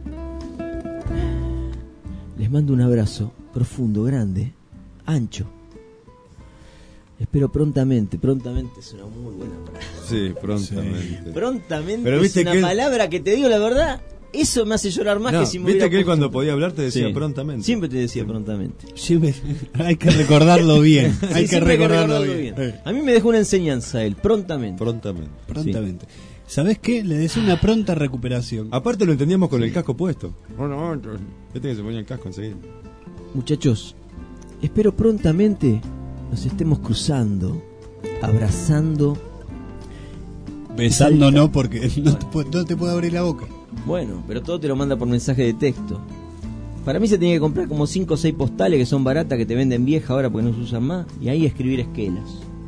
les mando un abrazo profundo, grande, ancho. Espero prontamente es una muy buena palabra. Sí, prontamente. Prontamente Pero es viste una que él- palabra que te digo la verdad, eso me hace llorar más No, que si me viste hubiera que él puesto- cuando podía hablar te decía Sí. prontamente. Siempre te decía prontamente. Hay que recordarlo bien. Sí, Hay que siempre recordarlo bien. A mí me dejó una enseñanza él, prontamente. Prontamente. ¿Sabés qué? Le deseo una pronta recuperación. Aparte lo entendíamos con el casco puesto. Viste que se ponía el casco enseguida. Muchachos, espero prontamente nos estemos cruzando, abrazando. Besando no, porque no te puede abrir la boca. Bueno, pero todo te lo manda por mensaje de texto. Para mí se tiene que comprar como 5 o 6 postales que son baratas, que te venden vieja ahora porque no se usan más, y ahí escribir esquelas.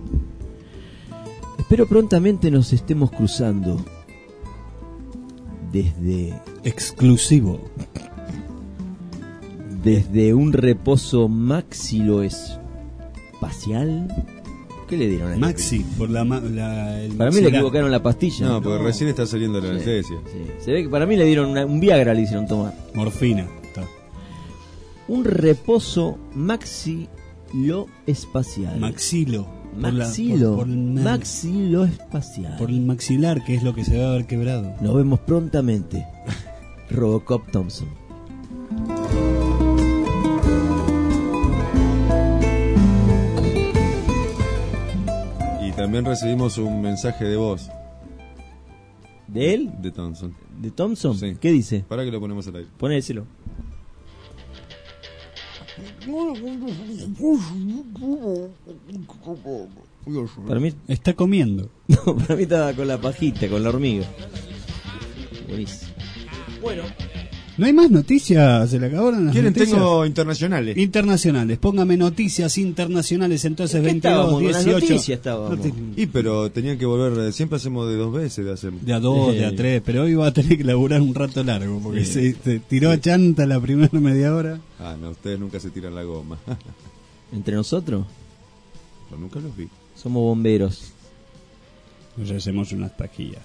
Espero prontamente nos estemos cruzando desde... Exclusivo. Desde un reposo maxiloespacial. ¿Qué le dieron a este? Maxi, por el Para mí maxilar. le equivocaron la pastilla. No, porque recién está saliendo la anestesia. Sí. Se ve que para mí le dieron un Viagra, le hicieron tomar. Morfina. Está. Un reposo maxiloespacial. Maxilo. Maxilo. Por el maxiloespacial. por el maxilar, que es lo que se va a haber quebrado. Nos vemos prontamente. Robocop Thompson. Y también recibimos un mensaje de voz. ¿De él? De Thompson. ¿De Thompson? Sí. ¿Qué dice? Para que lo ponemos al aire. Ponéselo. Para mí... Está comiendo. No, para mí estaba con la pajita, con la hormiga. Buenísimo. Bueno, ¿No hay más noticias? ¿Se le acabaron las ¿Quieren? noticias? Tengo internacionales. Internacionales. Póngame noticias internacionales entonces 22, 18. Pero tenían que volver, siempre hacemos de 2 veces. De a 2, de a 3, pero hoy va a tener que laburar un rato largo, porque se tiró a chanta la primera media hora. Ah, no, ustedes nunca se tiran la goma. ¿Entre nosotros? Yo nunca los vi. Somos bomberos. Nos hacemos unas taquillas.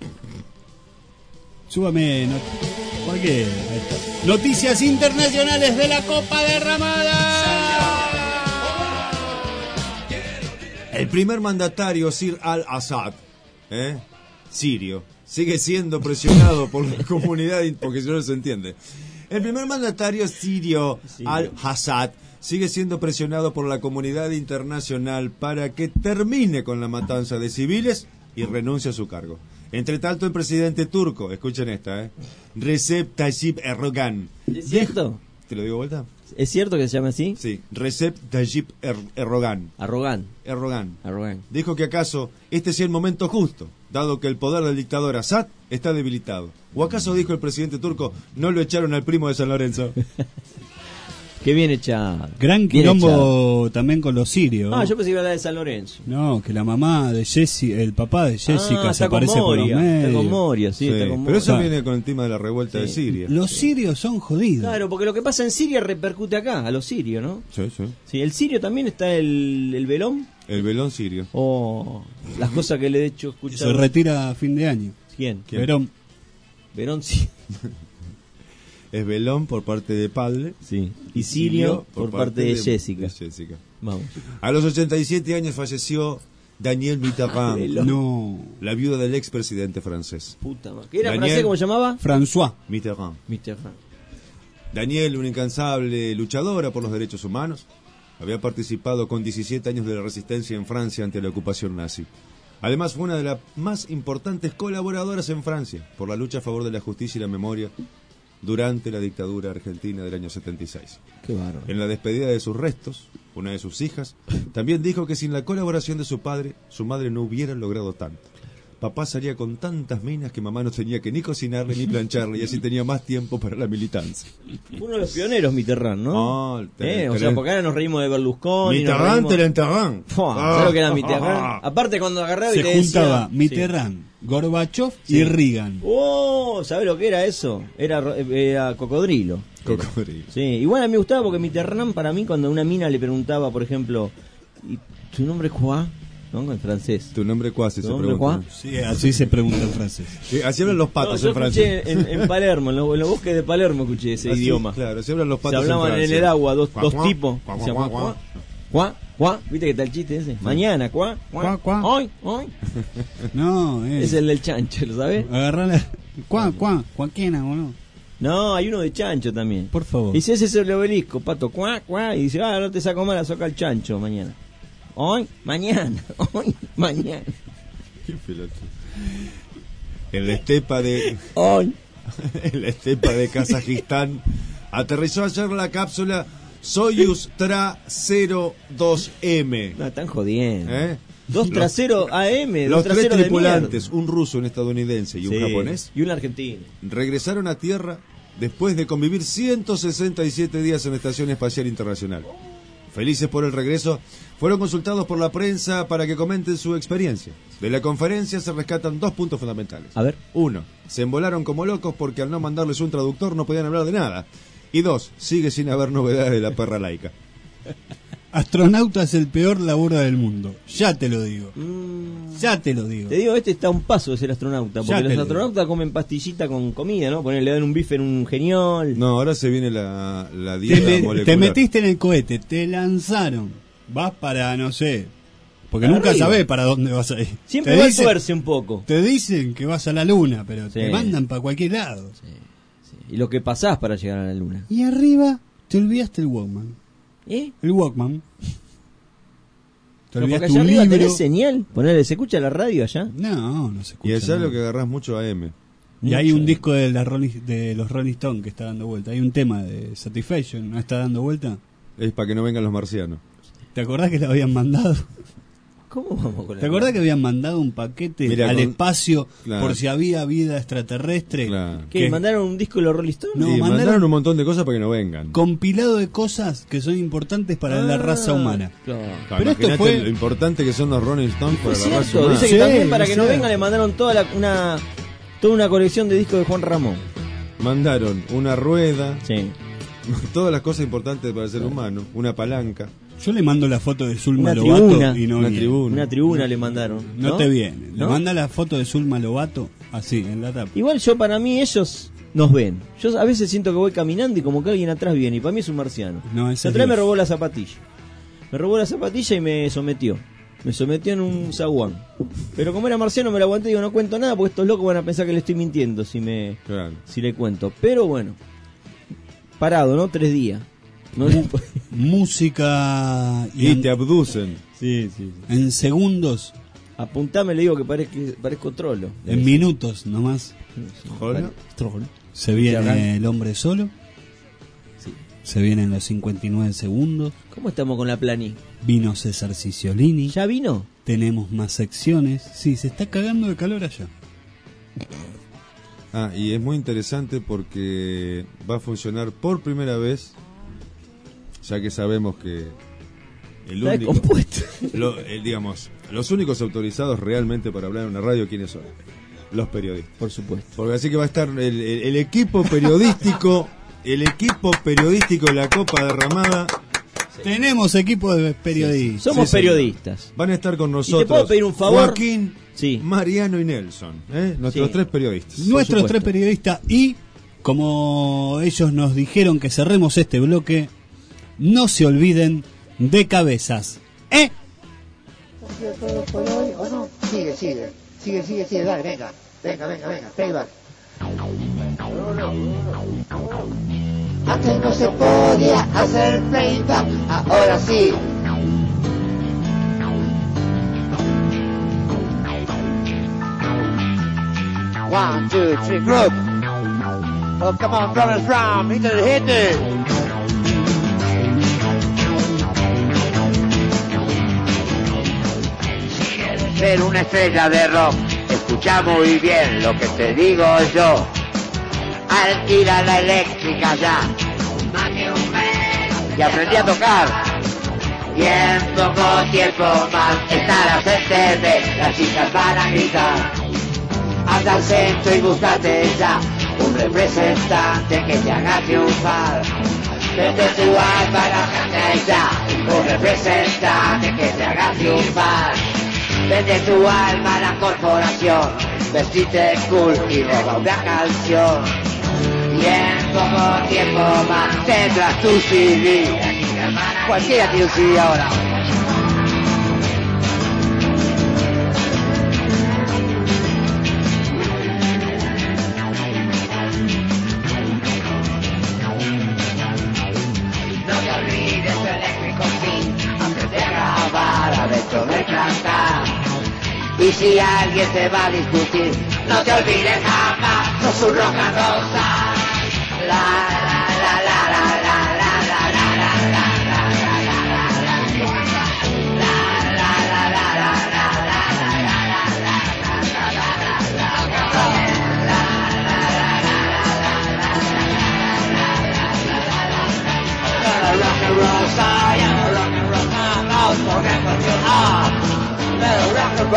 Súbame cualquier. Noticias internacionales de la Copa Derramada. El primer mandatario, Sir al-Assad, sirio, sigue siendo presionado por la comunidad, porque si no se entiende. El primer mandatario sirio, al-Assad, sigue siendo presionado por la comunidad internacional para que termine con la matanza de civiles y renuncie a su cargo. Entre tanto, el presidente turco, escuchen esta, Recep Tayyip Erdogan. ¿Es cierto? ¿Te lo digo de vuelta? ¿Es cierto que se llama así? Sí, Recep Tayyip Erdogan. Erdogan. Dijo que acaso este sea el momento justo, dado que el poder del dictador Assad está debilitado. ¿O acaso dijo el presidente turco, no lo echaron al primo de San Lorenzo? Qué bien echado. Gran quilombo también con los sirios. Ah, yo pensé que iba a hablar de San Lorenzo. No, que la mamá de Jessica, el papá de Jessica se aparece por los medios. Está con Moria, sí. Está con Moria. Pero eso viene con el tema de la revuelta de Siria. Los sirios son jodidos. Claro, porque lo que pasa en Siria repercute acá, a los sirios, ¿no? Sí. Sí, el sirio también está el velón. El velón sirio. Las cosas que le he hecho escuchar. Se retira a fin de año. ¿Quién? Verón sí. Es velón por parte de padre. Sí. Y sirio por parte de Jessica. Vamos. A los 87 años falleció Daniel Mitterrand. No. La viuda del expresidente francés. Puta madre. ¿Qué era francés? ¿Cómo se llamaba? François Mitterrand. Daniel, una incansable luchadora por los derechos humanos, había participado con 17 años de la resistencia en Francia ante la ocupación nazi. Además, fue una de las más importantes colaboradoras en Francia por la lucha a favor de la justicia y la memoria durante la dictadura argentina del año 76. Qué bárbaro. En la despedida de sus restos, una de sus hijas también dijo que sin la colaboración de su padre, su madre no hubiera logrado tanto. Papá salía con tantas minas que mamá no tenía que ni cocinarle ni plancharle, y así tenía más tiempo para la militancia. Uno de los pioneros, Mitterrand, ¿no? O sea, porque ahora nos reímos de Berlusconi. Mitterrand. ¿Sabes lo que era Mitterrand? Aparte, cuando agarraba y se te juntaba decía, Mitterrand, Gorbachev y Reagan. ¿Sabes lo que era eso? Era cocodrilo. Sí, igual a mí me gustaba porque Mitterrand, para mí, cuando una mina le preguntaba, por ejemplo, ¿y tu nombre es Juan? ¿No? En francés. ¿Tu nombre cuál se pregunta? Sí, así se pregunta en francés. Sí, así hablan los patos en Francia. En Palermo, en los bosques de Palermo escuché ese idioma. Claro, así hablan los patos. Se hablaban en el agua, dos tipos. Cuá. ¿Viste qué tal el chiste ese? Mañana, cuá. Hoy. No, es el del chancho, ¿lo sabes? Agarrala. Cuáquena, o no. No, hay uno de chancho también. Por favor. Dice, ese es el obelisco, pato, cuá. Y dice, no te saco más la soca al chancho mañana. Mañana. Qué pelotudo. En la estepa de Kazajistán aterrizó ayer la cápsula Soyuz Tra-02M. No, están jodiendo. 2-0 AM. Los 3 tripulantes, un ruso, un estadounidense y un japonés, y un argentino, regresaron a Tierra después de convivir 167 días en la Estación Espacial Internacional. Felices por el regreso, fueron consultados por la prensa para que comenten su experiencia. De la conferencia se rescatan 2 puntos fundamentales. A ver. 1. Se embolaron como locos porque al no mandarles un traductor no podían hablar de nada. Y 2. Sigue sin haber novedades de la perra laica. Astronauta es el peor laburo del mundo. Ya te lo digo. Te digo, este está a un paso de ser astronauta. Porque los astronautas comen pastillita con comida, ¿no? Le dan un bife en un geniol. No, ahora se viene la dieta molecular. Te metiste en el cohete, te lanzaron. Vas para, no sé. Porque para nunca sabés para dónde vas a ir. Siempre va a tuerce un poco. Te dicen que vas a la luna, pero te mandan para cualquier lado. Sí. Y lo que pasás para llegar a la luna. Y arriba te olvidaste el Walkman. El Walkman. Te olvidaste allá arriba libro. ¿Tenés señal? Ponele, ¿se escucha la radio allá? No se escucha. Y allá nada. Lo que agarrás mucho AM. Y hay un disco de los Rolling Stones que está dando vuelta. Hay un tema de Satisfaction, ¿no está dando vuelta? Es para que no vengan los marcianos. ¿Te acordás que le habían mandado? ¿Cómo vamos con ¿Te acordás que habían mandado un paquete al espacio por si había vida extraterrestre? Claro. ¿Qué? ¿Mandaron un disco de los Rolling Stones? No, sí, mandaron un montón de cosas para que no vengan. Compilado de cosas que son importantes para la raza humana. Claro. Pero esto fue lo importante que son los Rolling Stones para la raza humana. Dice que también para que no vengan le mandaron toda una colección de discos de Juan Ramón. Mandaron una rueda, sí, todas las cosas importantes para el ser humano, una palanca. Yo le mando la foto de Zulma Lobato y no una viene. tribuna. Una tribuna le mandaron. No te viene. Le manda la foto de Zulma Lobato así, en la tapa. Igual para mí ellos nos ven. Yo a veces siento que voy caminando y como que alguien atrás viene y para mí es un marciano. No, ese atrás me robó la zapatilla. Me robó la zapatilla y me sometió. Me sometió en un zaguán. Pero como era marciano me lo aguanté y digo, no cuento nada porque estos locos van a pensar que le estoy mintiendo si le cuento. Pero bueno, parado, ¿no? 3 días. No música y te abducen. Sí. En segundos. Apuntame, le digo que parezco trolo. En minutos nomás. Trolo. Se viene El hombre solo. Sí. Se vienen los 59 segundos. ¿Cómo estamos con la plani? Vino César Cicciolini. ¿Ya vino? Tenemos más secciones. Sí, se está cagando de calor allá. Y es muy interesante porque va a funcionar por primera vez, ya que sabemos que los únicos autorizados realmente para hablar en una radio, ¿quiénes son? Los periodistas. Por supuesto. Porque así que va a estar el equipo periodístico, el equipo periodístico de la Copa de Ramada. Sí. Tenemos equipo de periodistas. Sí. Somos periodistas. Van a estar con nosotros. ¿Y te puedo pedir un favor? Joaquín, Mariano y Nelson, nuestros 3 periodistas. Nuestros 3 periodistas y como ellos nos dijeron que cerremos este bloque, no se olviden de cabezas. Todo por hoy, ¿o no? Sigue, dale, venga, playback. Antes no se podía hacer playback, ahora sí. One, two, three, group. Oh, come on, brothers, round, hit it. Ser una estrella de rock, escucha muy bien lo que te digo yo. Alquila la eléctrica ya, y aprendí a tocar. Y en poco tiempo más estarás en TV, las chicas van a gritar. Anda al centro y búscate ya un representante que te haga triunfar. Vende tu alma a la gente ya, un representante que te haga triunfar. Vende tu alma a la corporación, vestite cool y roba una canción. Y en poco tiempo más tendrás tu CD. Cualquiera tiene un CD ahora. No te olvides tu eléctrico fin, aprende a grabar adentro de cantar. Y si alguien te va a discutir, no te olvides jamás, sos un rock and roll star. La la la la la la la la la la la la rock and roll star, yeah, rock and roll star, don't forget what you are. Little rock and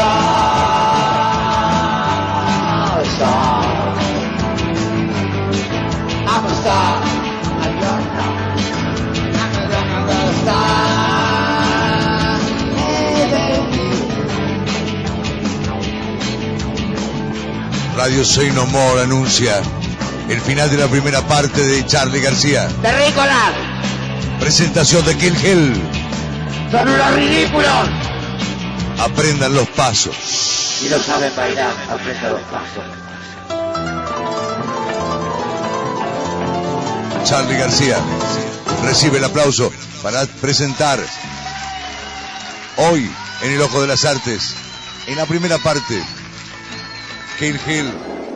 roll star. I'm a star, I don't know. I'm a rock and roll star. Hey, baby. Radio Say No More anuncia el final de la primera parte de Charly García. ¡Terrícolas! Presentación de Kill Hill. ¡Son unos ridículos! Aprendan los pasos. Si no saben bailar, aprendan los pasos. Charly García recibe el aplauso para presentar hoy en el Ojo de las Artes, en la primera parte, Kill Hill.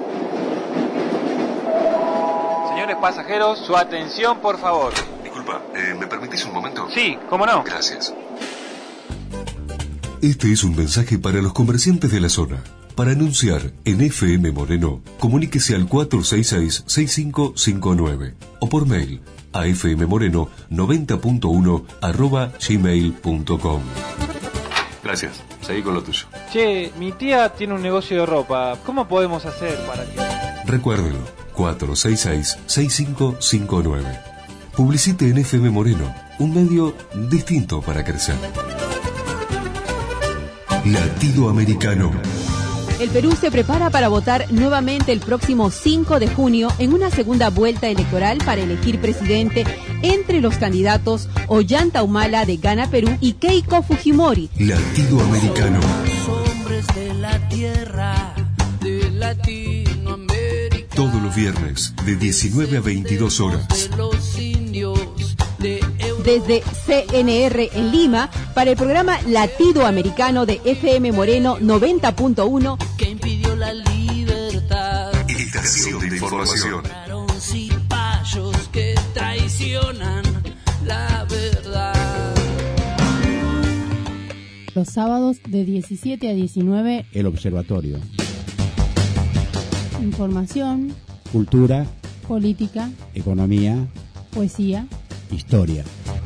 Señores pasajeros, su atención, por favor. Disculpa, ¿me permitís un momento? Sí, ¿cómo no? Gracias. Este es un mensaje para los comerciantes de la zona. Para anunciar en FM Moreno, comuníquese al 466-6559 o por mail a fmmoreno90.1@gmail.com. Gracias, seguí con lo tuyo. Che, mi tía tiene un negocio de ropa. ¿Cómo podemos hacer para que...? Recuérdelo, 466-6559. Publicite en FM Moreno, un medio distinto para crecer. Latido Americano. El Perú se prepara para votar nuevamente el próximo 5 de junio en una segunda vuelta electoral para elegir presidente entre los candidatos Ollanta Humala de Gana Perú y Keiko Fujimori. Latido Americano. Hombres de la tierra de Latinoamérica. Todos los viernes de 19 a 22 horas. De los indios de desde CNR en Lima para el programa Latido Americano de FM Moreno 90.1 que impidió la libertad. Estación de información. Cipayos que traicionan la verdad. Los sábados de 17 a 19 El Observatorio. Información, Cultura, política, economía, poesía, historia.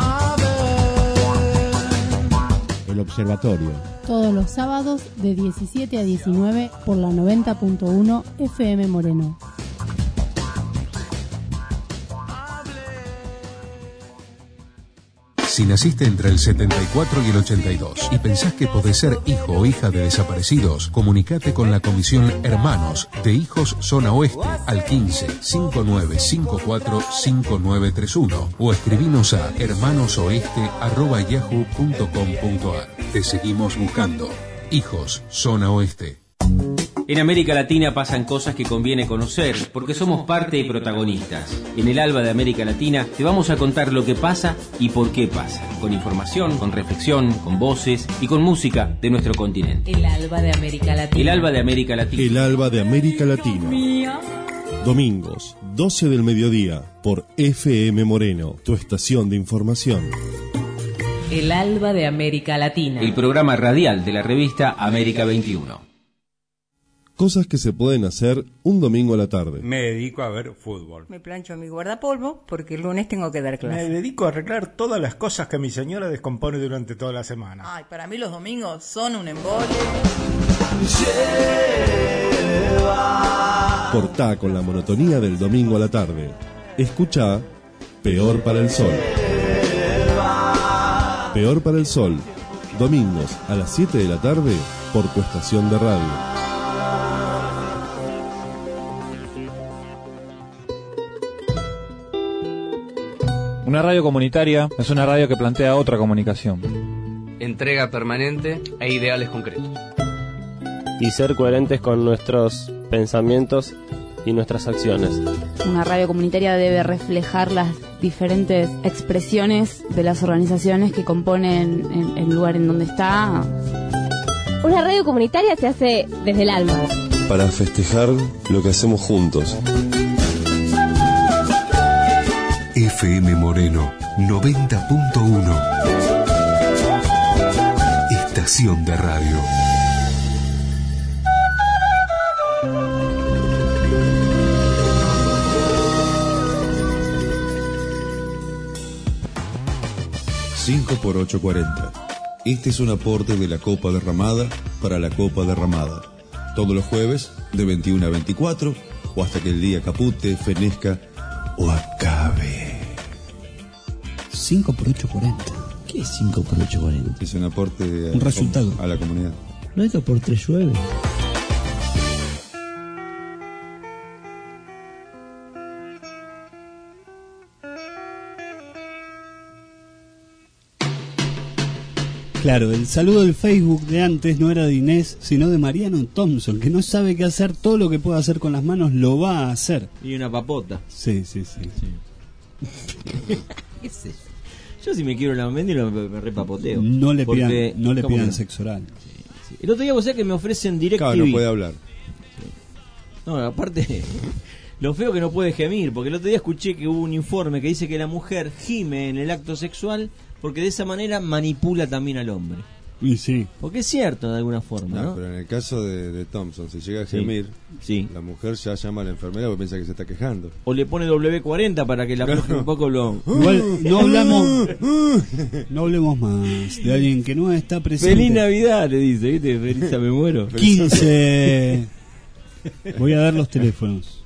El Observatorio. Todos los sábados de 17 a 19 por la 90.1 FM Moreno. Si naciste entre el 74 y el 82 y pensás que podés ser hijo o hija de desaparecidos, comunicate con la Comisión Hermanos de Hijos Zona Oeste al 15-5954-5931 o escribinos a hermanosoeste@yahoo.com.ar. Te seguimos buscando. Hijos Zona Oeste. En América Latina pasan cosas que conviene conocer, porque somos parte y protagonistas. En el Alba de América Latina te vamos a contar lo que pasa y por qué pasa, con información, con reflexión, con voces y con música de nuestro continente. El Alba de América Latina. El Alba de América Latina. El Alba de América Latina. Domingos, 12 del mediodía, por FM Moreno, tu estación de información. El Alba de América Latina. El programa radial de la revista América 21. Cosas que se pueden hacer un domingo a la tarde. Me dedico a ver fútbol. Me plancho mi guardapolvo porque el lunes tengo que dar clase. Me dedico a arreglar todas las cosas que mi señora descompone durante toda la semana. Ay, para mí los domingos son un embole. Cortá con la monotonía del domingo a la tarde. Escuchá Peor para el Sol. Peor para el Sol. Domingos a las 7 de la tarde por tu estación de radio. Una radio comunitaria es una radio que plantea otra comunicación. Entrega permanente e ideales concretos. Y ser coherentes con nuestros pensamientos y nuestras acciones. Una radio comunitaria debe reflejar las diferentes expresiones de las organizaciones que componen el lugar en donde está. Una radio comunitaria se hace desde el alma. Para festejar lo que hacemos juntos. FM Moreno 90.1. Estación de radio. por 840. Este es un aporte de la Copa Derramada para la Copa Derramada. Todos los jueves de 21 a 24 o hasta que el día capute, fenezca o acabe. 5 por 840. ¿Qué es 5 por 840? Es un aporte un resultado a la comunidad. ¿No es 2 por 3 llueve? Claro, el saludo del Facebook de antes no era de Inés, sino de Mariano Thompson, que no sabe qué hacer, todo lo que pueda hacer con las manos lo va a hacer. Y una papota. Sí. ¿Qué es eso? Yo si me quiero la mandíbula me repapoteo. No le pidan sexo oral. Sí. El otro día vos sabés que me ofrecen DirecTV. Claro, no puede hablar. No, aparte, lo feo que no puede gemir, porque el otro día escuché que hubo un informe que dice que la mujer gime en el acto sexual porque de esa manera manipula también al hombre. Y sí. Porque es cierto de alguna forma, ¿no? Pero en el caso de Thompson, si llega a gemir, la mujer ya llama a la enfermera porque piensa que se está quejando. O le pone W40 para que la afloje un poco lo... Igual no hablemos más de alguien que no está presente. Feliz Navidad, le dice, ¿viste? Feliz me muero. 15. Voy a dar los teléfonos.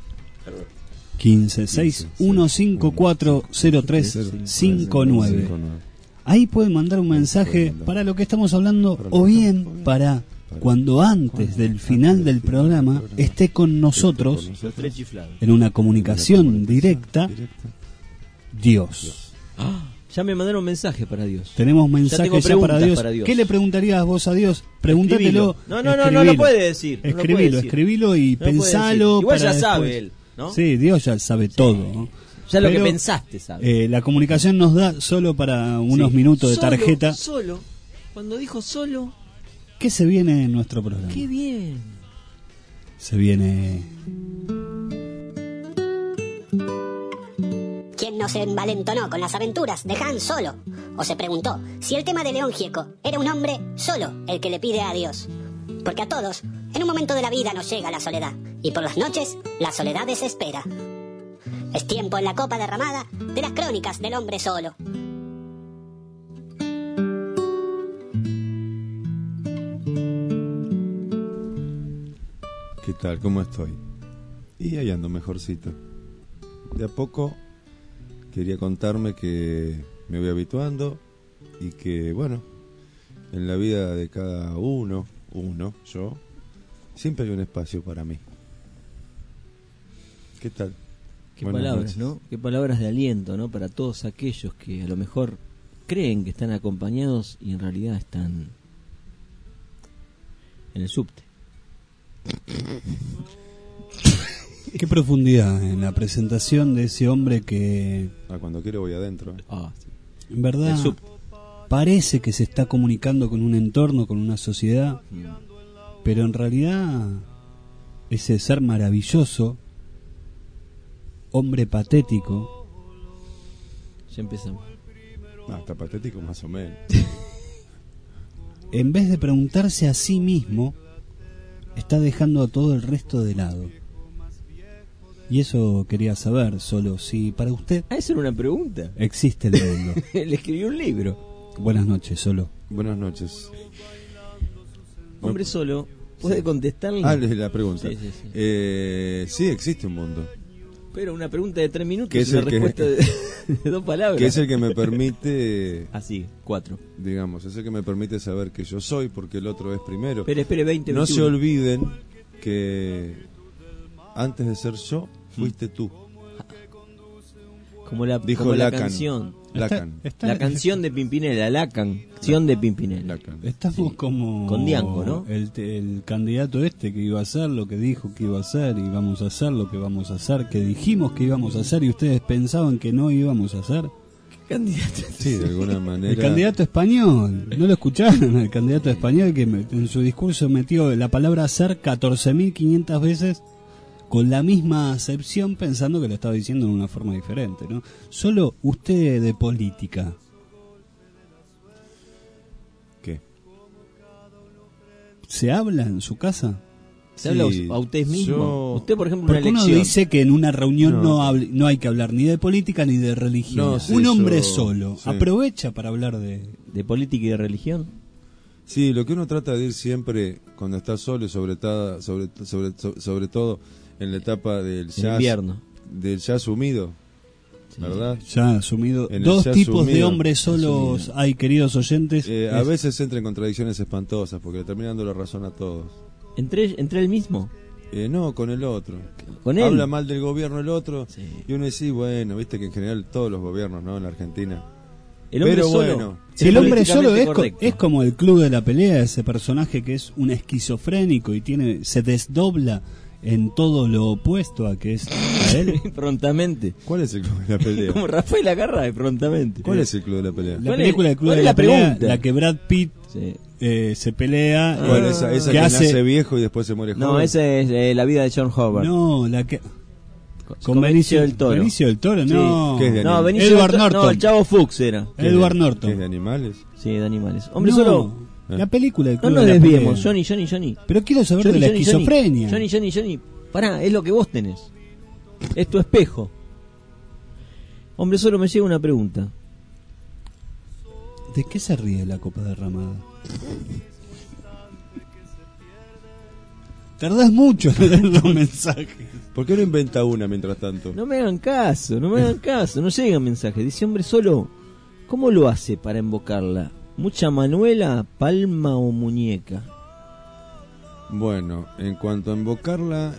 1561540359. Ahí pueden mandar un mensaje para lo que estamos hablando o bien para cuando antes del final del programa esté con nosotros en una comunicación directa Dios. Ya me mandaron mensaje para Dios. Tenemos mensajes ya para Dios. ¿Qué le preguntarías vos a Dios? Pregúntatelo. No lo puede decir. Escribilo y pensalo. Igual ya sabe él, ¿no? Sí, Dios ya sabe todo, ¿no? Ya lo que pensaste, ¿sabes? La comunicación nos da solo para unos minutos de tarjeta. Solo. Cuando dijo solo. ¿Qué se viene en nuestro programa? ¡Qué bien! Se viene... ¿Quién no se envalentonó con las aventuras de Han Solo? O se preguntó si el tema de León Gieco era un hombre solo el que le pide a Dios. Porque a todos, en un momento de la vida nos llega la soledad. Y por las noches, la soledad desespera. Es tiempo en la copa derramada de las crónicas del hombre solo. ¿Qué tal? ¿Cómo estoy? Y ahí ando mejorcito. De a poco quería contarme que me voy habituando y que, bueno, en la vida de cada uno, yo, siempre hay un espacio para mí. ¿Qué tal? Qué palabras, ¿no? Qué palabras de aliento, ¿no? Para todos aquellos que a lo mejor creen que están acompañados y en realidad están en el subte. Qué profundidad en la presentación de ese hombre que... cuando quiero voy adentro. Sí. En verdad, parece que se está comunicando con un entorno, con una sociedad, pero en realidad ese ser maravilloso, hombre patético... Ya empezamos. Está patético más o menos. En vez de preguntarse a sí mismo, está dejando a todo el resto de lado. Y eso quería saber, solo si para usted... Eso era una pregunta. Existe el mundo. Le escribió un libro. Buenas noches, Solo. Buenas noches. Hombre solo, ¿puede contestarle? La pregunta. Sí, existe un mundo. Pero una pregunta de 3 minutos y una respuesta de 2 palabras. Que es el que me permite... 4. Digamos, es el que me permite saber que yo soy, porque el otro es primero. Pero espere 20 No se olviden que antes de ser yo, fuiste tú. Como la canción. Lacan. La canción de Pimpinela, la canción de Pimpinela. Estamos como... Con Diango, ¿no? El candidato que iba a hacer lo que dijo que iba a hacer, y vamos a hacer lo que vamos a hacer, que dijimos que íbamos a hacer y ustedes pensaban que no íbamos a hacer. ¿Qué candidato? Sí, de alguna manera. El candidato español, ¿no lo escucharon? El candidato español que en su discurso metió la palabra hacer 14.500 veces con la misma acepción, pensando que lo estaba diciendo en una forma diferente, ¿no? Solo usted de política. ¿Qué? ¿Se habla en su casa? ¿Se habla a usted mismo? Usted, por ejemplo, porque uno dice que en una reunión no hay que hablar ni de política ni de religión. Un hombre solo aprovecha para hablar de política y de religión. Sí, lo que uno trata de ir siempre cuando está solo y sobre todo en la etapa del jazz, invierno, del jazz sumido, ¿verdad? Ya asumido. Dos tipos de hombres solos hay, queridos oyentes. A veces entra en contradicciones espantosas porque le termina dando la razón a todos. ¿Entre él mismo? No, con el otro. ¿Con él? Habla mal del gobierno el otro y uno dice, bueno, viste que en general todos los gobiernos, ¿no? En la Argentina. El hombre solo. Bueno, el hombre solo es como el club de la pelea, ese personaje que es un esquizofrénico y se desdobla en todo lo opuesto a que es a él. Prontamente. ¿Cuál es el club de la pelea? Como Rafael Agarra, Prontamente. ¿Cuál es el club de la pelea? La película del club de la pelea, la que Brad Pitt se pelea. Bueno, esa que nace viejo y después se muere joven. No, esa es La vida de John Howard. No, la que... Con Benicio del Toro. Benicio del Toro, no. ¿Qué es de Edward Norton. No, el Chavo Fuchs era. Edward Norton. ¿Es de animales? Sí, de animales. Hombre solo. La película del No Club nos de la desviemos, Pelea. Johnny. Pero quiero saber Johnny, de la Johnny, esquizofrenia. Johnny. Pará, es lo que vos tenés. Es tu espejo. Hombre, solo me llega una pregunta. ¿De qué se ríe la copa derramada? Tardás mucho en leer los mensajes. ¿Por qué no inventa una mientras tanto? No me hagan caso, no llegan mensajes. Dice, hombre, solo, ¿cómo lo hace para invocarla? ¿Mucha manuela, palma o muñeca? Bueno, en cuanto a invocarla,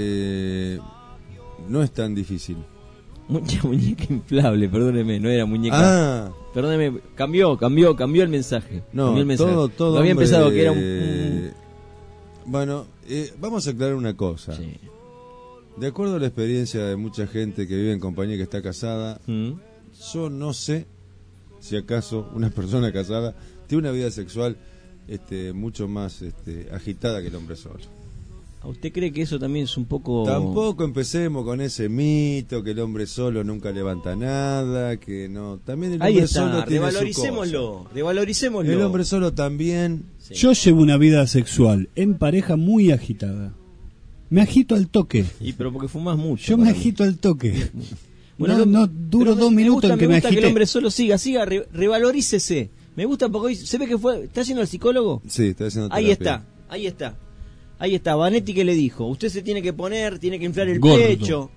no es tan difícil. Mucha muñeca inflable, perdóneme, no era muñeca. Ah. Perdóneme, cambió el mensaje. No, cambió el mensaje. todo No había hombre, empezado que era un... Bueno, vamos a aclarar una cosa. Sí. De acuerdo a la experiencia de mucha gente que vive en compañía y que está casada, yo no sé si acaso una persona casada tiene una vida sexual mucho más agitada que el hombre solo. ¿Usted cree que eso también es un poco...? Tampoco empecemos con ese mito que el hombre solo nunca levanta nada, que no... También el hombre solo tiene revaloricémoslo. El hombre solo también... Sí. Yo llevo una vida sexual en pareja muy agitada. Me agito al toque. Pero porque fumas mucho. Yo me agito al toque. Bueno, no duro 2 minutos en que me agite. Que el hombre solo siga, revalorícese. Me gusta porque hoy se ve que ¿está yendo al psicólogo? Sí, está haciendo terapia. Ahí está, Vanetti que le dijo, usted se tiene que poner, tiene que inflar el pecho.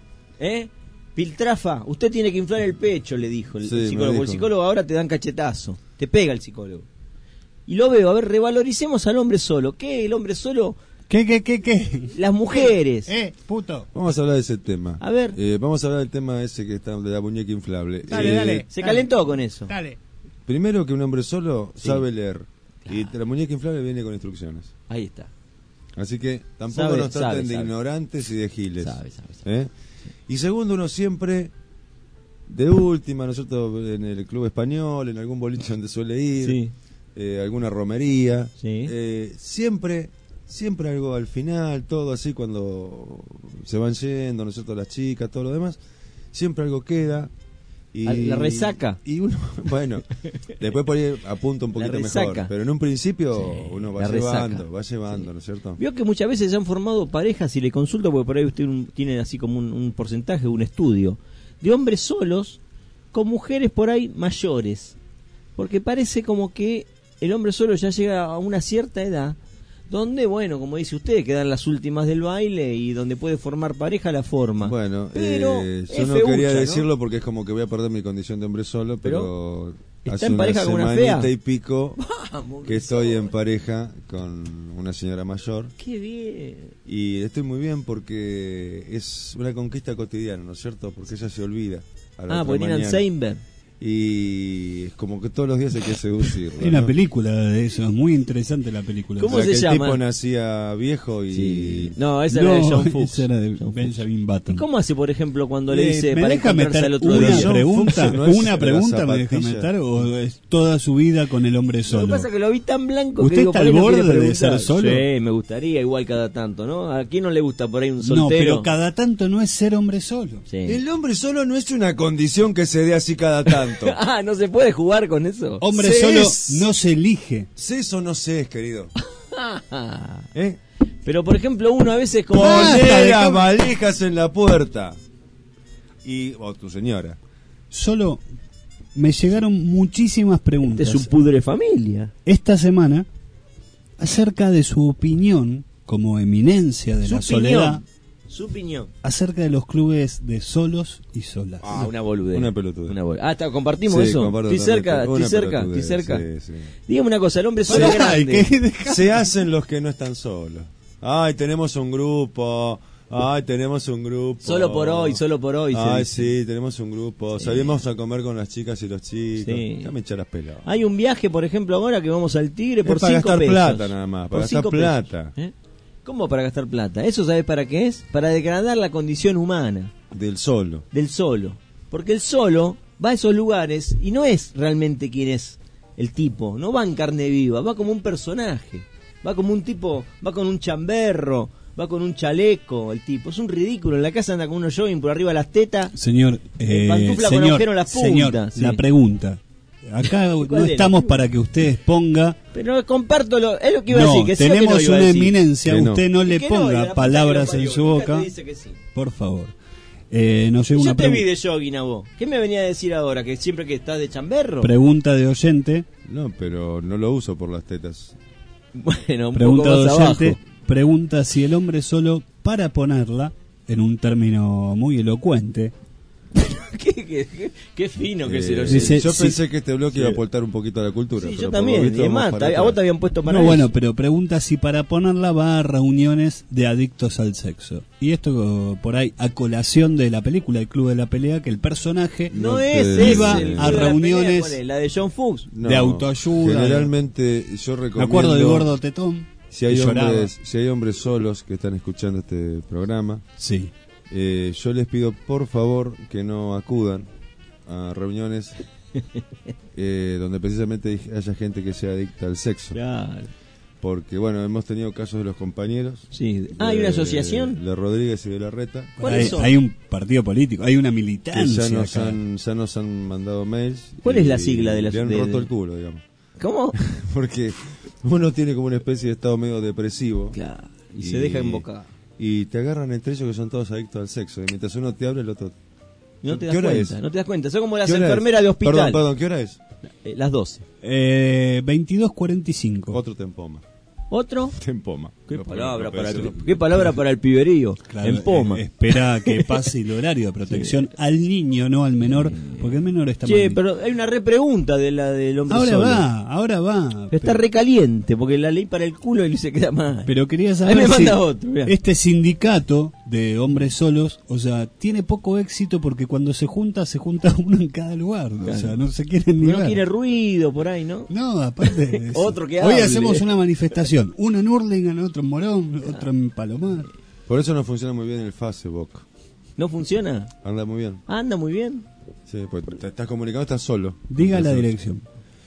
Piltrafa, usted tiene que inflar el pecho, le dijo el psicólogo. El psicólogo ahora te dan cachetazo, te pega el psicólogo. Y lo veo, a ver, revaloricemos al hombre solo. ¿Qué? ¿El hombre solo? ¿Qué? Las mujeres. Puto. Vamos a hablar de ese tema. A ver. Vamos a hablar del tema ese que está de la muñeca inflable. Dale. Se calentó con eso. Dale. Primero que un hombre solo sabe leer. Claro. Y la muñeca inflable viene con instrucciones. Ahí está. Así que tampoco nos traten de ignorantes y de giles. Sabe. Y segundo, uno siempre, de última, nosotros en el club español, en algún boliche donde suele ir, alguna romería, siempre algo al final, todo así cuando se van yendo, nosotros las chicas, todo lo demás, siempre algo queda. Y la resaca. Y uno, bueno, después por ahí apunta un poquito mejor. Pero en un principio uno va llevando, ¿no es cierto? Vio que muchas veces se han formado parejas, y le consulto porque por ahí usted tiene así como un porcentaje, un estudio, de hombres solos con mujeres por ahí mayores. Porque parece como que el hombre solo ya llega a una cierta edad donde, bueno, como dice usted, quedan las últimas del baile y donde puede formar pareja la forma. Bueno, pero yo no quería decirlo porque es como que voy a perder mi condición de hombre solo, pero ¿está en pareja con una fea? Y pico que estoy en pareja con una señora mayor. ¡Qué bien! Y estoy muy bien porque es una conquista cotidiana, ¿no es cierto? Porque ella se olvida. Porque tiene Alzheimer. Y es como que todos los días hay que seducirlo. Hay una película de eso, es muy interesante la película. ¿Cómo se llama? El tipo nacía viejo y... Sí. No, esa era de John Fuchs. Esa era de Benjamin Button. ¿Y cómo hace, por ejemplo, cuando le dice ¿me para deja encontrarse meter al otro una día? pregunta? No es ¿Una pregunta me deja zapatilla. meter o es toda su vida con el hombre solo? Lo que pasa es que lo vi tan blanco ¿Usted que digo, está al por ahí borde no quiere de ser preguntar. solo? Sí, me gustaría igual cada tanto, ¿no? ¿A quién no le gusta por ahí un soltero? No, pero cada tanto no es ser hombre solo. Sí. El hombre solo no es una condición que se dé así cada tanto. No se puede jugar con eso. Hombre solo no se elige. Eso no sé, querido. Pero por ejemplo uno a veces como... Poné las valijas en la puerta. O tu señora. Solo me llegaron muchísimas preguntas. Es un pudre familia. Esta semana acerca de su opinión como eminencia de la soledad. Su opinión. Acerca de los clubes de solos y solas. Una boludez. Una pelotuda. ¿Compartimos eso? Estoy cerca. Sí. Dígame una cosa, el hombre solo es grande. Se hacen los que no están solos. Tenemos un grupo. Solo por hoy. Sí, tenemos un grupo. Salimos a comer con las chicas y los chicos. Déjame echar las pelotas. Hay un viaje, por ejemplo, ahora que vamos al Tigre por 5 pesos. Para gastar plata nada más. Para gastar plata. ¿Cómo para gastar plata? ¿Eso sabes para qué es? Para degradar la condición humana. Del solo. Porque el solo va a esos lugares y no es realmente quien es el tipo. No va en carne viva, va como un personaje. Va como un tipo, va con un chamberro, va con un chaleco el tipo. Es un ridículo. En la casa anda con unos jogging por arriba de las tetas. Señor, pantufla con agujero en las puntas. Señor, la pregunta. Acá no ¿Cuál era? estamos para que usted exponga. Pero comparto es lo que iba a No, decir, que sí o que tenemos no iba a una decir. eminencia, Que no. usted no Y le que no, y ponga la puta palabras que lo en parió, su boca. fíjate, dice que sí. Por favor. Nos llega Yo una te vi pregunta. de jogging a vos. ¿Qué me venía a decir ahora? ¿Que siempre que estás de chamberro? Pregunta de oyente. No, pero no lo uso por las tetas. Bueno, un Pregunta poco de más oyente. abajo. Pregunta si el hombre solo, para ponerla en un término muy elocuente. Qué fino que se lo dice, yo sí, pensé que este bloque iba a aportar un poquito a la cultura. Sí, pero yo por lo también. visto Y es vamos más, para a atrás. vos te habían puesto para No, eso. bueno, pero pregunta si para ponerla va a reuniones de adictos al sexo. Y esto por ahí a colación de la película El Club de la Pelea, que el personaje No es ese, iba el a Club de la reuniones Pelea, ¿cuál es? La de John Fuchs. No, de autoayuda. Generalmente yo recomiendo. Me acuerdo del gordo tetón. Si hay, que lloraba. si hay hombres solos que están escuchando este programa, Sí. yo les pido por favor que no acudan a reuniones donde precisamente haya gente que sea adicta al sexo. Claro. Porque, bueno, hemos tenido casos de los compañeros. Sí. ¿Hay una asociación? De Rodríguez y de Larreta. Hay un partido político, hay una Que militancia. ya nos han mandado mails. ¿Cuál es la sigla de la Le han de- roto el culo, digamos. ¿Cómo? Porque uno tiene como una especie de estado medio depresivo. Claro. Y se deja embocar. Y te agarran entre ellos que son todos adictos al sexo. Y mientras uno te habla, el otro. No te ¿Qué das hora cuenta, es? no te das cuenta. Son como las ¿Qué hora es? enfermeras de hospital. Perdón, ¿qué hora es? Las 12. 22:45. Otro tempoma. ¿Otro? Tempoma. ¿Qué No, palabra, no puede para ser. el, qué palabra para el piberío? Claro, Empoma. espera que pase el horario de protección al niño, no al menor, porque el menor está Che, mal. pero hay una repregunta de la del hombre Ahora solo. ahora va. Está recaliente, porque la ley para el culo y se queda mal. Pero quería Ahí saber me si manda otro, mirá. este sindicato de hombres solos, o sea, tiene poco éxito porque cuando se junta uno en cada lugar, o sea, no se quieren ni No ver. quiere ruido por ahí, ¿no? No, aparte Otro que hoy hable. hacemos una manifestación, uno en Hurlingham, otro en Morón, otro en Palomar. Por eso no funciona muy bien el Facebook. ¿No funciona? Anda muy bien. Anda muy bien. Sí, pues te estás comunicando, estás solo. Diga la Entonces, dirección.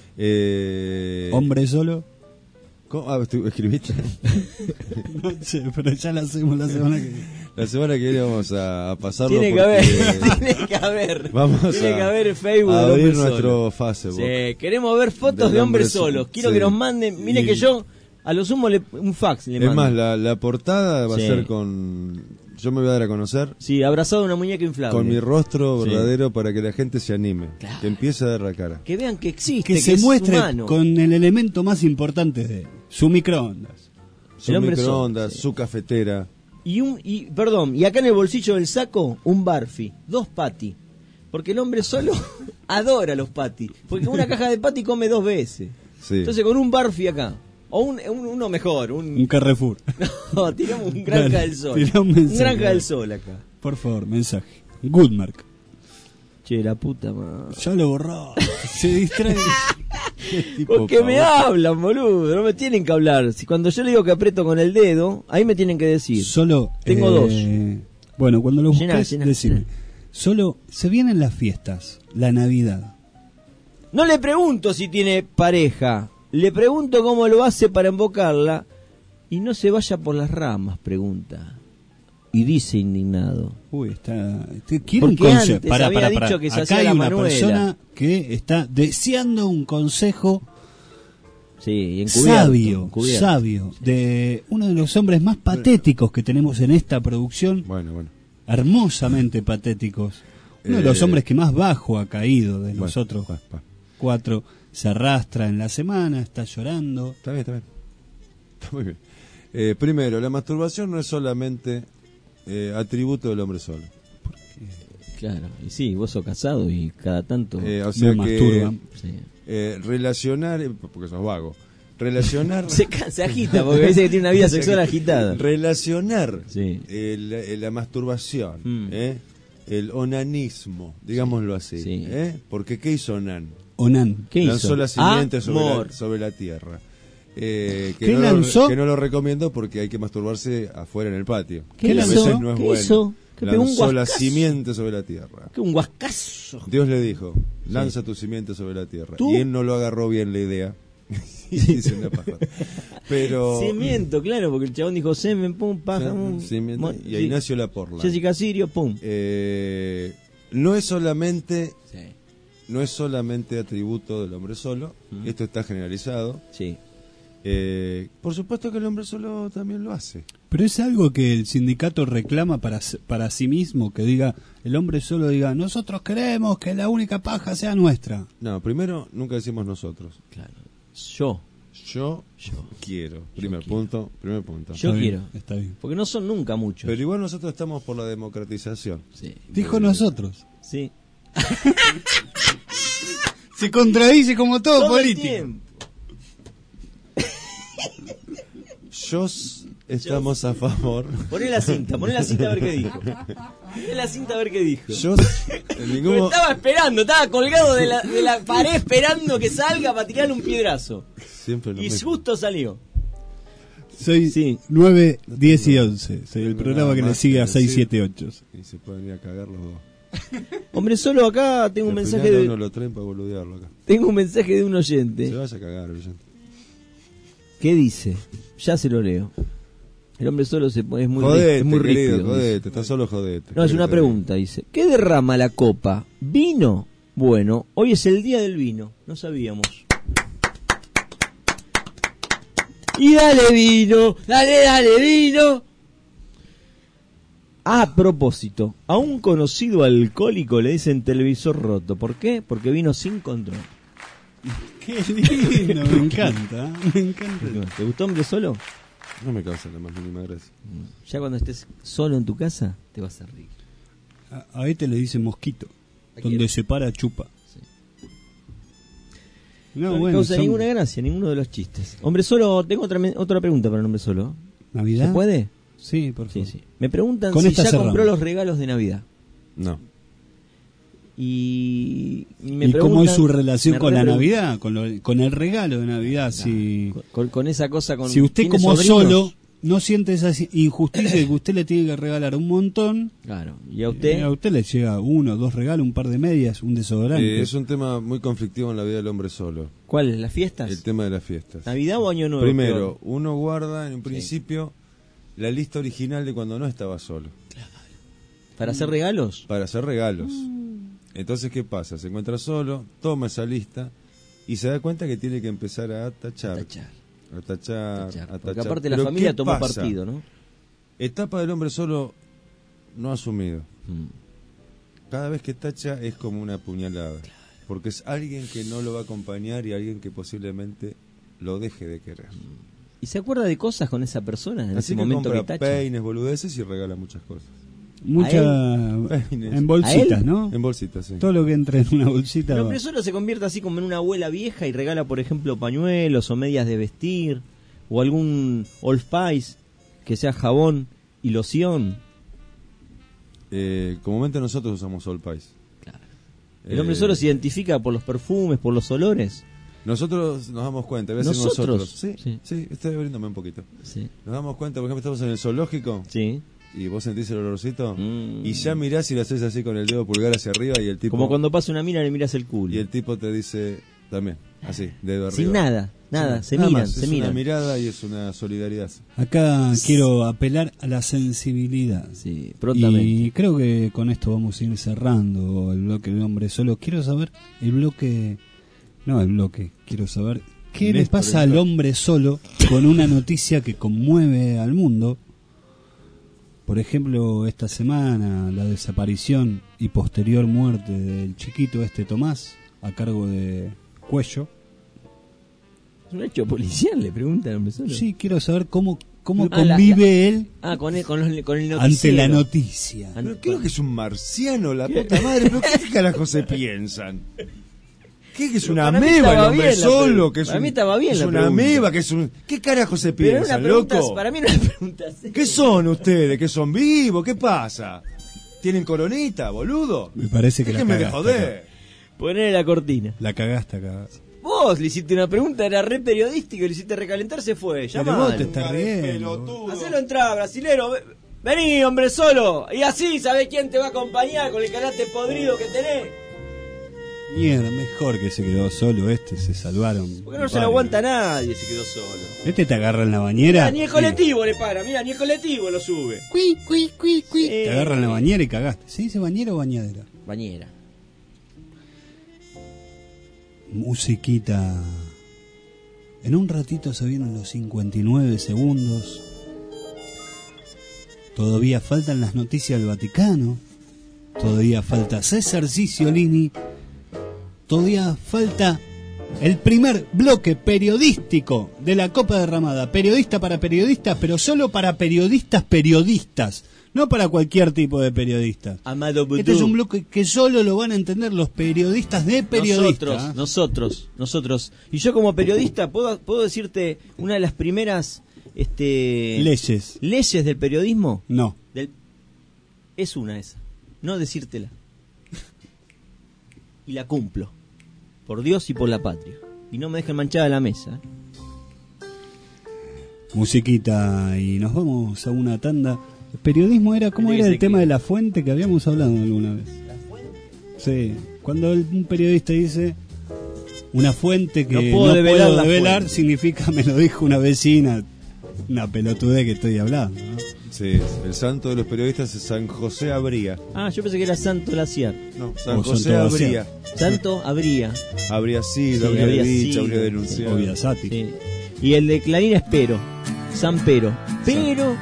Eh, Hombre solo. ¿Cómo? Ah, ¿escribiste? No sé, pero ya la hacemos la semana que viene. La semana que viene vamos a pasarlo. Tiene que porque haber. Vamos Tiene a que haber Facebook a del abrir hombre nuestro solo. Facebook. Sí, queremos ver fotos Del de hombres hombre solo. solos. Quiero Sí. que nos manden. Mire Y- que yo, a lo sumo, un fax le Es mando. más, la portada va Sí. a ser con... Yo me voy a dar a conocer Sí, abrazado a una muñeca inflable. con mi rostro Sí. verdadero para que la gente se anime. Que empiece a dar la cara. Que vean que existe, Que se es muestre humano. con el elemento más importante de él, su microondas. Su El hombre microondas, solo, sí. su cafetera. Perdón, y acá en el bolsillo del saco, un Barfi, 2 patty. Porque el hombre solo adora los patty. Porque una caja de patty come 2 veces. Sí. Entonces con un Barfi acá. O uno mejor, Un Carrefour. No, tiramos un Granja Dale, del Sol. tirá un mensaje, Granja dale. del Sol acá. Por favor, mensaje. Goodmark. Che, la puta madre. Ya lo borró. Se distrae. Porque me hablan, boludo. No me tienen que hablar. Si cuando yo le digo que aprieto con el dedo, ahí me tienen que decir. Solo. Tengo 2. Bueno, cuando lo busques, Llená, decime. llená. Solo se vienen las fiestas, la Navidad. No le pregunto si tiene pareja. Le pregunto cómo lo hace para embocarla. Y no se vaya por las ramas, pregunta. Y dice indignado. Uy, quiero un Porque consejo. antes había dicho que se Acá hacía hay la una Manuela. persona que está deseando un consejo Sí, encubierto. sabio, de uno de los hombres más patéticos que tenemos en esta producción. Bueno. Hermosamente patéticos. Uno de los hombres que más bajo ha caído de nosotros. 4 se arrastra en la semana, está llorando. Está bien. Está muy bien. Primero, la masturbación no es solamente atributo del hombre solo. Claro, y sí, vos sos casado y cada tanto O sea me que masturban. Sí. Relacionar, porque sos vago, relacionar... se agita porque dice que tiene una vida sexual agitada. Relacionar Sí. la masturbación, el onanismo, digámoslo así. Sí. Porque ¿qué hizo Onan? Onan. ¿Qué hizo? Lanzó la simiente Amor. sobre la tierra. Que ¿Qué no lanzó? que no lo recomiendo porque hay que masturbarse afuera en el patio. ¿Qué A lanzó? veces no es ¿Qué bueno. hizo? ¿Qué pegó un Lanzó la guascazo? simiente sobre la tierra. Que un guascazo. Dios le dijo, lanza tu simiente sobre la tierra. ¿Tú? Y él no lo agarró bien la idea. Y dice una paja. Pero... Cimiento, claro, porque el chabón dijo semen, pum, paja, pum. Cimiento, y a Ignacio Laporla. Jessica Sirio, pum. No es solamente no es solamente atributo del hombre solo, esto está generalizado. Sí. Por supuesto que el hombre solo también lo hace. Pero es algo que el sindicato reclama para sí mismo, que diga, el hombre solo diga, nosotros queremos que la única paja sea nuestra. No, primero nunca decimos nosotros. Claro. Yo quiero. Primer punto. Yo quiero. Está bien. Porque no son nunca muchos. Pero igual nosotros estamos por la democratización. Sí. Dijo nosotros. Sí. Se contradice como todo político. Estamos a favor. Poné la cinta a ver qué dijo. Ninguno... Estaba esperando, estaba colgado de la pared esperando que salga para tirarle un piedrazo. Siempre lo y mismo. justo salió. Soy 9, 10 y 11. Soy el programa que le sigue a 6, 7, 8. Y se pueden ir a cagar los dos. Hombre, solo acá tengo un mensaje de... Uno lo traen para boludearlo acá. Tengo un mensaje de un oyente. Se vaya a cagar el oyente. ¿Qué dice? Ya se lo leo. El hombre solo es muy querido, rígido. Jodete, está solo jodete. No, es una pregunta, dice. ¿Qué derrama la copa? ¿Vino? Bueno, hoy es el día del vino. No sabíamos. Y dale vino, dale vino. A propósito, a un conocido alcohólico le dicen televisor roto. ¿Por qué? Porque vino sin control. Qué lindo, me encanta. ¿Te gustó Hombre Solo? No me causa la más mínima gracia. Ya cuando estés solo en tu casa, te vas a reír. A este le dicen mosquito. Donde se para, chupa. Sí. No me causa ninguna gracia, ninguno de los chistes. Hombre Solo, tengo otra pregunta para el Hombre Solo. ¿Navidad? ¿Se puede? Sí, por favor. Sí. Me preguntan con si ya cerramos. Compró los regalos de Navidad. No. ¿Y cómo es su relación con la Navidad? Con el regalo de Navidad. Si con esa cosa. Si usted como solo no siente esa injusticia de que usted le tiene que regalar un montón. Claro. ¿Y a usted? A usted le llega 1 o 2 regalos, un par de medias, un desodorante. Es un tema muy conflictivo en la vida del hombre solo. ¿Cuál es? ¿Las fiestas? El tema de las fiestas. ¿Navidad o Año Nuevo? Primero, uno guarda en un principio la lista original de cuando no estaba solo. ¿Para hacer regalos? Para hacer regalos. Entonces, ¿qué pasa? Se encuentra solo, toma esa lista y se da cuenta que tiene que empezar a tachar. Porque aparte la familia toma partido, ¿no? Etapa del hombre solo no asumido. Cada vez que tacha es como una puñalada. Porque es alguien que no lo va a acompañar y alguien que posiblemente lo deje de querer. ¿Y se acuerda de cosas con esa persona en Así ese que momento compra que tacha? peines, boludeces y regala muchas cosas. En bolsitas, ¿no? En bolsitas, sí. Todo lo que entra en una bolsita. El hombre solo se convierte así como en una abuela vieja y regala, por ejemplo, pañuelos o medias de vestir o algún Old Spice que sea jabón y loción. Comúnmente nosotros usamos Old Spice. Claro. El hombre solo se identifica por los perfumes, por los olores. Nosotros nos damos cuenta, a veces nosotros. Sí, estoy abriéndome un poquito. Sí. Nos damos cuenta, por ejemplo, estamos en el zoológico. Sí. Y vos sentís el olorcito y ya mirás y lo haces así con el dedo pulgar hacia arriba y el tipo... Como cuando pasa una mina le miras el culo. Y el tipo te dice también, así, dedo arriba. Sin nada, se miran. Es una mirada y es una solidaridad. Acá quiero apelar a la sensibilidad. Sí, prontamente. Y creo que con esto vamos a ir cerrando el bloque del hombre solo. Quiero saber quiero saber qué le pasa al hombre solo con una noticia que conmueve al mundo. Por ejemplo, esta semana la desaparición y posterior muerte del chiquito Tomás a cargo de Cuello. ¿Es un hecho policial? Le pregunta al hombre solo. Sí, quiero saber cómo convive él con el noticiero. Ante la noticia. Pero creo que es un marciano, la puta madre. ¿Pero qué carajo se piensan? ¿Qué es una ameba el hombre solo? Para mí estaba bien. Es una ameba, que es un... ¿Qué carajo se piensan, loco? Para mí no es pregunta. ¿Qué son ustedes? ¿Que son vivos? ¿Qué pasa? ¿Tienen coronita, boludo? Me parece que la cagaste. Déjenme de joder. Ponele la cortina. La cagaste acá. Vos le hiciste una pregunta, era re periodística, le hiciste recalentar, se fue. Pero vos te estás riendo. Hacelo entrar, brasilero. Vení, hombre solo. Y así sabés quién te va a acompañar con el carácter podrido que tenés. Mierda, mejor que se quedó solo se salvaron. Porque no se lo aguanta nadie, se quedó solo. Te agarra en la bañera. Ni el colectivo le para, ni el colectivo lo sube. Te agarra en la bañera y cagaste. ¿Se dice bañera o bañadera? Bañera. Musiquita. En un ratito se vienen los 59 segundos. Todavía faltan las noticias del Vaticano. Todavía falta César Cicciolini. Todavía falta el primer bloque periodístico de la Copa Derramada. Periodista para periodistas, pero solo para periodistas. No para cualquier tipo de periodistas. Amado Boudou. Este es un bloque que solo lo van a entender los periodistas de periodistas. Nosotros. Y yo como periodista puedo decirte una de las primeras leyes del periodismo. No. Es una esa. No decírtela. Y la cumplo. Por Dios y por la patria. Y no me dejen manchada la mesa. Musiquita y nos vamos a una tanda. El periodismo era, ¿cómo era el tema de la fuente que habíamos hablado alguna vez? ¿La fuente? Sí, cuando un periodista dice una fuente que no puedo develar, significa me lo dijo una vecina, una pelotudez que estoy hablando, ¿no? Sí, el santo de los periodistas es San José Abría. Ah, yo pensé que era Santo Laciar. No, San José Abría. Santo Abría. Habría sido, sí, habría dicho, habría denunciado. Obvia Sati. Sí. Y el de Clarín es Pero. San Pero. Pero...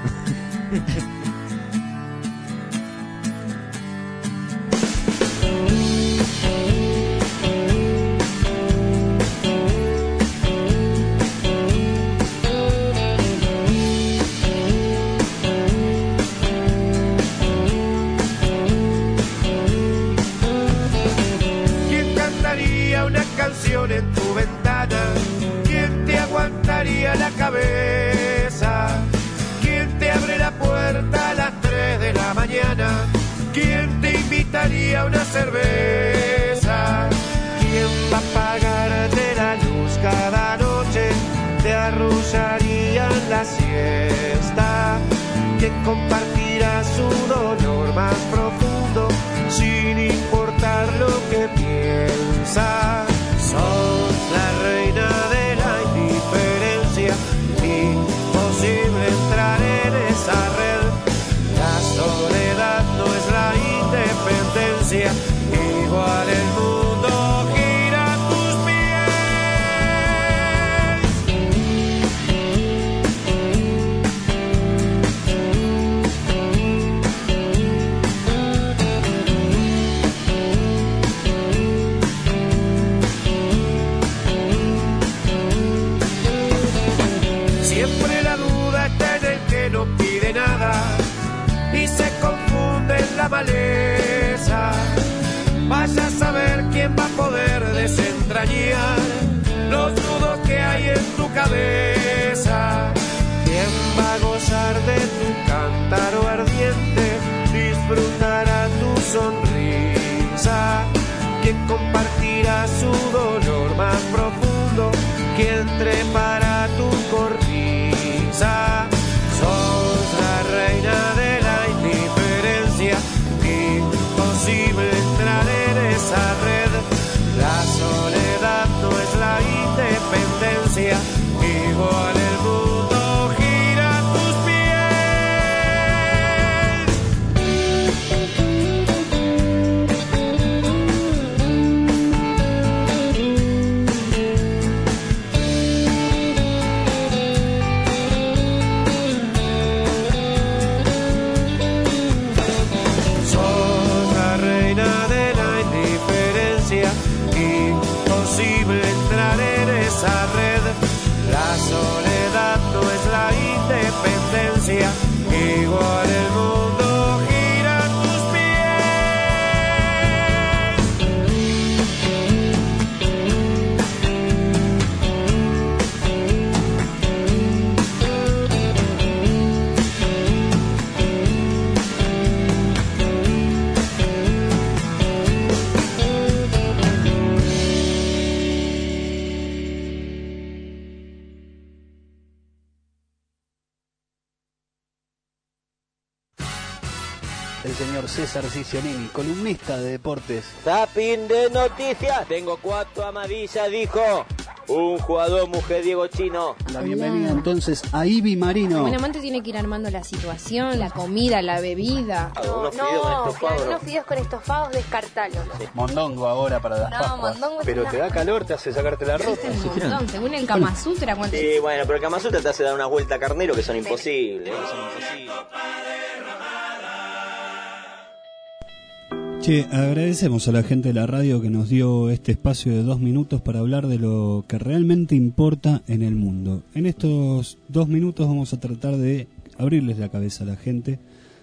En tu ventana, ¿quién te aguantaría la cabeza? ¿Quién te abre la puerta a las 3 de la mañana? ¿Quién te invitaría a una cerveza? ¿Quién va a pagarte la luz cada noche? ¿Te arrullarían la siesta? ¿Quién compartirá su dolor más profundo sin importar lo que piensa? Sos la reina de la indiferencia, imposible entrar en esa red. La soledad no es la independencia, igual el mundo gira a tus y se confunde en la maleza. Vaya a saber quién va a poder desentrañar los nudos que hay en tu cabeza. Quién va a gozar de tu cántaro ardiente, disfrutará tu sonrisa. Quién compartirá su dolor más profundo, quién trepará tu cornisa. Sos la reina de la indiferencia, imposible entrar en esa red. La soledad no es la independencia, igual el mundo gira a tus red. La soledad no es la independencia, igual el mundo gira a tus El señor César Cicciolini, columnista de deportes. Zapping de noticias. Tengo 4 amarillas, dijo. Un jugador mujeriego chino. La bienvenida entonces a Ivy Marino. Un amante tiene que ir armando la situación, la comida, la bebida. Unos fideos con estofado. Unos fideos con estofados, descartalo. Sí. Mondongo ahora para las Pascuas. Mondongo. Pero te da calor, te hace sacarte la ropa. Un montón, según el Kama Sutra. ¿Cuánto? Sí, bueno, pero el Kama Sutra te hace dar una vuelta a carnero que son imposibles. Che, agradecemos a la gente de la radio que nos dio este espacio de 2 minutos para hablar de lo que realmente importa en el mundo. En estos 2 minutos vamos a tratar de abrirles la cabeza a la gente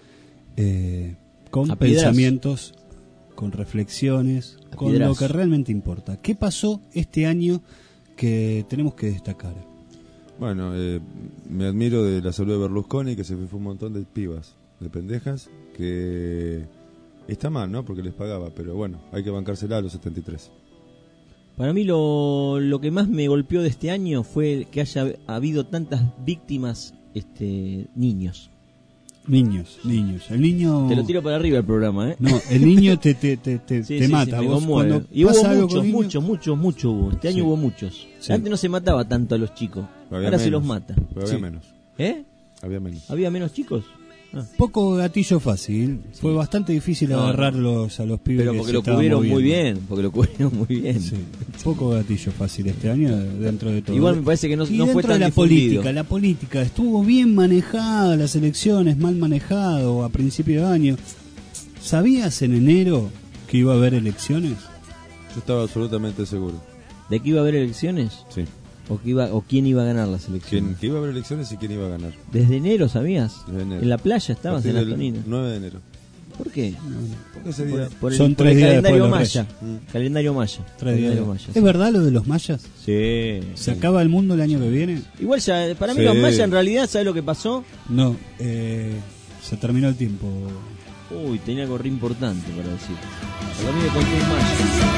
con pensamientos, con reflexiones, con lo que realmente importa. ¿Qué pasó este año que tenemos que destacar? Bueno, me admiro de la salud de Berlusconi, que se fue un montón de pibas, de pendejas, que está mal, ¿no? Porque les pagaba, pero bueno, hay que bancársela a los 73. Para mí lo que más me golpeó de este año fue que haya habido tantas víctimas niños. Niños. El niño... Te lo tiro para arriba el programa, ¿eh? No, el niño te mata. Sí, Vos cuando y hubo muchos hubo. Este año hubo muchos. Sí. Antes no se mataba tanto a los chicos. Ahora menos, se los mata. Pero había menos. Había menos. ¿Había menos chicos? Poco gatillo fácil. Sí. Fue bastante difícil agarrarlos a los pibes. Pero porque lo cubrieron muy bien. Sí. Poco gatillo fácil este año dentro de todo. Igual me parece que no fue tan de difundido. La política estuvo bien manejada, las elecciones mal manejado a principio de año. ¿Sabías en enero que iba a haber elecciones? Yo estaba absolutamente seguro. ¿De que iba a haber elecciones? Sí. ¿O quién iba a ganar las elecciones? Que iba a haber elecciones y quién iba a ganar. ¿Desde enero sabías? Desde enero. En la playa estabas en Antonina. 9 de enero. ¿Por qué? Porque ese día... Son 3 días calendario después maya. Calendario maya. 3 días. ¿Es verdad lo de los mayas? Sí. ¿Se acaba el mundo el año que viene? Igual ya, para mí los mayas en realidad, ¿sabes lo que pasó? No, se terminó el tiempo. Uy, tenía algo re importante para decir. Para mí me conté un maya.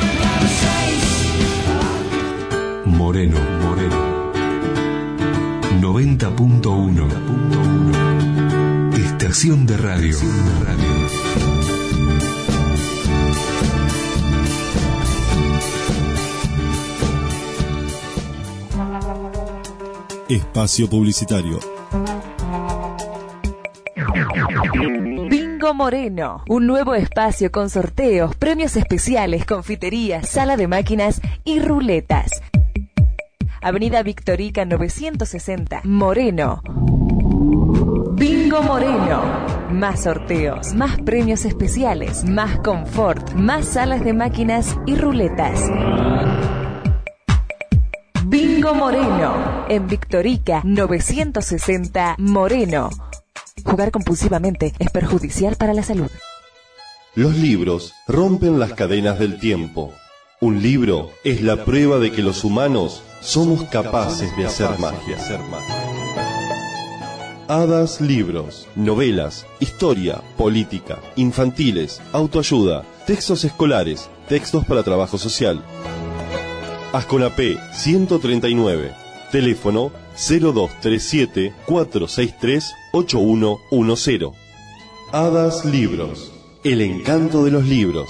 Moreno 90.1 Estación de radio. Espacio publicitario. Bingo Moreno, un nuevo espacio con sorteos, premios especiales, confiterías, sala de máquinas y ruletas. Avenida Victorica 960, Moreno. Bingo Moreno. Más sorteos, más premios especiales, más confort, más salas de máquinas y ruletas. Bingo Moreno. En Victorica 960, Moreno. Jugar compulsivamente es perjudicial para la salud. Los libros rompen las cadenas del tiempo. Un libro es la prueba de que los humanos somos capaces de hacer magia. Hadas Libros, novelas, historia, política, infantiles, autoayuda, textos escolares, textos para trabajo social. Asconapé 139, teléfono 0237 463 8110. Hadas Libros, el encanto de los libros.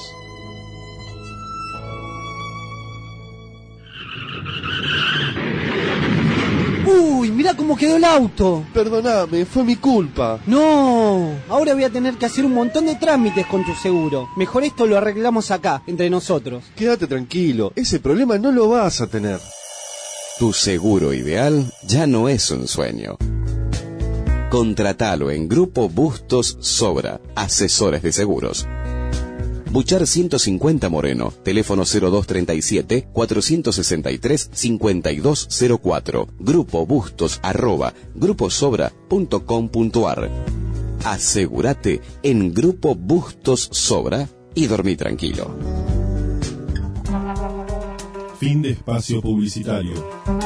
¡Uy, mirá cómo quedó el auto! Perdóname, fue mi culpa. No, ahora voy a tener que hacer un montón de trámites con tu seguro. Mejor esto lo arreglamos acá, entre nosotros. Quédate tranquilo, ese problema no lo vas a tener. Tu seguro ideal ya no es un sueño. Contratalo en Grupo Bustos Sobra, asesores de seguros. Buchar 150 Moreno, teléfono 0237-463-5204, grupobustos@gruposobra.com.ar. Asegúrate en Grupo Bustos Sobra y dormí tranquilo. Fin de espacio publicitario.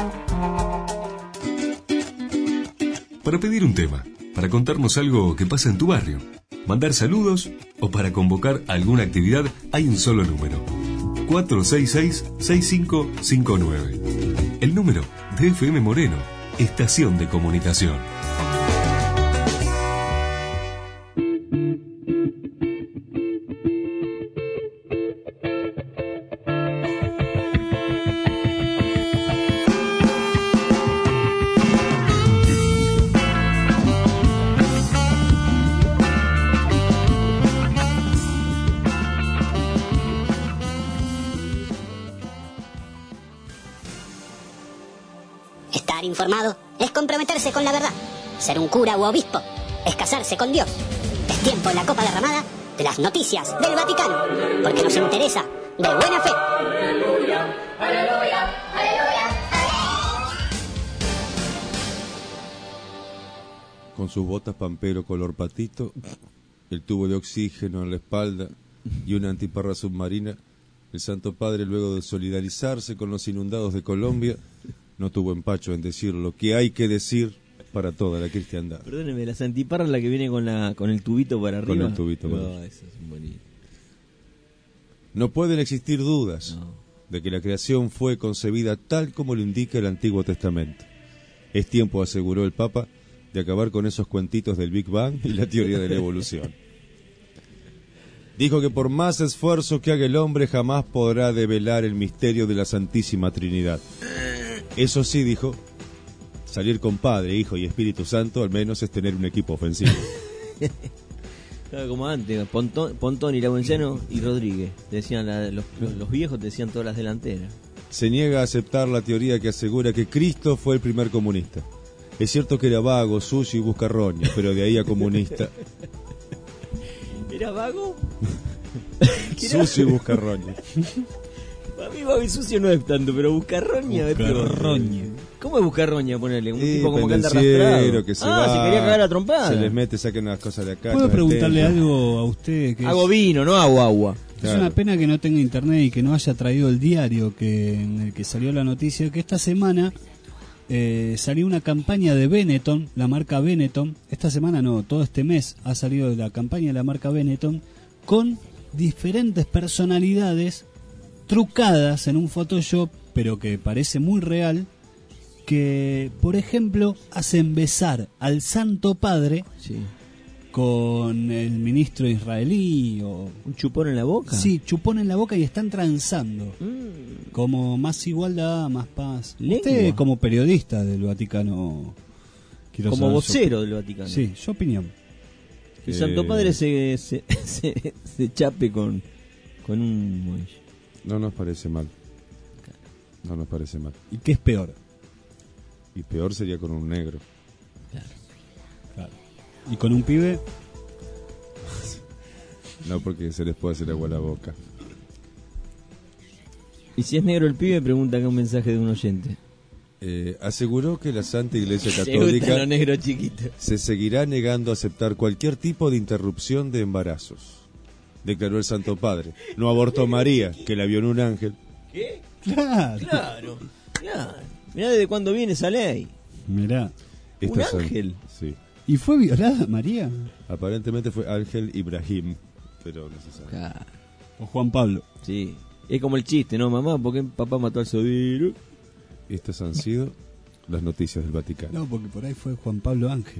Para pedir un tema, para contarnos algo que pasa en tu barrio, mandar saludos o para convocar alguna actividad, hay un solo número: 466-6559. El número de FM Moreno, Estación de Comunicación. Estar informado es comprometerse con la verdad. Ser un cura u obispo es casarse con Dios. Es tiempo en la copa derramada de las noticias del Vaticano, porque nos interesa de buena fe. Aleluya, aleluya, aleluya. Con sus botas pampero color patito, el tubo de oxígeno en la espalda y una antiparra submarina, el Santo Padre, luego de solidarizarse con los inundados de Colombia, no tuvo empacho en decir lo que hay que decir para toda la cristiandad. Perdóneme, las antiparras la que viene con el tubito para arriba. Con el tubito para arriba. Eso es bonito. No pueden existir dudas de que la creación fue concebida tal como lo indica el Antiguo Testamento. Es tiempo, aseguró el Papa, de acabar con esos cuentitos del Big Bang y la teoría de la evolución. Dijo que por más esfuerzo que haga el hombre jamás podrá develar el misterio de la Santísima Trinidad. Eso sí, dijo, salir con Padre, Hijo y Espíritu Santo al menos es tener un equipo ofensivo. Claro, como antes, Pontón, Irabuenzano y Rodríguez. Decían los viejos te decían todas las delanteras. Se niega a aceptar la teoría que asegura que Cristo fue el primer comunista. Es cierto que era vago, sucio y buscarroña, pero de ahí a comunista. ¿Era vago? Sucio y buscarroña. Para mí vago y sucio no es tanto, pero buscarroña es peor. ¿Cómo es buscarroña? Ponerle un tipo como que anda arrastrado. Que se se quería cagar a trompada. Se les mete, saquen las cosas de acá. ¿Puedo preguntarle algo a usted? Hago vino, no hago agua. Es una pena que no tenga internet y que no haya traído el diario en el que salió la noticia que esta semana salió una campaña de Benetton, la marca Benetton. Esta semana no, todo este mes ha salido la campaña de la marca Benetton con diferentes personalidades trucadas en un Photoshop, pero que parece muy real, que por ejemplo hacen besar al Santo Padre con el ministro israelí o un chupón en la boca. Sí, chupón en la boca y están transando. Como más igualdad, más paz. Lengua. Usted como periodista del Vaticano, como vocero del Vaticano. Sí, su opinión. El Santo Padre se chape con un... No nos parece mal. No nos parece mal. ¿Y qué es peor? Y peor sería con un negro. Claro. ¿Y con un pibe? No, porque se les puede hacer agua a la boca. ¿Y si es negro el pibe? Pregunta acá un mensaje de un oyente. Aseguró que la Santa Iglesia Católica se seguirá negando a aceptar cualquier tipo de interrupción de embarazos. Declaró el Santo Padre. No abortó a María, que la vio en un ángel. ¿Qué? Claro. Mirá desde cuándo viene esa ley. Mirá. ¿Un ángel? Sí. ¿Y fue violada María? Aparentemente fue Ángel Ibrahim, pero no se sabe. Claro. O Juan Pablo. Sí. Es como el chiste, ¿no, mamá? ¿Por qué papá mató al sobrino? Estas han sido las noticias del Vaticano. No, porque por ahí fue Juan Pablo Ángel.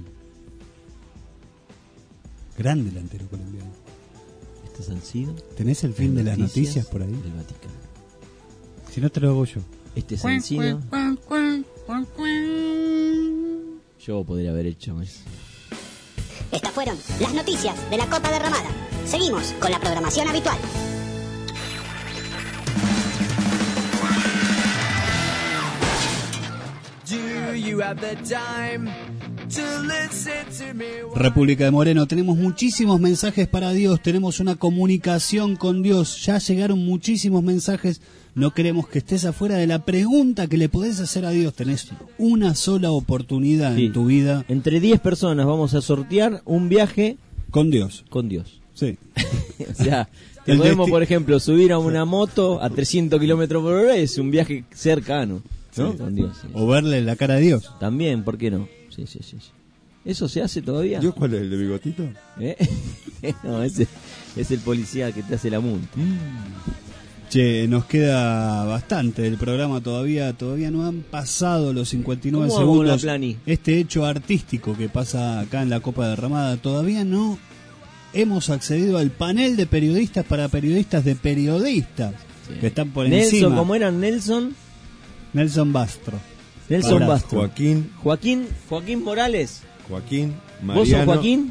Gran delantero colombiano. ¿Estas han sido? ¿Tenés el fin de las noticias por ahí? Del Vaticano. Si no te lo hago yo. Este han sido... Yo podría haber hecho eso. Estas fueron las noticias de la Copa Derramada. Seguimos con la programación habitual. República de Moreno, tenemos muchísimos mensajes para Dios, tenemos una comunicación con Dios, ya llegaron muchísimos mensajes, no queremos que estés afuera de la pregunta que le podés hacer a Dios, tenés una sola oportunidad en tu vida. Entre 10 personas vamos a sortear un viaje con Dios. Con Dios. Sí. O sea, podemos, por ejemplo, subir a una moto a 300 kilómetros por hora, es un viaje cercano, ¿no? Sí. Con Dios. Sí. O verle la cara a Dios. También, ¿por qué no? Sí. ¿Eso se hace todavía? ¿Dios cuál es, el de bigotito? No, ese es el policía que te hace la multa. Che, nos queda bastante del programa todavía no han pasado los 59 segundos. Este hecho artístico que pasa acá en la Copa Derramada, todavía no hemos accedido al panel de periodistas para periodistas de periodistas que están por encima. ¿Cómo eran? Nelson Bastro. Joaquín Morales. Mariano. ¿Vos sos Joaquín?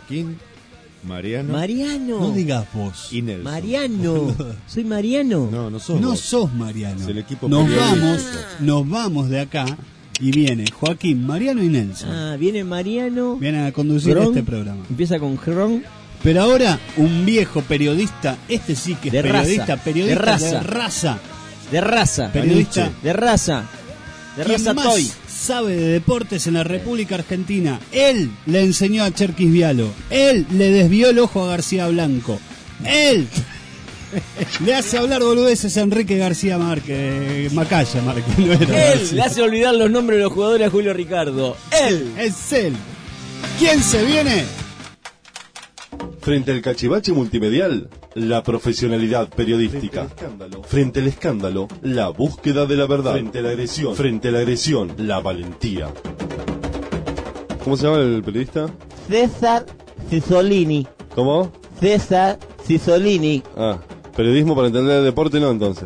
Mariano. No digas vos. Y Nelson. Mariano. Soy Mariano. No sos. No vos. sos Mariano. Es el equipo nos vamos de acá Y viene Joaquín, Mariano y Nelson. Ah, viene Mariano. Vienen a conducir Gron, este programa. Empieza con Gron. Pero ahora un viejo periodista, este sí que es de periodista, raza, periodista de raza, de raza, periodista de raza, de raza más Toy. Sabe de deportes en la República Argentina. Él le enseñó a Cherkis Vialo, él le desvió el ojo a García Blanco, él le hace hablar boludeces a Enrique García Macaya, no era él le hace olvidar los nombres de los jugadores a Julio Ricardo. Él es él. ¿Quién se viene? Frente al cachivache multimedial, la profesionalidad periodística. Frente al escándalo, la búsqueda de la verdad. Frente a la agresión, la valentía. ¿Cómo se llama el periodista? César Cisolini. ¿Cómo? César Cisolini. Ah, periodismo para entender el deporte, no, entonces.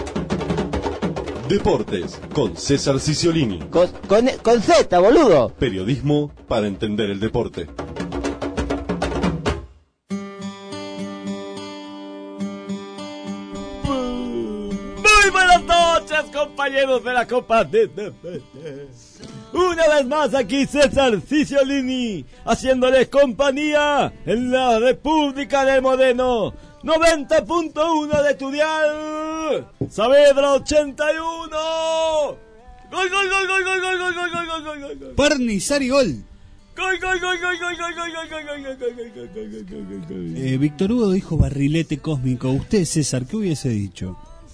Deportes, con César Cisolini. Con Z, boludo. Periodismo para entender el deporte. Buenas noches, compañeros de la Copa de... Una vez más aquí César Cisolini, haciéndoles compañía en la República del Moreno. 90.1 de tu dial. Saavedra 81. Gol, gol, gol, gol, gol, gol, gol, gol, gol, gol, gol, gol. Pernizar y gol. Gol, gol, gol, gol, gol, gol, gol, gol, gol, gol, gol, gol. Víctor Hugo dijo barrilete cósmico. Usted, César, ¿qué hubiese dicho?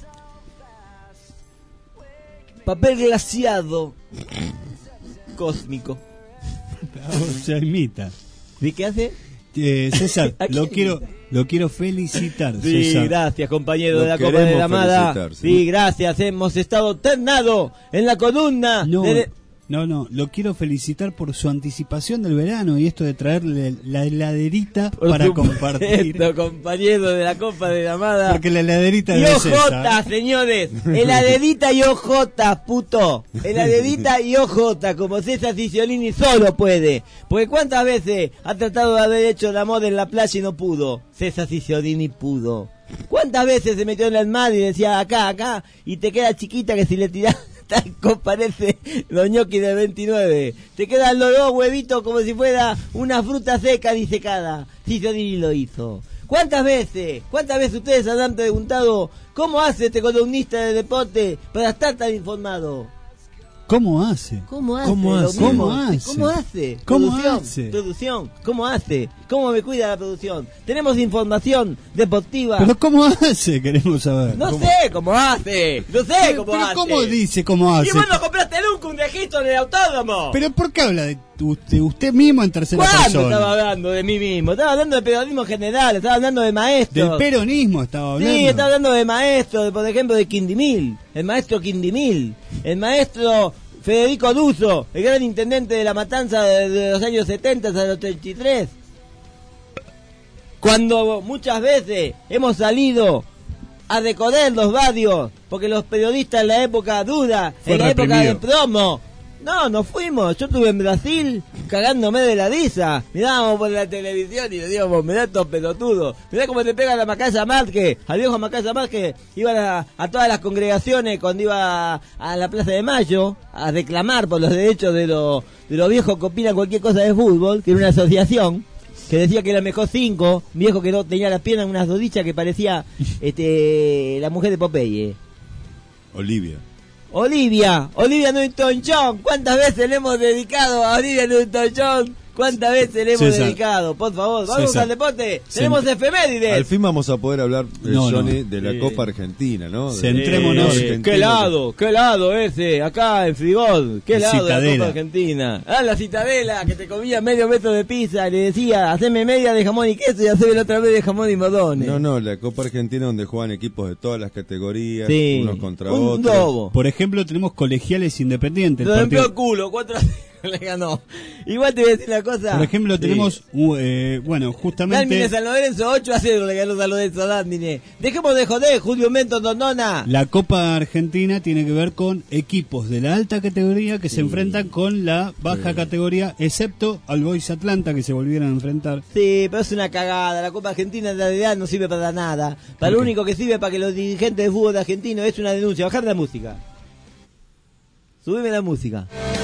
Papel glaciado cósmico. Se imita. ¿Y qué hace? César, lo quiero felicitar. Sí, César. Gracias, compañero de la Copa de la Amada. Sí, gracias. Hemos estado ternado en la columna. No, lo quiero felicitar por su anticipación del verano y esto de traerle la heladerita para compartir. Compañero de la Copa de la Amada. Porque la heladerita y de OJ, César. señores. Heladerita y OJ, puto. Heladerita y OJ, como César Cisolini solo puede. Porque ¿cuántas veces ha tratado de haber hecho el amor en la playa y no pudo? César Cisolini pudo. ¿Cuántas veces se metió en el mar y decía acá, y te queda chiquita que si le tirás parece los ñoquis del 29? Te quedan los dos huevitos como si fuera una fruta seca disecada. Cisolini lo hizo. ¿Cuántas veces ustedes han preguntado cómo hace este columnista de deporte para estar tan informado? ¿Cómo hace? Producción. ¿Cómo hace? ¿Cómo me cuida la producción? Tenemos información deportiva. ¿Pero cómo hace? Queremos saber. No sé cómo hace. ¿Pero cómo dice cómo hace? Y vos no compraste nunca un registro en el autódromo. ¿Pero por qué habla de usted mismo en tercera persona? ¿Cuándo estaba hablando de mí mismo? Estaba hablando de periodismo general, estaba hablando de maestros. Del peronismo estaba hablando. Sí, estaba hablando de maestros, por ejemplo de Quindimil. El maestro Quindimil. El maestro Federico Duso, el gran intendente de La Matanza de los años 70 hasta los 33. Cuando muchas veces hemos salido a recorrer los barrios, porque los periodistas en la época dura, en la época de promo, no fuimos. Yo estuve en Brasil cagándome de la risa. Mirábamos por la televisión y le decíamos, mirá estos pelotudos, mirá cómo te pega la Macaya Márquez, al viejo Macaya Márquez. Iban a todas las congregaciones cuando iba a la Plaza de Mayo a reclamar por los derechos de los viejos que opinan cualquier cosa de fútbol, que era una asociación que decía que era mejor 5, un viejo que no tenía las piernas en unas rodillas que parecía la mujer de Popeye. Olivia Newton-John. ¿Cuántas veces le hemos dedicado a Olivia Newton-John? ¿Cuántas veces le hemos dedicado? Por favor, vamos al deporte. Tenemos efemérides. Al fin vamos a poder hablar, Johnny, de la Copa Argentina, ¿no? Centrémonos. ¿Qué lado ese? Acá en Frigol. ¿Qué lado de la Copa Argentina? La Citadela, que te comía medio metro de pizza. Le decía, haceme media de jamón y queso y haceme la otra vez de jamón y mordones. No, la Copa Argentina donde juegan equipos de todas las categorías, unos contra otros. Dobo. Por ejemplo, tenemos Colegiales Independientes. Lo rompió el culo, 4-0 le ganó. Igual te voy a decir una cosa. Por ejemplo, tenemos, justamente... Dálmine San Lorenzo, 8-0 le ganó San Lorenzo, Dálmine. Dejemos de joder, Julio Mento, Dondona. La Copa Argentina tiene que ver con equipos de la alta categoría que se enfrentan con la baja categoría, excepto al Boys Atlanta, que se volvieron a enfrentar. Sí, pero es una cagada. La Copa Argentina en realidad no sirve para nada. Para lo único que sirve para que los dirigentes de fútbol argentino es una denuncia. Bajar la música. Subime la música.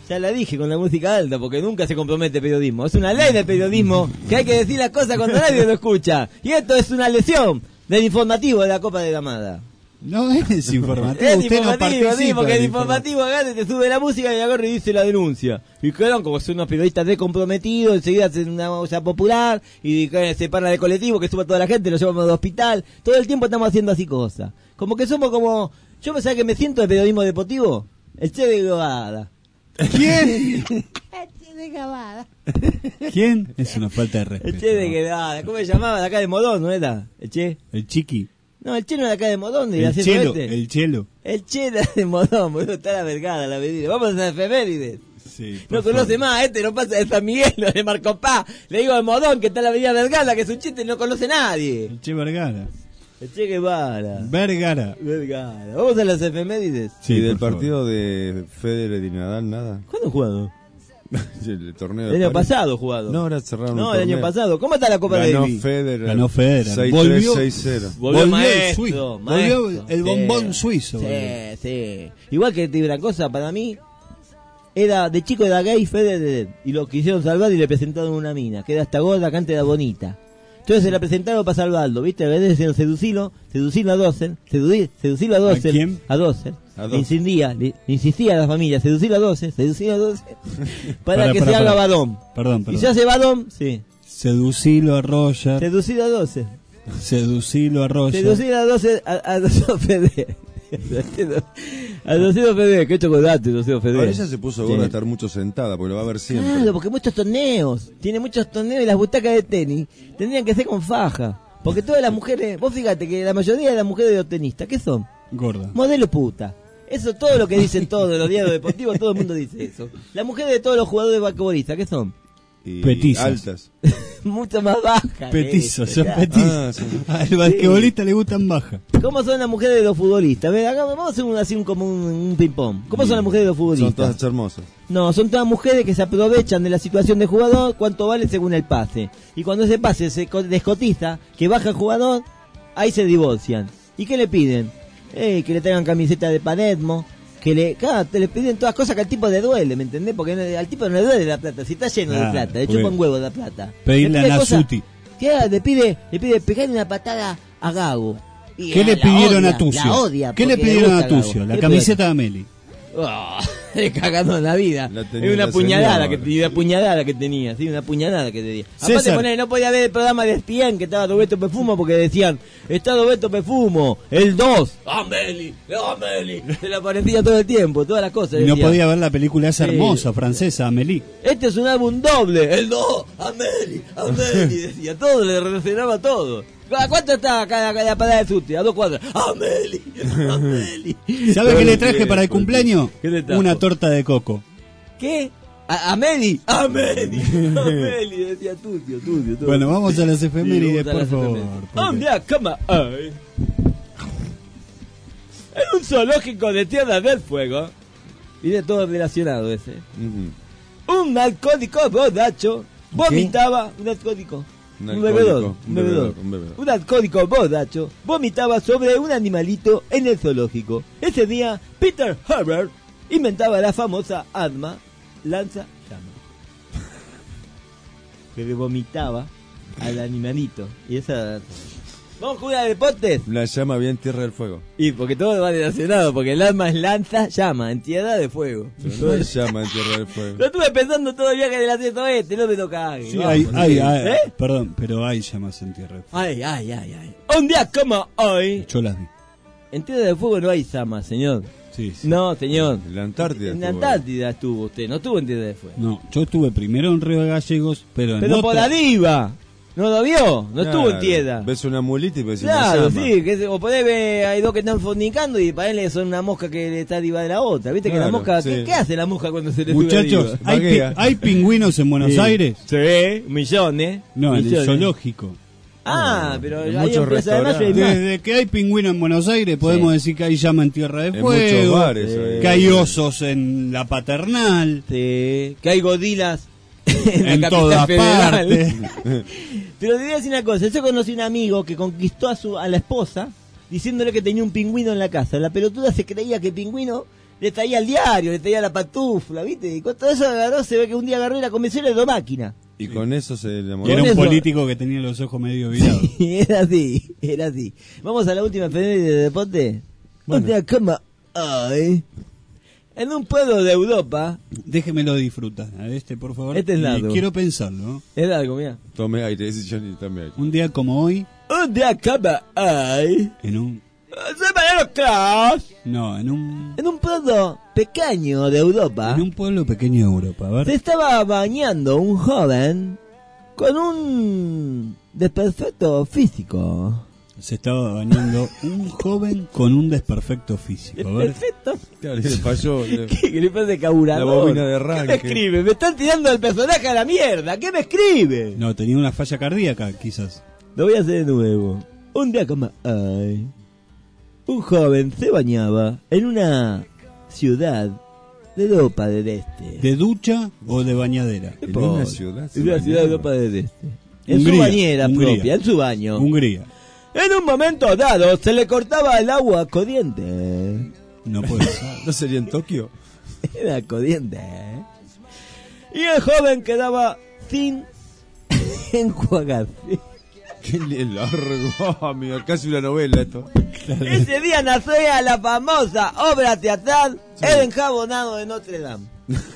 Ya la dije con la música alta, porque nunca se compromete periodismo. Es una ley del periodismo que hay que decir las cosas cuando nadie lo escucha. Y esto es una lesión del informativo de la Copa de Gramada. No es informativo, es usted informativo, no sí, porque el informativo. informativo agarra, te sube la música y agarra y dice la denuncia. Y quedan como son unos periodistas descomprometidos, enseguida hacen una olla popular y se paran de colectivo que suba toda la gente, lo llevamos al hospital. Todo el tiempo estamos haciendo así cosas. Como que somos como... Yo pensaba que me siento de periodismo deportivo. El Che de Gabada. ¿Quién? El Che de Gabada. ¿Quién? Es una falta de respeto. El Che de Gabada. ¿Cómo se llamaba? De acá de Modón, ¿no era? El Che. El Chiqui. No, el Che no era de acá de Modón. De el Chelo. El Chelo. El Che era de Modón, boludo. Está la vergada, la medida. Vamos a hacer efemérides. Sí, no conoce más, no pasa de San Miguel, no de Marcopá. Le digo de Modón, que está en la avenida Vergara, que es un chiste, no conoce nadie. El Che Vergara. El Che Guevara. Vergara. Vamos a las efemérides. Sí, del partido de Federer y Nadal, nada. ¿Cuándo han jugado? El torneo el año pasado jugado. No, ahora cerraron el año pasado. ¿Cómo está la Copa Davis? Ganó Federer. 6-3, 6-0. Volvió maestro. Volvió el bombón suizo. Sí. Igual que te digo una cosa, para mí era de chico era gay Federer y lo quisieron salvar y le presentaron una mina, que era hasta gorda, que antes era bonita. Entonces se la presentaron para salvarlo, ¿viste? A veces decían seducilo a Dossel, seducilo a Dossel. ¿A quién? A Dossel. Le insistía a la familia, seducilo a Dossel, para que se haga varón. Perdón. Y se hace varón, sí. Seducilo a Roger. Seducilo a Dossel. Seducilo a Roger. Seducilo a Dossel a Federer. A 200 Federer, qué chocolate, 200 Federer. Ahora ella se puso gorda a estar mucho sentada, porque lo va a ver siempre. Claro, porque muchos torneos, tiene muchos torneos y las butacas de tenis tendrían que ser con faja. Porque todas las mujeres, vos fíjate que la mayoría de las mujeres de los tenistas, ¿qué son? Gorda. Modelo puta. Eso todo lo que dicen todos los diarios deportivos, todo el mundo dice eso. Las mujeres de todos los jugadores basquetbolistas, ¿qué son? Petizas. Altas. Mucho más bajas. Petizos, son petizos. Al basquetbolista le gustan bajas. ¿Cómo son las mujeres de los futbolistas? Vamos a hacer así como un ping-pong. ¿Cómo son las mujeres de los futbolistas? Son todas hermosas. No, son todas mujeres que se aprovechan de la situación del jugador, cuánto vale según el pase. Y cuando ese pase se descotiza, que baja el jugador, ahí se divorcian. ¿Y qué le piden? Que le traigan camiseta de Palermo, que le piden todas cosas que al tipo le duele, ¿me entendés? Porque al tipo no le duele la plata, si está lleno de plata, le chupa un huevo la plata. Pedirle a Nasuti. Le pide pegarle una patada a Gago. ¿Qué le pidieron a Tucio? La odia. ¿Qué le pidieron a Tucio? La camiseta de Ameli. Le cagando en la vida. Es una puñalada que tenía, sí, una puñalada que tenía. Aparte no podía ver el programa de ESPN que estaba Roberto Perfumo porque decían, está Roberto Perfumo, el 2, Ameli, se le aparecía todo el tiempo, todas las cosas. Y no podía ver la película esa hermosa francesa, Amélie. Este es un álbum doble, el 2, Ameli, decía, todo le relacionaba todo. ¿A cuánto está cada parada de Suti? A 2 cuadras. Ameli. ¿Sabe qué le traje para el cumpleaños? Una torta de coco. ¿Qué? Ameli, decía Tucio. Bueno, vamos a las efemérides, por favor. En un zoológico de Tierra del Fuego, y de todo relacionado ese, un alcohólico borracho vomitaba, un alcohólico. Un bebedor. Un alcohólico borracho vomitaba sobre un animalito en el zoológico. Ese día, Peter Herbert inventaba la famosa arma lanza llama. Que le vomitaba al animalito. Y esa... ¿Vamos a jugar a deportes? La llama bien Tierra del Fuego. Y porque todo va relacionado, porque el arma es lanza llama en Tierra de Fuego. Pero no es llama en Tierra del Fuego. Lo estuve pensando todo el viaje del asiento no me toca. Sí, perdón, pero hay llamas en Tierra del Fuego. Ay. Un día como hoy. Yo las vi. En Tierra del Fuego no hay llamas, señor. Sí. No, señor. En la Antártida. En la Antártida estuvo usted, no estuvo en Tierra del Fuego. No, yo estuve primero en Río de Gallegos, pero por arriba. ¿No lo vio? No estuvo en tierra. Ves una mulita y ves claro, una llama. Sí, o podés ver, hay dos que están fornicando y para él son una mosca que está arriba de la otra. ¿Viste que la mosca, sí. ¿qué hace la mosca cuando se le sube arriba? Muchachos, ¿hay pingüinos en Buenos Aires? Sí, millones. No, en el zoológico. Pero hay empresas de mayo y más. Desde que hay pingüinos en Buenos Aires podemos decir que hay llama en Tierra del Fuego, muchos bares, que hay osos en la Paternal, que hay gorilas en todas partes. Pero te voy a decir una cosa, yo conocí un amigo que conquistó a la esposa diciéndole que tenía un pingüino en la casa. La pelotuda se creía que el pingüino le traía el diario, le traía la pantufla, ¿viste? Y con todo eso agarró, se ve que un día agarró y la convenció de dos máquinas. Y con eso se enamoró. Era un político que tenía los ojos medio virados. Sí, era así. Vamos a la última efeméride de deporte. Bueno. Una cama hay en un pueblo de Europa. Déjemelo disfrutar, a por favor. Este es largo. Quiero pensarlo, ¿no? Es largo, mira. Tome aire, ese Johnny, tome aire. Un día como hoy. Un día como hoy. En un... No, en un pueblo pequeño de Europa. En un pueblo pequeño de Europa, a ver. Se estaba bañando un joven con un desperfecto físico. Se estaba bañando un joven con un desperfecto físico. A ver. ¿Desperfecto? Claro, le falló. ¿Qué le pasa de carburador? La bobina de arranque. ¿Qué me escribe? Me están tirando al personaje a la mierda. ¿Qué me escribe? No, tenía una falla cardíaca, quizás. Lo voy a hacer de nuevo. Un día como hoy, un joven se bañaba en una ciudad de Europa del Este. ¿De ducha o de bañadera? En una ciudad. En una ciudad de Europa del Este. En Hungría, su bañera Hungría. propia, en su baño. Hungría. En un momento dado se le cortaba el agua corriente. No puede ser. ¿No sería en Tokio? Era corriente. Y el joven quedaba sin enjuagarse. Qué largo, amigo, casi una novela esto. Ese día nacía la famosa obra teatral El enjabonado de Notre Dame.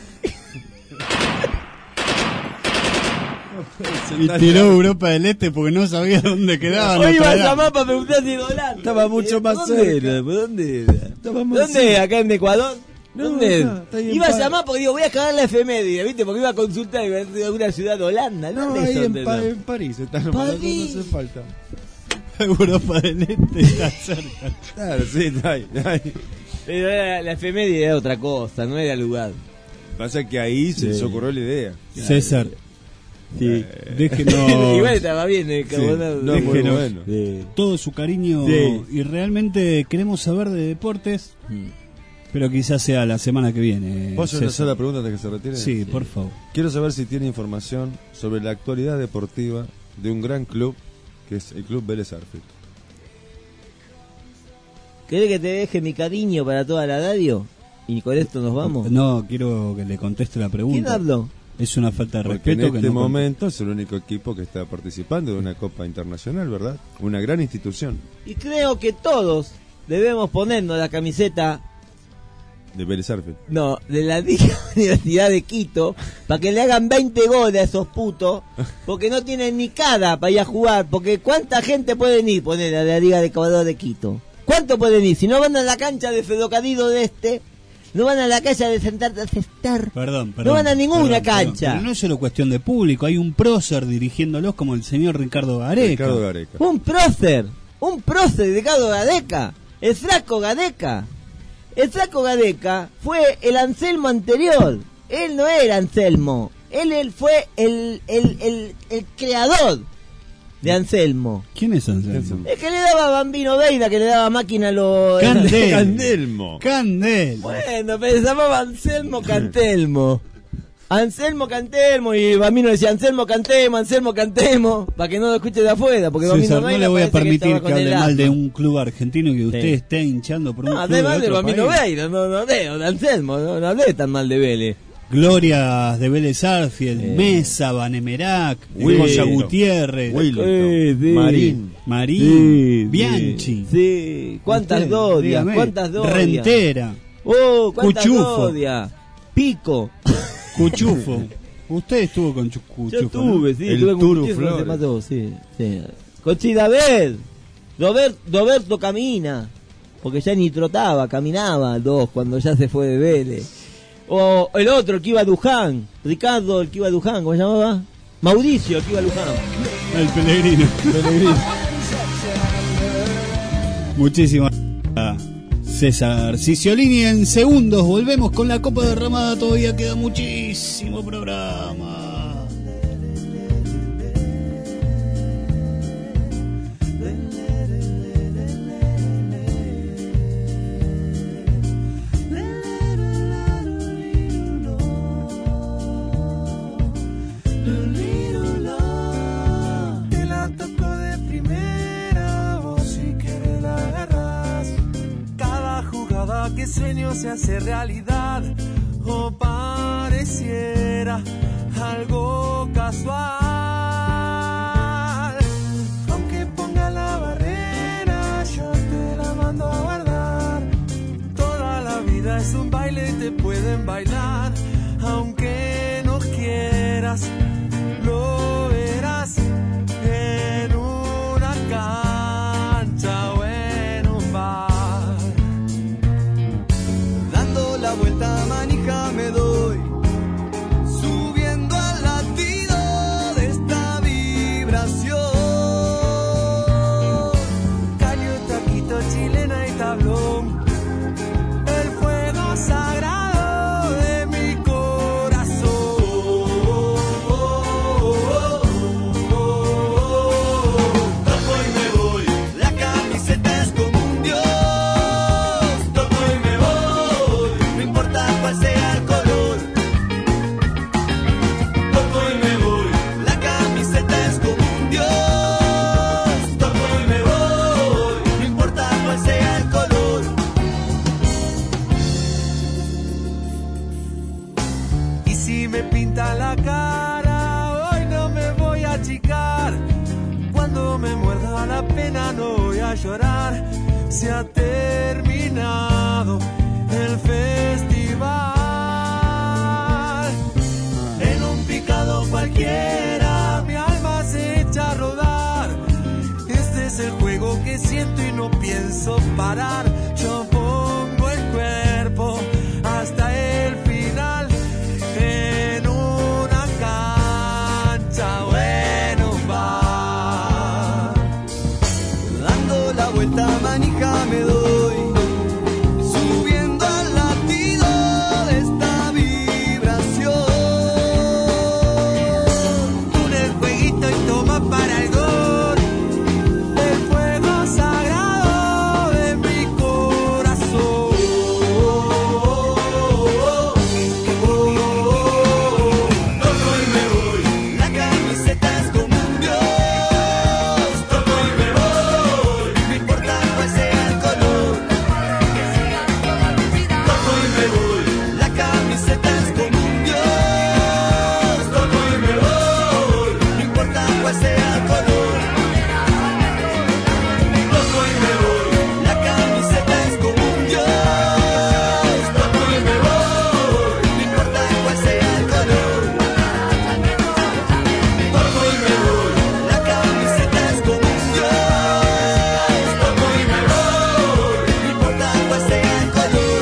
Y tiró Europa del Este porque no sabía dónde quedaba. Hoy iba a Notre Dame. llamar para preguntar si era Holanda. Estaba mucho más ¿Dónde cerca. era? ¿Dónde era? Estaba más ¿Dónde cerca. era? ¿Acá en Ecuador? No, ¿Dónde? está ahí en Iba a París. llamar porque digo, voy a cagar la efeméride, ¿viste? Porque iba a consultar y iba a decir alguna ciudad de Holanda. No, ¿Dónde ahí es en, Notre Dame? en París. Está no París. hace falta. Europa del Este está cerca. Claro, sí, está ahí. Pero la efeméride era otra cosa, no era lugar. Pasa que ahí se les ocurrió la idea. César, Sí. déjenos, Igual estaba bien el carbonado. no, muy déjenos bueno. Sí. todo su cariño Sí. y realmente queremos saber de deportes, pero quizás sea la semana que viene. ¿Puedo hacer una César. sola pregunta antes que se retire? Sí, por favor. Quiero saber si tiene información sobre la actualidad deportiva de un gran club, que es el Club Vélez Sarsfield. ¿Querés que te deje mi cariño para toda la radio? Y con esto nos vamos. No, quiero que le conteste la pregunta. ¿Quién habló? Es una falta de Porque respeto en que este no momento es el único equipo que está participando de una Copa Internacional, ¿verdad? Una gran institución Y creo que todos debemos ponernos la camiseta, de Vélez Sarsfield. no, de la Universidad de Quito, para que le hagan 20 goles a esos putos, porque no tienen ni cara para ir a jugar, porque ¿cuánta gente pueden ir poner a la Liga de Ecuador de Quito? ¿Cuánto pueden ir? Si no van a la cancha de Ferrocarril de Este, no van a la cancha de Santa Cestar. Perdón. No van a ninguna cancha. Pero no es solo cuestión de público, hay un prócer dirigiéndolos como el señor Ricardo Gareca. Ricardo Gareca. Un prócer de Ricardo Gadeca, el flaco Gadeca. El flaco Gadeca fue el Anselmo anterior. Él no era Anselmo, él fue el creador de Anselmo. ¿Quién es Anselmo? El que le daba a Bambino Veida, que le daba máquina a los... Candelmo. Candel. Bueno, pero se llamaba Anselmo Cantelmo. Anselmo Cantelmo, y Bambino decía Anselmo Cantemo, para que no lo escuche de afuera, porque Bambino César, no Veida le voy a parece permitir estaba que con el hable mal asma. de un club argentino y que usted Sí. esté hinchando por un No, club hablé mal de otro Bambino país. Veida, no hablé de Anselmo, no hablé tan mal de Vélez. Glorias de Vélez Sarsfield, Mesa, Banemerac, Goya Gutiérrez, Marín. Marín, Bianchi. Sí, cuántas Usted, dodias, dígame. cuántas dodias. Rentera, Oh, cuántas Cuchufo. dodias. Pico. Cuchufo. Usted estuvo con Cuchufo. Yo tuve, sí, El tuve con Turu Cuchufo, Flores. se mató, sí. Con Chidabel. Roberto camina. Porque ya ni trotaba, caminaba dos cuando ya se fue de Vélez. O el otro, el que iba a Luján. Ricardo, el que iba a Luján, ¿cómo se llamaba? Mauricio, el que iba a Luján. El Pellegrino. Muchísimas gracias, César Ciciolini. En segundos volvemos con la Copa Derramada. Todavía queda muchísimo programa. Que la tocó de primera, vos si querés la agarrás. Cada jugada que sueño se hace realidad o pareciera algo casual. Aunque ponga la barrera, yo te la mando a guardar. Toda la vida es un baile y te pueden bailar. Aunque no quieras, lo verás en una cancha o en un bar. Dando la vuelta a manija me doy, subiendo al latido de esta vibración. Caño, taquito, chilena y tablón, el fuego sagrado de mi corazón. Toco y me voy, la camiseta es como un dios. Toco y me voy, no importa cuál sea el color. Toco y me voy, la camiseta es como un dios. Toco y me voy, no importa cuál sea el color. Y si me pintan la cara, hoy no me voy a achicar. Cuando me muerda la pena no voy a llorar. Se ha terminado el festival. En un picado cualquiera mi alma se echa a rodar. Este es el juego que siento y no pienso parar. Yo pongo el cuerpo hasta el final en una cancha o en un bar. Dando la vuelta a manija me doy, subiendo al latido de esta vibración. Tú el jueguito y toma para el gol, el fuego sagrado de mi corazón. Toco y me voy, la camiseta es como un dios. Toco y me voy, no importa cuál sea el color. Toco y me voy, la camiseta es como un dios. Toco y me voy, no importa cuál sea el color. Toco y me voy, la camiseta es como un dios. Toco y me voy, no importa cuál sea el color. Toco y me voy, la camiseta es como un dios. Toco y me voy, no importa cuál sea el color.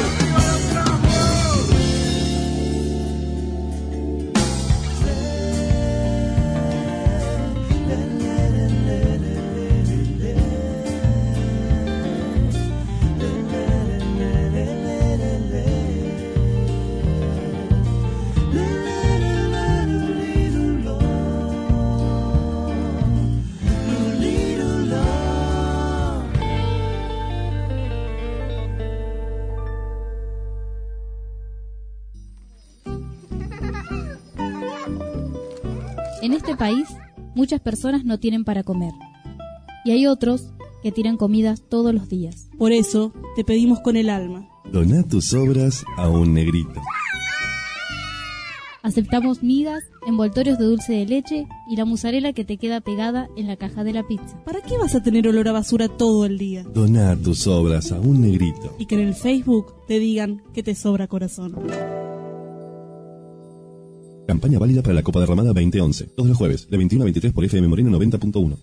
En este país, muchas personas no tienen para comer. Y hay otros que tiran comidas todos los días. Por eso, te pedimos con el alma. Doná tus obras a un negrito. Aceptamos migas, envoltorios de dulce de leche y la mozzarella que te queda pegada en la caja de la pizza. ¿Para qué vas a tener olor a basura todo el día? Donar tus obras a un negrito. Y que en el Facebook te digan que te sobra corazón. Campaña válida para la Copa de Ramada 2011. Todos los jueves, de 21 a 23 por FM Moreno 90.1.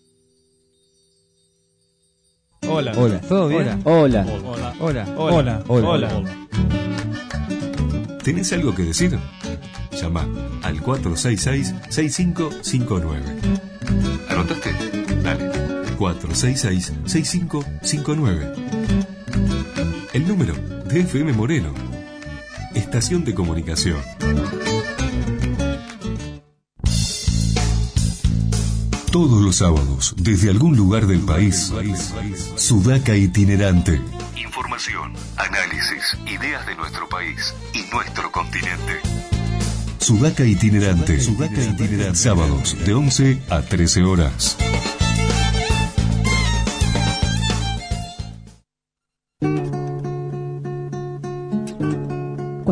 Hola. Hola. ¿Todo bien? Hola. Hola. Hola. Hola. Hola. ¿Tenés algo que decir? Llama al 466-6559. ¿Anotaste? Dale. 466-6559. El número de FM Moreno. Estación de comunicación. Todos los sábados, desde algún lugar del país, Sudaca Itinerante. Información, análisis, ideas de nuestro país y nuestro continente. Sudaca Itinerante. Sábados de 11 a 13 horas.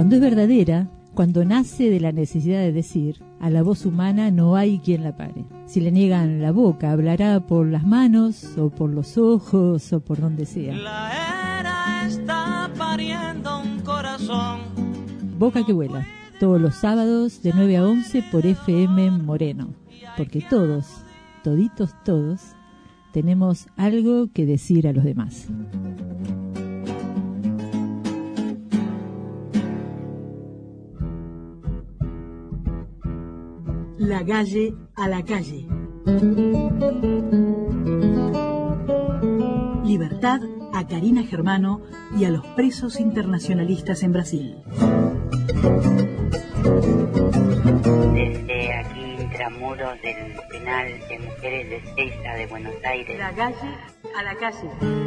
Cuando es verdadera, cuando nace de la necesidad de decir, a la voz humana no hay quien la pare. Si le niegan la boca, hablará por las manos, o por los ojos, o por donde sea. La era está pariendo un corazón. Boca que vuela, todos los sábados de 9 a 11 por FM Moreno. Porque todos, toditos todos, tenemos algo que decir a los demás. La calle a la calle. Libertad a Karina Germano y a los presos internacionalistas en Brasil. Desde aquí, intramuros del penal de mujeres de Ezeiza de Buenos Aires. La calle a la calle.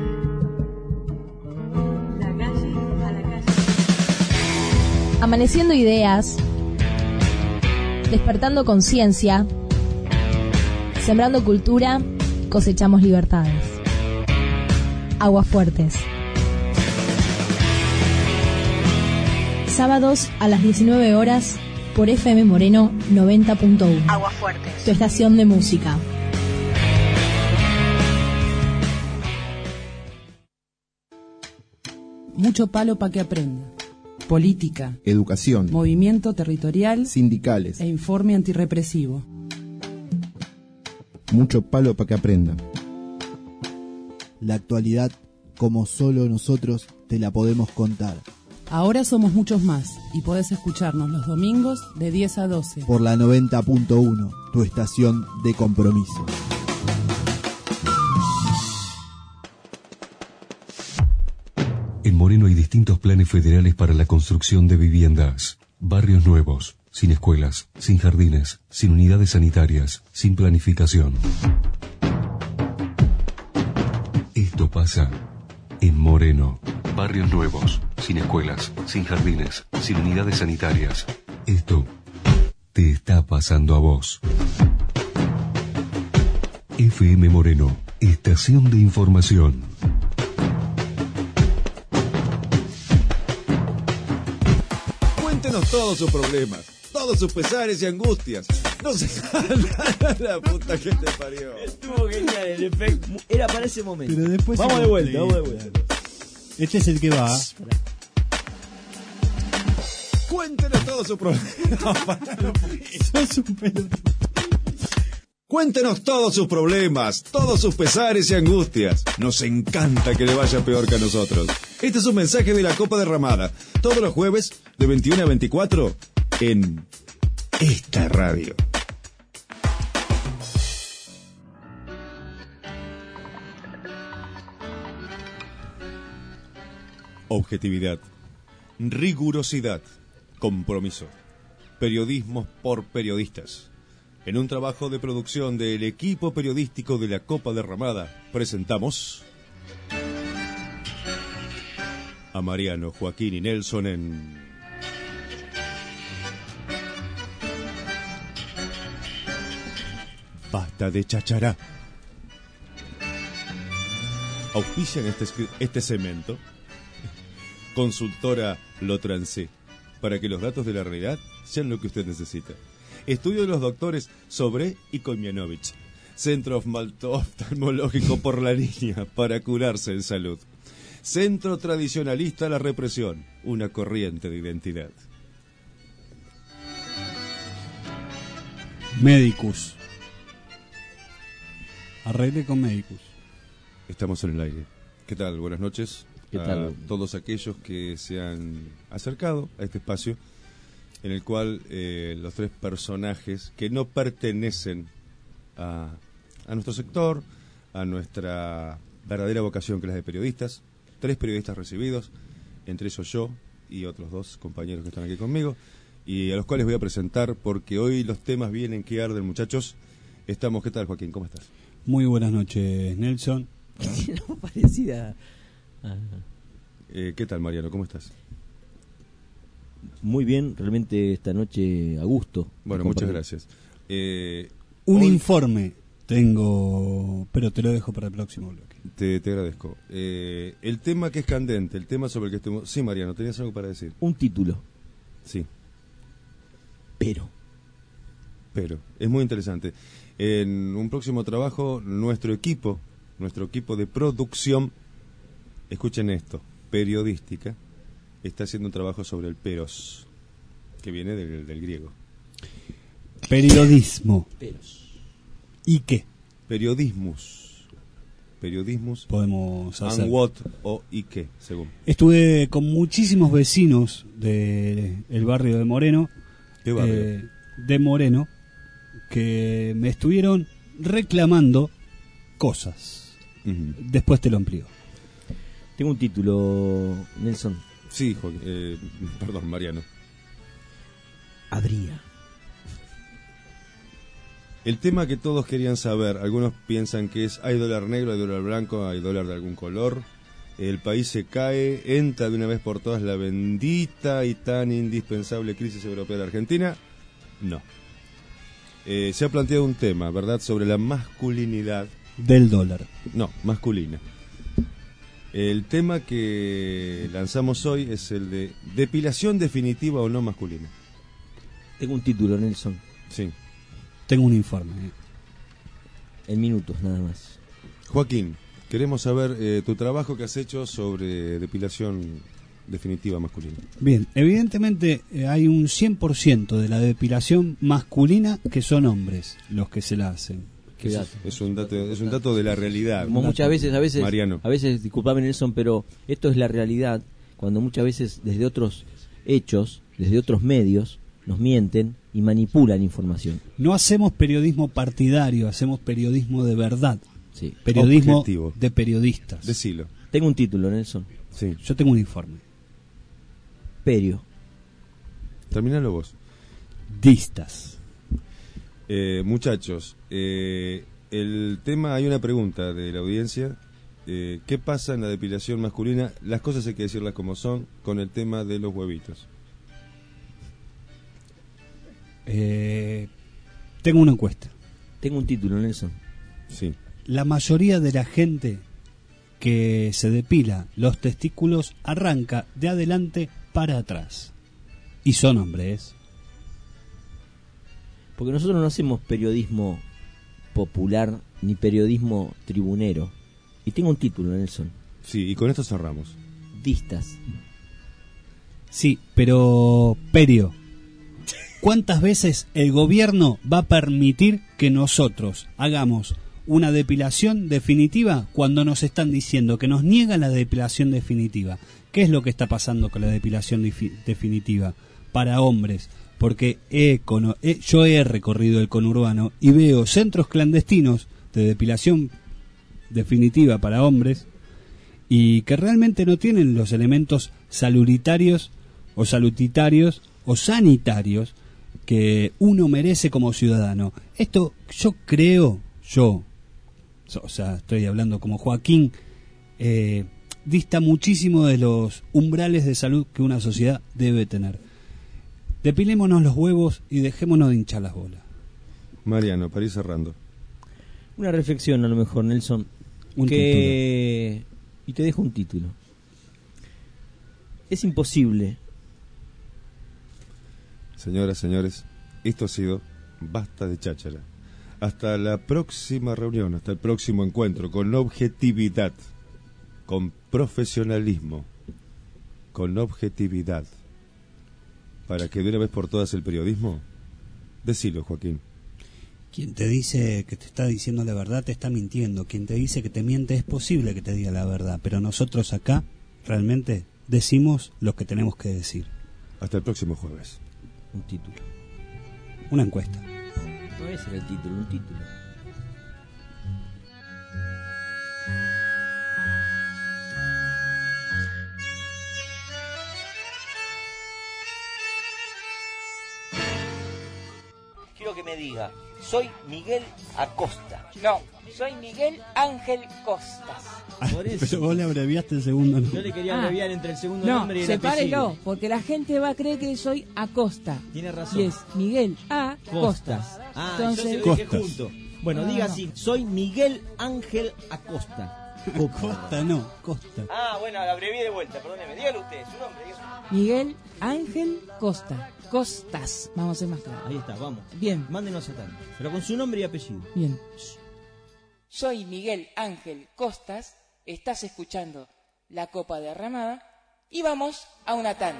La calle a la calle. Amaneciendo ideas, despertando conciencia, sembrando cultura, cosechamos libertades. Aguafuertes. Sábados a las 19 horas por FM Moreno 90.1. Aguafuertes. Tu estación de música. Mucho palo para que aprenda. Política, educación, movimiento territorial, sindicales e informe antirrepresivo. Mucho palo para que aprenda. La actualidad, como solo nosotros te la podemos contar. Ahora somos muchos más y podés escucharnos los domingos de 10 a 12. Por la 90.1, tu estación de compromiso. En Moreno hay distintos planes federales para la construcción de viviendas. Barrios nuevos, sin escuelas, sin jardines, sin unidades sanitarias, sin planificación. Esto pasa en Moreno. Barrios nuevos, sin escuelas, sin jardines, sin unidades sanitarias. Esto te está pasando a vos. FM Moreno, estación de información. Cuéntenos todos sus problemas, todos sus pesares y angustias. No se la puta que te parió. Estuvo genial el efecto. Era para ese momento. Pero después vamos de vuelta, vamos de vuelta. Este es el que va. Cuéntenos todos sus problemas. Cuéntenos todos sus problemas, todos sus pesares y angustias. Nos encanta que le vaya peor que a nosotros. Este es un mensaje de la Copa Derramada. Todos los jueves, de 21 a 24, en esta radio. Objetividad, rigurosidad, compromiso. Periodismo por periodistas. En un trabajo de producción del equipo periodístico de la Copa Derramada, presentamos a Mariano, Joaquín y Nelson en Basta de Chachará. Auspician este segmento Consultora Lo Trancé, para que los datos de la realidad sean lo que usted necesita. Estudio de los doctores Sobre y Kolmianovich. Centro oftalmológico por la línea para curarse en salud. Centro tradicionalista a la represión, una corriente de identidad. Medicus. Arregle con Medicus. Estamos en el aire. ¿Qué tal? Buenas noches. ¿Qué tal? A todos aquellos que se han acercado a este espacio en el cual los tres personajes que no pertenecen a nuestro sector, a nuestra verdadera vocación, que es la de periodistas, tres periodistas recibidos, entre ellos yo y otros dos compañeros que están aquí conmigo, y a los cuales voy a presentar porque hoy los temas vienen que arden, muchachos. Estamos, ¿qué tal, Joaquín? ¿Cómo estás? Muy buenas noches, Nelson. No parecida. ¿Qué tal, Mariano? ¿Cómo estás? Muy bien, realmente esta noche a gusto. Bueno, muchas gracias. Un informe tengo, pero te lo dejo para el próximo bloque. Te agradezco. El tema que es candente, el tema sobre el que estemos... Sí, Mariano, ¿tenías algo para decir? Un título. Sí. Pero. Es muy interesante. En un próximo trabajo, nuestro equipo de producción, escuchen esto, periodística, está haciendo un trabajo sobre el peros, que viene del griego. Periodismo. Peros. ¿Y qué? Periodismus. Podemos hacer. And what o y qué, según. Estuve con muchísimos vecinos del barrio de Moreno. ¿Qué barrio? De Moreno, que me estuvieron reclamando cosas. Después te lo amplío. Tengo un título, Nelson. Sí, Joaquín, perdón, Mariano. Habría. El tema que todos querían saber, algunos piensan que hay dólar negro, hay dólar blanco, hay dólar de algún color. El país se cae, entra de una vez por todas la bendita y tan indispensable crisis europea de Argentina. No. Se ha planteado un tema, ¿verdad?, sobre la masculinidad del dólar. No, masculina. El tema que lanzamos hoy es el de depilación definitiva o no masculina. Tengo un título, Nelson. Sí. Tengo un informe. En minutos, nada más. Joaquín, queremos saber tu trabajo que has hecho sobre depilación definitiva masculina. Bien, evidentemente hay un 100% de la depilación masculina que son hombres los que se la hacen. Es un dato de la realidad. Como muchas veces, Mariano. A veces, disculpame Nelson, pero esto es la realidad, cuando muchas veces desde otros hechos, desde otros medios, nos mienten y manipulan información. No hacemos periodismo partidario, hacemos periodismo de verdad. Sí. Periodismo objetivo. De periodistas. Decilo. Tengo un título, Nelson. Sí. Yo tengo un informe. Perio. Terminalo vos. Distas. Muchachos, el tema, hay una pregunta de la audiencia. ¿Qué pasa en la depilación masculina? Las cosas hay que decirlas como son, con el tema de los huevitos. Tengo una encuesta. Tengo un título, Nelson. Sí. La mayoría de la gente que se depila los testículos arranca de adelante para atrás. Y son hombres. Porque nosotros no hacemos periodismo popular ni periodismo tribunero. Y tengo un título, Nelson. Sí, y con esto cerramos. Distas. Sí, pero Perio, ¿cuántas veces el gobierno va a permitir que nosotros hagamos una depilación definitiva cuando nos están diciendo que nos niega la depilación definitiva? ¿Qué es lo que está pasando con la depilación definitiva para hombres? Porque yo he recorrido el conurbano y veo centros clandestinos de depilación definitiva para hombres y que realmente no tienen los elementos salutitarios o sanitarios que uno merece como ciudadano. Esto yo creo, o sea, estoy hablando como Joaquín, dista muchísimo de los umbrales de salud que una sociedad debe tener. Depilémonos los huevos y dejémonos de hinchar las bolas. Mariano, para ir cerrando. Una reflexión a lo mejor, Nelson. Un título. Y te dejo un título. Es imposible. Señoras, señores, esto ha sido Basta de Cháchara. Hasta la próxima reunión, hasta el próximo encuentro, con objetividad, con profesionalismo, con objetividad. Para que de una vez por todas el periodismo, decilo, Joaquín. Quien te dice que te está diciendo la verdad te está mintiendo. Quien te dice que te miente es posible que te diga la verdad, pero nosotros acá realmente decimos lo que tenemos que decir. Hasta el próximo jueves. Un título. Una encuesta. No ese era el título, un título. Quiero que me diga, soy Miguel Acosta. No, soy Miguel Ángel Costas. Por eso. Pero vos le abreviaste el segundo nombre. Yo le quería abreviar entre el segundo no, nombre y el apellido. Sepárelo, porque la gente va a creer que soy Acosta. Tiene razón. Y es Miguel A. Costas. Ah, entonces, yo se lo dije junto. Bueno, diga así, soy Miguel Ángel Acosta. Costa no, Costa. Ah, bueno, la abrevié de vuelta, perdóneme. Dígalo usted, su nombre. Miguel Ángel Costa. Costas, vamos a ser más claros. Ahí está, vamos. Bien. Mándenos a tal. Pero con su nombre y apellido. Bien. Soy Miguel Ángel Costas, estás escuchando La Copa Derramada y vamos a una tanda.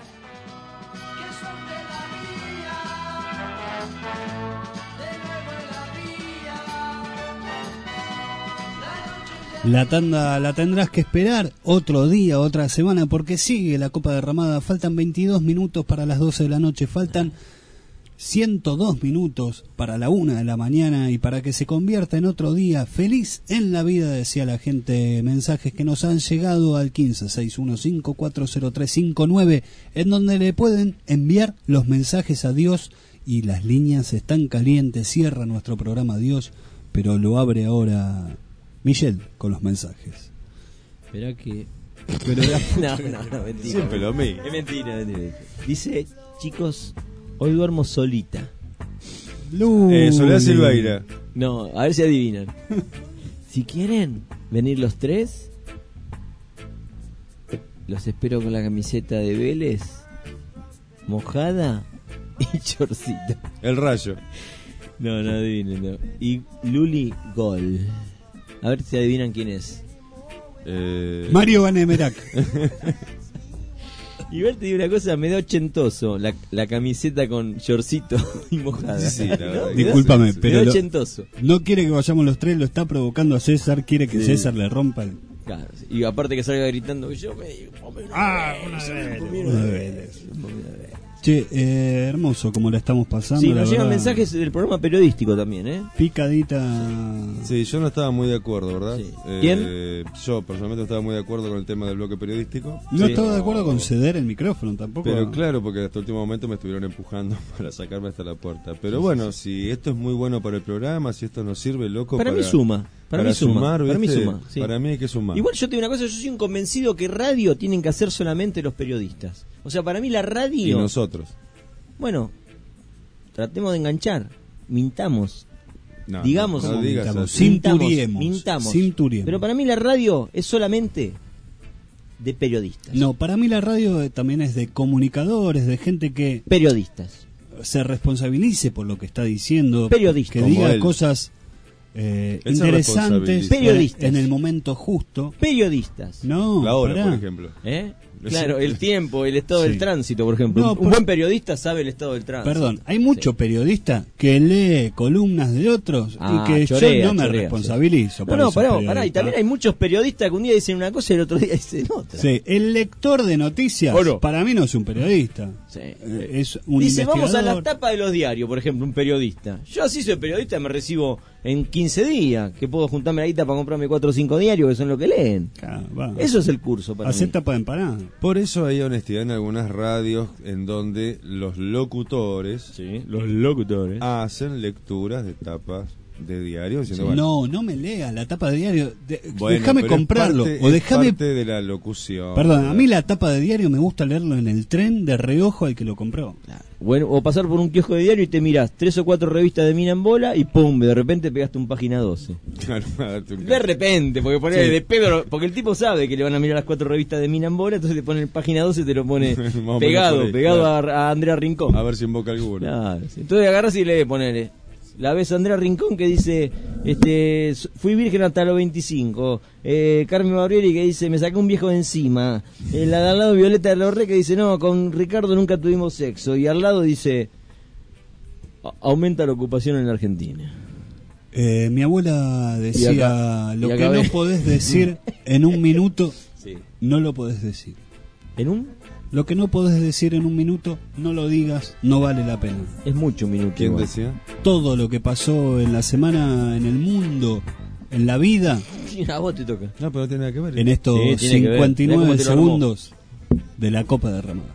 La tanda la tendrás que esperar otro día, otra semana, porque sigue la Copa Derramada. Faltan 22 minutos para las 12 de la noche, faltan 102 minutos para la 1 de la mañana, y para que se convierta en otro día feliz en la vida, decía la gente. Mensajes que nos han llegado al 1561540359, en donde le pueden enviar los mensajes a Dios, y las líneas están calientes. Cierra nuestro programa Dios, pero lo abre ahora Michelle con los mensajes. Espera que... Pero no, mentira. Siempre lo mismo. Es mentira. Dice, chicos, hoy duermo solita. Soledad Silveira. No, a ver si adivinan. Si quieren venir los tres, los espero con la camiseta de Vélez, mojada y chorcito. El Rayo. No adivinen, no. Y Luli Gol. A ver si adivinan quién es. Mario Vanemerac. Y ver, te digo una cosa, me da ochentoso la camiseta con shortcito y mojada. Sí, la verdad. Discúlpame, Me pero da ochentoso. no quiere que vayamos los tres, lo está provocando a César, quiere que Sí. César le rompa el... Claro, y aparte que salga gritando, yo me digo, una Vélez. Che, hermoso como la estamos pasando. Sí, la nos llegan verdad. mensajes del programa periodístico también, ¿eh? Picadita. Sí, yo no estaba muy de acuerdo, ¿verdad? Sí. ¿Quién? Yo personalmente estaba muy de acuerdo con el tema del bloque periodístico. No Sí. estaba de acuerdo con ceder el micrófono tampoco. Pero claro, porque hasta el último momento me estuvieron empujando para sacarme hasta la puerta. Pero bueno, si esto es muy bueno para el programa, si esto nos sirve, loco, Para mí suma. Para mí suma. sumar, Para mí ¿viste? suma, sí. Para mí hay que sumar. Igual yo te digo una cosa, yo soy un convencido que radio tienen que hacer solamente los periodistas. O sea, para mí la radio... Y nosotros. Bueno, tratemos de enganchar, mintamos, No, digamos, no digas mintamos, así. mintamos. Pero para mí la radio es solamente de periodistas. No, para mí la radio también es de comunicadores, de gente que... Periodistas. Se responsabilice por lo que está diciendo. Periodistas. Que Como diga él. cosas se interesantes Periodistas. en el momento justo. Periodistas. No, La hora, pará. por ejemplo. Claro, el tiempo, el estado Sí. del tránsito, por ejemplo. No, un buen periodista sabe el estado del tránsito. Perdón, hay mucho periodista que lee columnas de otros y que chorea, yo no me chorea, responsabilizo. sí. por No, esos pará, periodistas. y también hay muchos periodistas que un día dicen una cosa y el otro día dicen otra. Sí, el lector de noticias, ¿O no? para mí no es un periodista. Sí. Es un Dice, vamos a investigador. las tapas de los diarios, por ejemplo, un periodista. Yo así soy periodista, me recibo en 15 días, que puedo juntarme la guita para comprarme 4 o 5 diarios, que son lo que leen. Eso es el curso para Hacer mí. tapa de empanada. Por eso hay honestidad en algunas radios en donde los locutores, hacen lecturas de tapas de diario diciendo, bueno, No me lea la tapa de diario. bueno, Déjame pero es comprarlo. parte- O es déjame. parte de la locución. Perdón, a mí la tapa de diario me gusta leerlo en el tren de reojo al que lo compró. Bueno, o pasar por un kiosco de diario y te mirás 3 o 4 revistas de Mina en Bola y pum, de repente pegaste un página 12. Claro, date un- De repente, porque poner Sí. de pedo, porque el tipo sabe que le van a mirar las 4 revistas de Mina en Bola, entonces te pone en página 12 y te lo pone Más o menos pegado, por ahí, pegado claro. a Andrea Rincón. A ver si invoca alguno. Claro, sí. Entonces agarras y le ponele. La ves a Andrea Rincón que dice, fui virgen hasta los 25. Carmen Barbieri que dice, me saqué un viejo de encima. La de al lado Violeta de Lorre que dice, no, con Ricardo nunca tuvimos sexo. Y al lado dice, aumenta la ocupación en la Argentina. Mi abuela decía, Y acá- lo y que acá no ve. podés decir en un minuto, Sí. no lo podés decir. ¿En un? Lo que no podés decir en un minuto, no lo digas, no vale la pena. Es mucho un minuto. ¿Quién igual. decía? Todo lo que pasó en la semana, en el mundo, en la vida, Sí, a vos te toca. No, pero no tiene nada que ver. en estos Sí, tiene que ver. Mirá 59 cómo te lo armó. segundos de la Copa Derramada.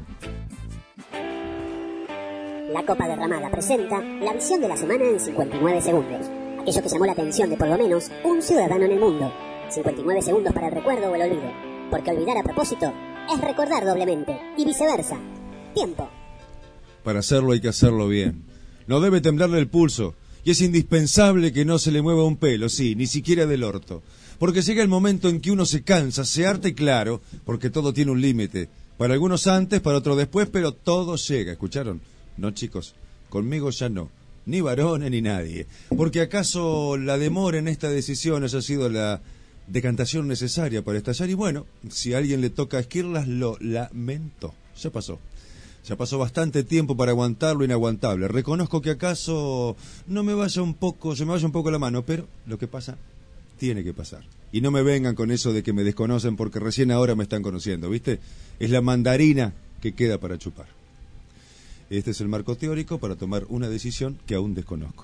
La Copa Derramada presenta la visión de la semana en 59 segundos. Aquello que llamó la atención de por lo menos un ciudadano en el mundo. 59 segundos para el recuerdo o el olvido. Porque olvidar a propósito es recordar doblemente. Y viceversa. Tiempo. Para hacerlo hay que hacerlo bien. No debe temblarle el pulso. y es indispensable que no se le mueva un pelo, sí, ni siquiera del orto. Porque llega el momento en que uno se cansa, se harta y claro, porque todo tiene un límite. Para algunos antes, para otros después, pero todo llega, ¿escucharon? No, chicos, conmigo ya no, ni varones ni nadie. Porque acaso la demora en esta decisión haya sido la decantación necesaria para estallar, y bueno, si a alguien le toca esquirlas, lo lamento. Ya pasó. Ya pasó bastante tiempo para aguantar lo inaguantable. Reconozco que acaso se me vaya un poco la mano, pero lo que pasa tiene que pasar. Y no me vengan con eso de que me desconocen porque recién ahora me están conociendo, ¿viste? Es la mandarina que queda para chupar. Este es el marco teórico para tomar una decisión que aún desconozco.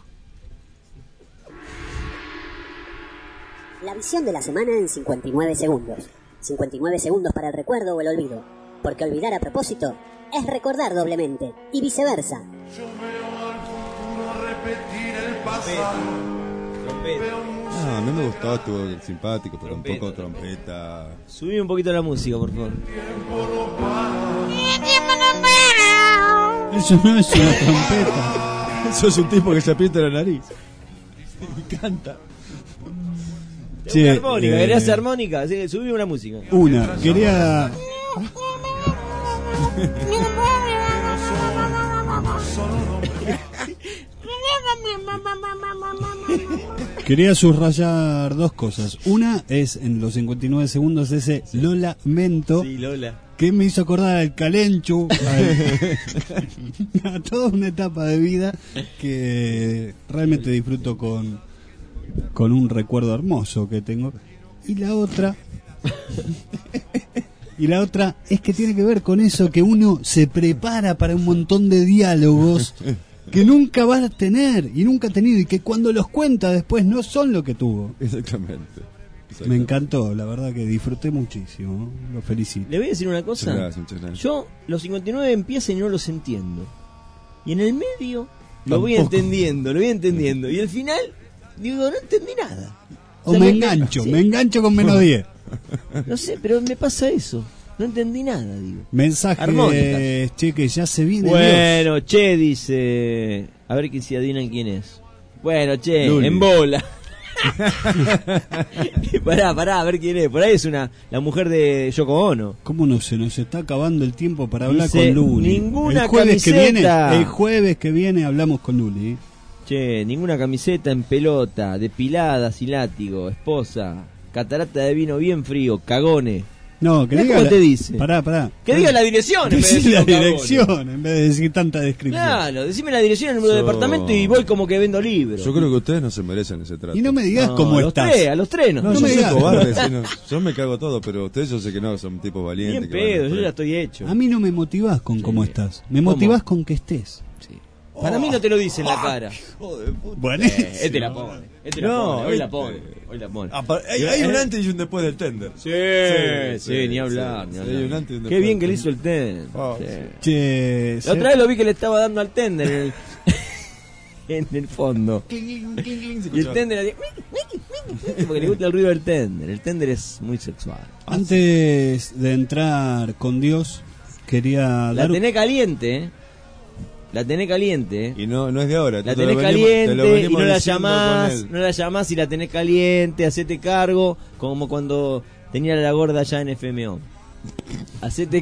La visión de la semana en 59 segundos. 59 segundos para el recuerdo o el olvido. Porque olvidar a propósito es recordar doblemente. Y viceversa. Yo veo al futuro repetir el pasado. A mí me gustó, estuvo simpático, pero trompeta, un poco trompeta. Subí un poquito la música, por favor. Eso no es una trompeta. Eso es un tipo que se aprieta la nariz y canta. Una armónica, ¿querías armónica? Sí, subí una música. Quería Quería subrayar dos cosas. Una es en los 59 segundos ese Lo lamento. Sí, Lola. Que me hizo acordar al Calenchu, a toda una etapa de vida que realmente disfruto con un recuerdo hermoso que tengo. Y la otra es que tiene que ver con eso que uno se prepara para un montón de diálogos que nunca vas a tener y nunca ha tenido, y que cuando los cuenta después no son lo que tuvo. Exactamente. Me encantó, la verdad que disfruté muchísimo, lo felicito. Le voy a decir una cosa. Muchas gracias. Yo los 59 empiezan y no los entiendo, y en el medio lo voy entendiendo. Y al final digo, no entendí nada. O sea, me engancho con menos 10. No sé, pero me pasa eso. No entendí nada, digo. Mensaje, che, que ya se viene. Bueno, Dios. Che, dice. A ver si adivinan quién es. Bueno, Che, Luli. En bola. Pará, a ver quién es. Por ahí es la mujer de Yoko Ono. ¿Cómo no se nos está acabando el tiempo para hablar con Luli? Ninguna camiseta. El jueves que viene hablamos con Luli. Che, ninguna camiseta en pelota, depilada sin látigo, esposa, catarata de vino bien frío, cagones. No, que diga. ¿Cómo te dice? Pará. Que diga la dirección en vez de decir la dirección en vez de decir tanta descripción. Claro, decime la dirección, el número de departamento y voy como que vendo libros. Yo creo que ustedes no se merecen ese trato. Y no me digas cómo estás. A los tres. No me digas. Cobarde, yo me cago todo, pero ustedes yo sé que no, son tipos valientes. Bien pedo, yo ya estoy hecho. A mí no me motivás con cómo estás. Me motivás con que estés. Sí. Para mí no te lo dice en la cara. Joder, puta. Buenísimo. Este la pone. Hoy la pone. Hay un antes y un después del tender. Sí, ni hablar. Hay un antes y un después. Qué bien que le hizo el tender. Che, la otra vez lo vi que le estaba dando al tender en el fondo. Y el tender hacía porque le gusta el ruido del tender. El tender es muy sexual. Antes de entrar con Dios, quería la tenés caliente, ¿eh? La tenés caliente, Y no es de ahora. La tenés caliente y no la llamás y la tenés caliente, hacete cargo, como cuando tenía la gorda allá en FMO. Hacete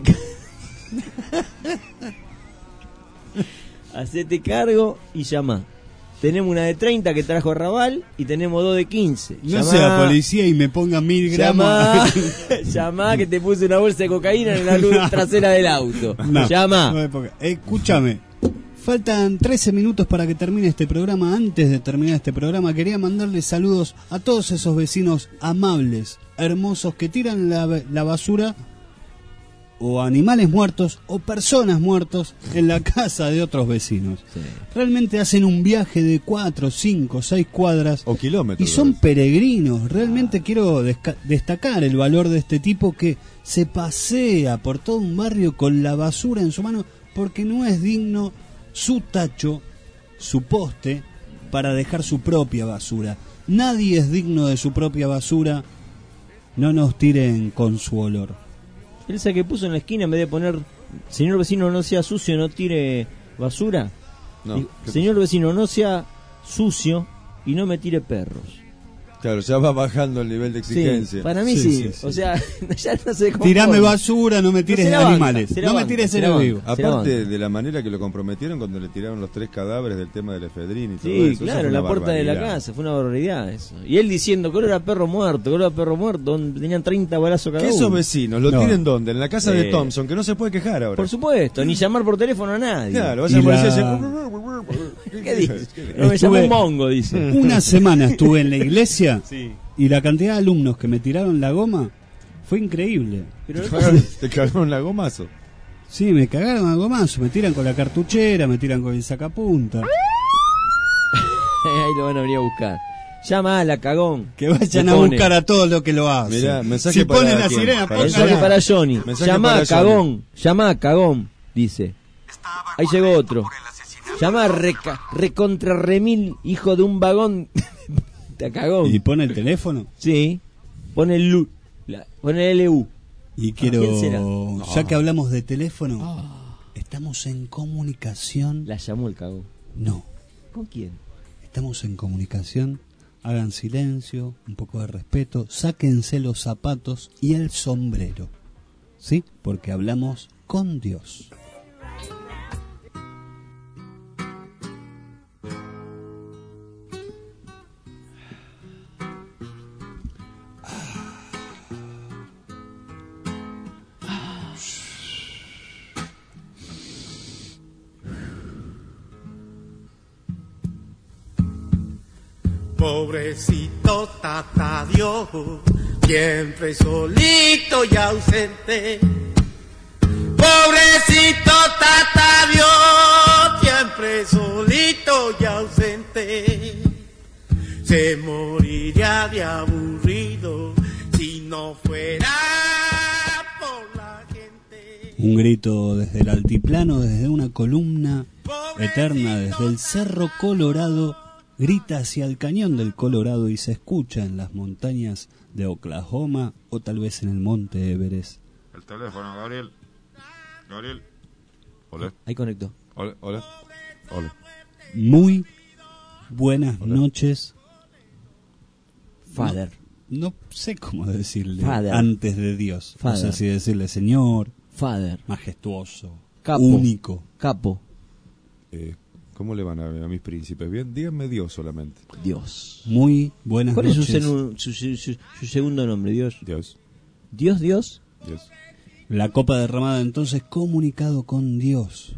cargo y llamá. Tenemos una de 30 que trajo Raval y tenemos dos de 15. No sea policía y me ponga 1000 gramos. Llamá que te puse una bolsa de cocaína en la luz trasera del auto. Llamá. Escúchame. Faltan 13 minutos para que termine este programa. Antes de terminar este programa, quería mandarle saludos a todos esos vecinos amables, hermosos, que tiran la basura o animales muertos o personas muertos en la casa de otros vecinos. Sí. Realmente hacen un viaje de 4, 5, 6 cuadras o kilómetros y son peregrinos. Realmente quiero destacar el valor de este tipo que se pasea por todo un barrio con la basura en su mano, porque no es digno su tacho, su poste, para dejar su propia basura. Nadie es digno de su propia basura. No nos tiren con su olor. Esa que puso en la esquina, en vez de poner señor vecino no sea sucio, no tire basura, no, señor vecino no sea sucio y no me tire perros. Claro, ya va bajando el nivel de exigencia. Sí, para mí sí. O sea, ya no sé cómo. Tirame basura, no me tires animales. No me tires seres vivos. Aparte de la manera que lo comprometieron cuando le tiraron los 3 cadáveres del tema del efedrín y todo eso. Sí, claro, en la puerta de la casa. Fue una barbaridad eso. Y él diciendo que era perro muerto, donde tenían 30 balazos cada uno. ¿Qué esos vecinos lo tienen dónde? En la casa de Thompson, que no se puede quejar ahora. Por supuesto, ni llamar por teléfono a nadie. Claro, vaya a policía ¿Qué dice? No me llamó un mongo, dice. Una semana estuve en la iglesia. Sí. Y la cantidad de alumnos que me tiraron la goma fue increíble. ¿Te cagaron la gomazo? Sí, me cagaron a gomazo. Me tiran con la cartuchera, me tiran con el sacapunta. Ahí lo van a venir a buscar. Llama a la cagón. Que vayan a buscar a todos los que lo hacen. Mirá, mensaje si para ponen la quién? sirena, mensaje para Johnny. Llama a cagón. Llama a cagón, dice. Ahí llegó otro. Llama a recontra remil, hijo de un vagón. Te cagón. ¿Y pone el teléfono? Sí. Pone el LU. Y quiero, ya que hablamos de teléfono, estamos en comunicación. La llamó el cagón. No. ¿Con quién? Estamos en comunicación. Hagan silencio, un poco de respeto, sáquense los zapatos y el sombrero. ¿Sí? Porque hablamos con Dios. Pobrecito Tata Dios, siempre solito y ausente. Pobrecito Tata Dios, siempre solito y ausente. Se moriría de aburrido si no fuera por la gente. Un grito desde el altiplano, desde una columna eterna, desde el Cerro Colorado, grita hacia el cañón del Colorado y se escucha en las montañas de Oklahoma o tal vez en el monte Everest. El teléfono, Gabriel. Hola. Ahí conectó. Hola. Muy buenas noches. Father. No sé cómo decirle Father. Antes de Dios. Father. No sé si decirle Señor. Father. Majestuoso. Capo. Único. Capo. ¿Cómo le van a mis príncipes? Bien, díganme Dios solamente. Dios. Muy buenas ¿Cuál noches. es su segundo nombre? Dios. Dios. La copa derramada entonces comunicado con Dios.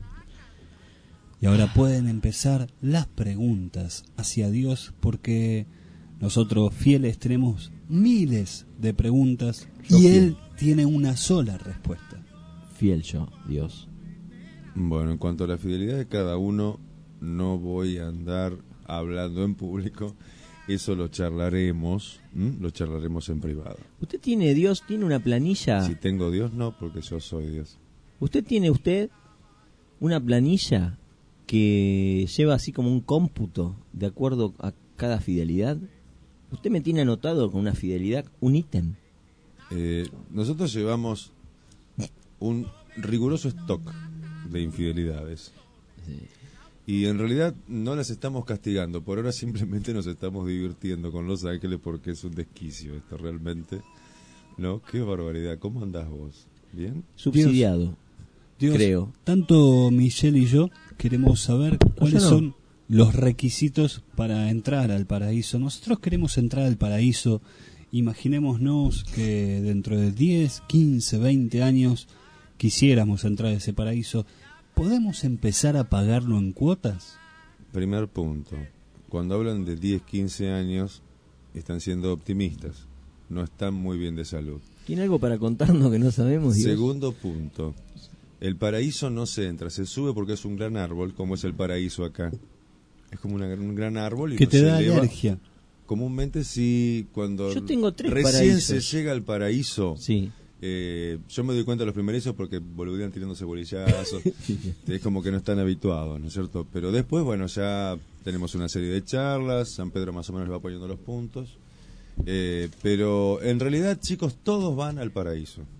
Y ahora pueden empezar las preguntas hacia Dios porque nosotros fieles tenemos miles de preguntas y Él tiene una sola respuesta. Fiel yo, Dios. Bueno, en cuanto a la fidelidad de cada uno, no voy a andar hablando en público. Eso lo charlaremos en privado. ¿Usted tiene Dios, tiene una planilla? Si tengo Dios, no, porque yo soy Dios. ¿Usted tiene una planilla que lleva así como un cómputo de acuerdo a cada fidelidad? ¿Usted me tiene anotado con una fidelidad un ítem? Nosotros llevamos un riguroso stock de infidelidades. Sí. Y en realidad no las estamos castigando, por ahora simplemente nos estamos divirtiendo con Los Ángeles porque es un desquicio esto realmente. ¿No? Qué barbaridad. ¿Cómo andás vos? ¿Bien? Subsidiado. Dios, creo. Tanto Michelle y yo queremos saber cuáles son los requisitos para entrar al paraíso. Nosotros queremos entrar al paraíso. Imaginémonos que dentro de 10, 15, 20 años quisiéramos entrar a ese paraíso. ¿Podemos empezar a pagarlo en cuotas? Primer punto. Cuando hablan de 10, 15 años, están siendo optimistas. No están muy bien de salud. ¿Tiene algo para contarnos que no sabemos, Dios? Segundo punto. El paraíso no se entra, se sube porque es un gran árbol, como es el paraíso acá. Es como un gran árbol y que no te se da eleva. Alergia. Comúnmente sí, cuando yo tengo 3 recién paraísos. Se llega al paraíso, sí. Yo me doy cuenta de los primerizos porque boludean tirándose bolillazos. Es como que no están habituados, ¿no es cierto? Pero después, bueno, ya tenemos una serie de charlas, San Pedro más o menos va poniendo los puntos. Pero en realidad, chicos, todos van al paraíso.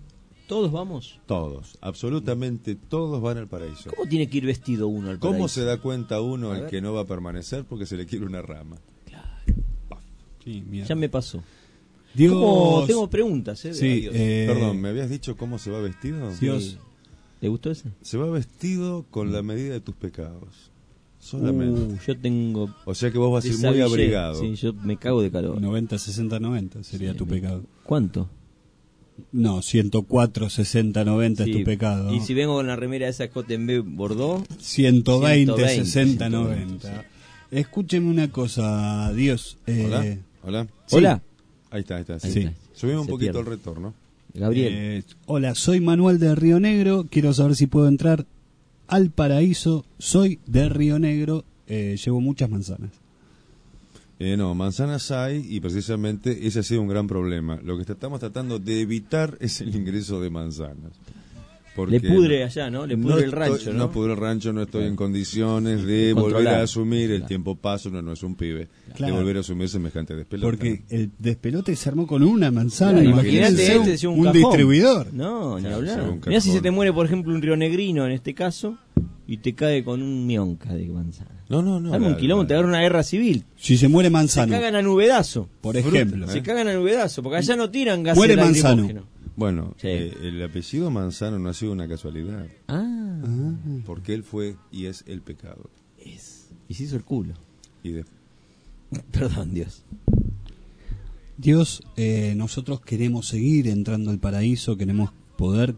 ¿Todos vamos? Todos, absolutamente todos van al paraíso. ¿Cómo tiene que ir vestido uno al paraíso? ¿Cómo se da cuenta uno A el ver. que no va a permanecer porque se le quiere una rama? Sí, mierda. Ya me pasó. Dios. Tengo preguntas, de Sí, Dios. Perdón, ¿me habías dicho cómo se va vestido? Dios. ¿Te gustó ese? Se va vestido con la medida de tus pecados. Solamente. Yo tengo... O sea que vos vas a ir muy desabillé. abrigado. Sí, yo me cago de calor. 90, 60, 90 sería tu pecado. ¿Cuánto? No, 104, 60, 90 Sí, es tu pecado. Y si vengo con la remera esa JB Bordeaux... 120, 60, 120, 90. Escúcheme una cosa, Dios. Hola, hola. Sí. Hola. Ahí está. Sí. Sí. Subimos un Se poquito pierde. el retorno. Gabriel. Hola, soy Manuel de Río Negro. Quiero saber si puedo entrar al paraíso. Soy de Río Negro. Llevo muchas manzanas. No, manzanas hay y precisamente ese ha sido un gran problema. Lo que estamos tratando de evitar es el ingreso de manzanas. Porque Le pudre allá, ¿no? Le pudre el rancho, ¿no? No pudre el rancho, no estoy en condiciones de Controlar. volver a asumir. El tiempo pasa, uno no es un pibe. Claro. De volver a asumir semejante despelote. Porque el despelote se armó con una manzana. Claro, Imagínate imagínate este, un cajón. distribuidor. No, ni Claro, hablar. sea un Mirá si cajón. se te muere, por ejemplo, un rionegrino en este caso y te cae con un mionca de manzana. No. Arma un quilombo, te agarra una guerra civil. Si se muere Se Manzano, cagan a nubedazo. por ejemplo. Se cagan a nubedazo, porque allá no tiran gases Muere Manzano. lacrimógenos. Bueno, Sí. el apellido Manzano no ha sido una casualidad. Ah, Porque él fue y es el pecado. y se hizo el culo. Y de, Perdón, Dios. Dios, nosotros queremos seguir entrando al paraíso, queremos poder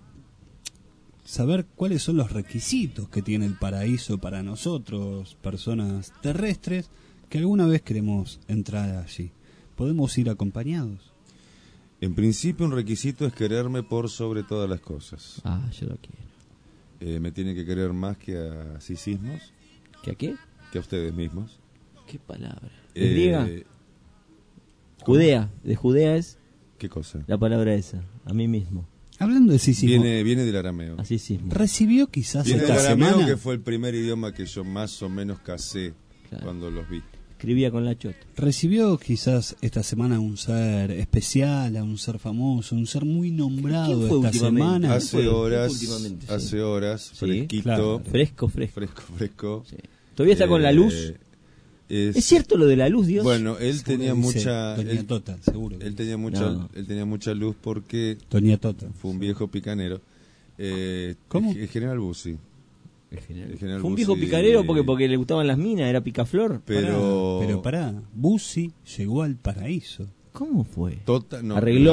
saber cuáles son los requisitos que tiene el paraíso para nosotros, personas terrestres, que alguna vez queremos entrar allí. ¿Podemos ir acompañados? en principio un requisito es quererme por sobre todas las cosas. Ah, yo lo quiero. Me tiene que querer más que a sí mismos. ¿Que a qué? Que a ustedes mismos. ¿Qué palabra? ¿Es griega? ¿cómo? Judea. ¿De Judea es? ¿Qué cosa? La palabra esa. A mí mismo. Hablando de sisismo, Viene del arameo. Así sí. ¿recibió quizás Viene del esta arameo, semana? que fue el primer idioma que yo más o menos casé cuando los vi. Escribía con la chota. ¿Recibió quizás esta semana a un ser especial, a un ser famoso, un ser muy nombrado ¿Quién fue esta últimamente? semana? Hace horas, últimamente, sí. hace horas, Sí, fresquito. claro. Fresco. Sí. ¿Todavía está con la luz? ¿Es cierto lo de la luz, Dios? Bueno, él tenía Dice mucha... Doña él- Tota, seguro. Él tenía mucha, No. él tenía mucha luz porque Doña Tota. fue un viejo picanero. ¿Cómo? El general Bussi. El general. El general Fue un viejo Bussi, picanero porque le gustaban las minas, era picaflor. Pero Pará, Bussi llegó al paraíso. ¿Cómo fue? Tota, no, Arregló.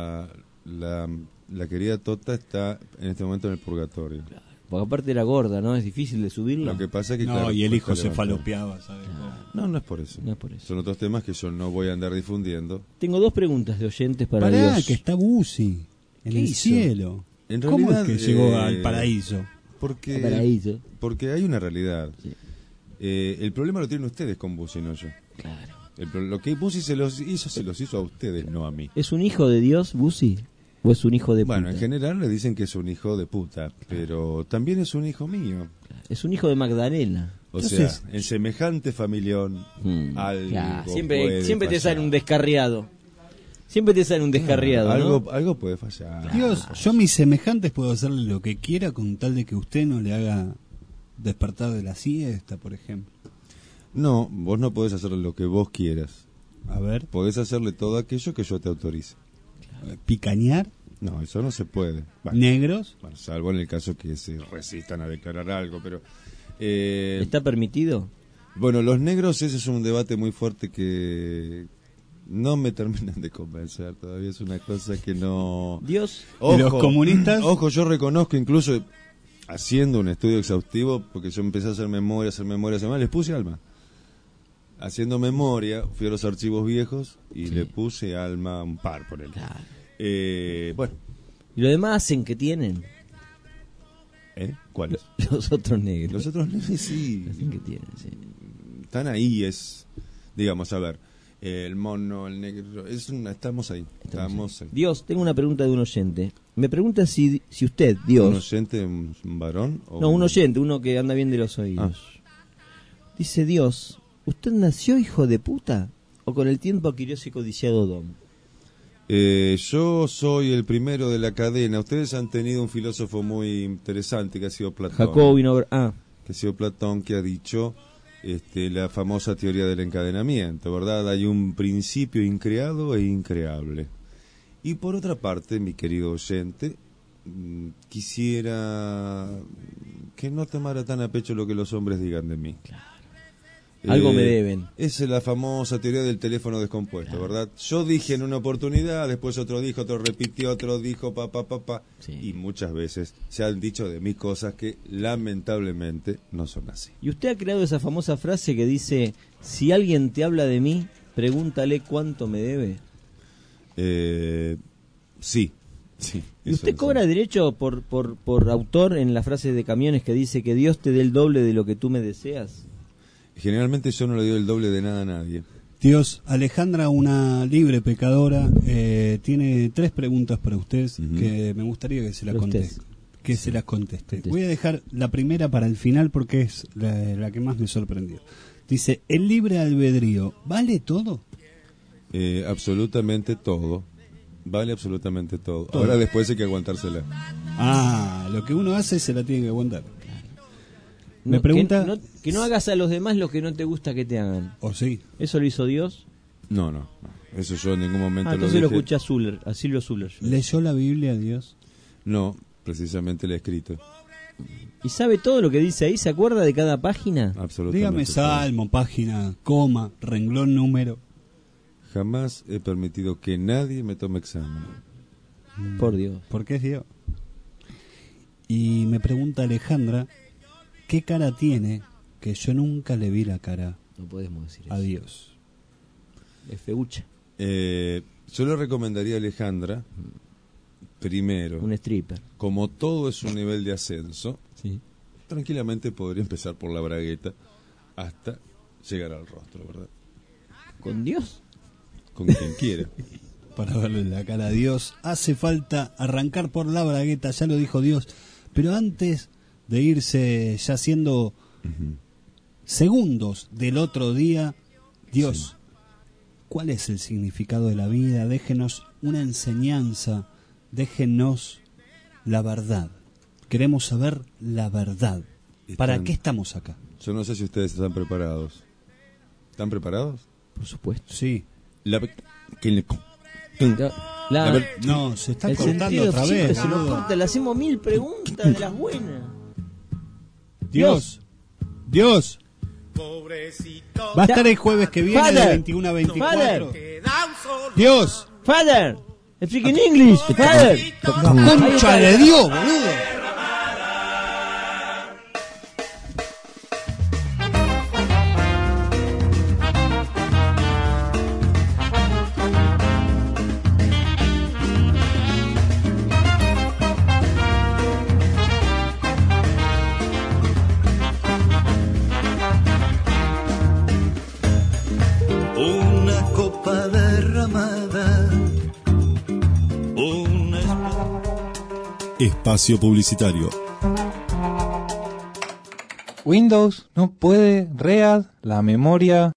La querida Tota está en este momento en el purgatorio. Porque aparte era gorda, ¿no? Es difícil de subirla. Lo que pasa es que No, claro, y el cuesta hijo se levantar. falopeaba, ¿sabes? No, no es por eso. No es por eso. Son otros temas que yo no voy a andar difundiendo. Tengo dos preguntas de oyentes para Pará, Dios. que está Bussi en ¿Qué el hizo? cielo. En ¿Cómo realidad, es que llegó al paraíso? Porque, Al paraíso. porque hay una realidad. Sí. El problema lo tienen ustedes con Bussi, no yo. Claro. Lo que Bussi se los hizo a ustedes, no a mí. ¿Es un hijo de Dios, Bussi? ¿O es un hijo de Bueno, puta? en general le dicen que es un hijo de puta, pero también es un hijo mío. Es un hijo de Magdalena. O Entonces- sea, en semejante familión, algo Claro, puede siempre te fallar. sale un descarriado. Siempre te sale un descarriado, ¿no? Algo puede fallar. Dios, yo a mis semejantes puedo hacerle lo que quiera con tal de que usted no le haga despertar de la siesta, por ejemplo. No, vos no podés hacer lo que vos quieras. A ver, Podés hacerle todo aquello que yo te autorice. picañar, No, eso no se puede. Bueno, negros. bueno, salvo en el caso que se resistan a declarar algo, pero... ¿Está permitido? Bueno, los negros, ese es un debate muy fuerte que no me terminan de convencer. Todavía es una cosa que no... Dios. ¿Y los comunistas? Ojo, yo reconozco incluso haciendo un estudio exhaustivo, porque yo empecé a hacer memoria, les puse alma. Haciendo memoria, fui a los archivos viejos y le puse alma un par por él. Claro. Bueno. ¿Y lo demás hacen que tienen? ¿Cuáles? Los otros negros. Los otros negros sí. Hacen que tienen, sí. Están ahí, digamos, a ver, el mono, el negro, estamos ahí. Estamos ahí. Dios, tengo una pregunta de un oyente. Me pregunta si usted, Dios... ¿Un oyente, un varón? No, un oyente, uno que anda bien de los oídos. Dice Dios, ¿usted nació hijo de puta? ¿O con el tiempo adquirió ese codiciado don? Yo soy el primero de la cadena. Ustedes han tenido un filósofo muy interesante que ha sido Platón. Que ha sido Platón, que ha dicho la famosa teoría del encadenamiento, ¿verdad? Hay un principio increado e increable. Y por otra parte, mi querido oyente, quisiera que no tomara tan a pecho lo que los hombres digan de mí. Claro. Algo me deben. Esa es la famosa teoría del teléfono descompuesto, ¿verdad? Yo dije en una oportunidad, después otro dijo, otro repitió, otro dijo, papá. Sí. Y muchas veces se han dicho de mí cosas que lamentablemente no son así. Y usted ha creado esa famosa frase que dice, si alguien te habla de mí, pregúntale cuánto me debe. Sí. ¿Y usted cobra derecho por autor en la frase de Camiones que dice que Dios te dé el doble de lo que tú me deseas? Generalmente yo no le doy el doble de nada a nadie. Dios, Alejandra, una libre pecadora, tiene 3 preguntas para usted que me gustaría que se las conteste. Se las conteste. Voy a dejar la primera para el final porque es la que más me sorprendió. Dice, ¿el libre albedrío vale todo? Absolutamente todo. Vale absolutamente todo. Ahora después hay que aguantársela. Lo que uno hace se la tiene que aguantar. Me pregunta... Que no hagas a los demás lo que no te gusta que te hagan. ¿O sí? ¿Eso lo hizo Dios? No. Eso yo en ningún momento lo entonces lo escuché a Silvio Zuller. ¿Leyó la Biblia Dios? No, precisamente la he escrito. ¿Y sabe todo lo que dice ahí? ¿Se acuerda de cada página? Absolutamente. Dígame salmo, página, coma, renglón, número. Jamás he permitido que nadie me tome examen. Por Dios. ¿Por qué es Dios? Y me pregunta Alejandra, ¿qué cara tiene que yo nunca le vi la cara? No podemos decir a Dios. Es feucha. Yo le recomendaría a Alejandra, primero, un stripper. Como todo es un nivel de ascenso, sí, tranquilamente podría empezar por la bragueta hasta llegar al rostro, ¿verdad? ¿Con Dios? Con quien quiera. Para verle la cara a Dios hace falta arrancar por la bragueta, ya lo dijo Dios, pero antes de irse ya siendo segundos del otro día, Dios, ¿cuál es el significado de la vida? Déjenos una enseñanza, déjenos la verdad. Queremos saber la verdad. ¿Para qué estamos acá? Yo no sé si ustedes están preparados. ¿Están preparados? Por supuesto. Sí. No, se está cortando otra vez. Se lo corta, le hacemos 1000 preguntas de las buenas. Dios. Va a estar el jueves que viene de 21 a 24. Dios. Father. Speak in English. Father. Concha de Dios, boludo. Espacio publicitario. Windows no puede read la memoria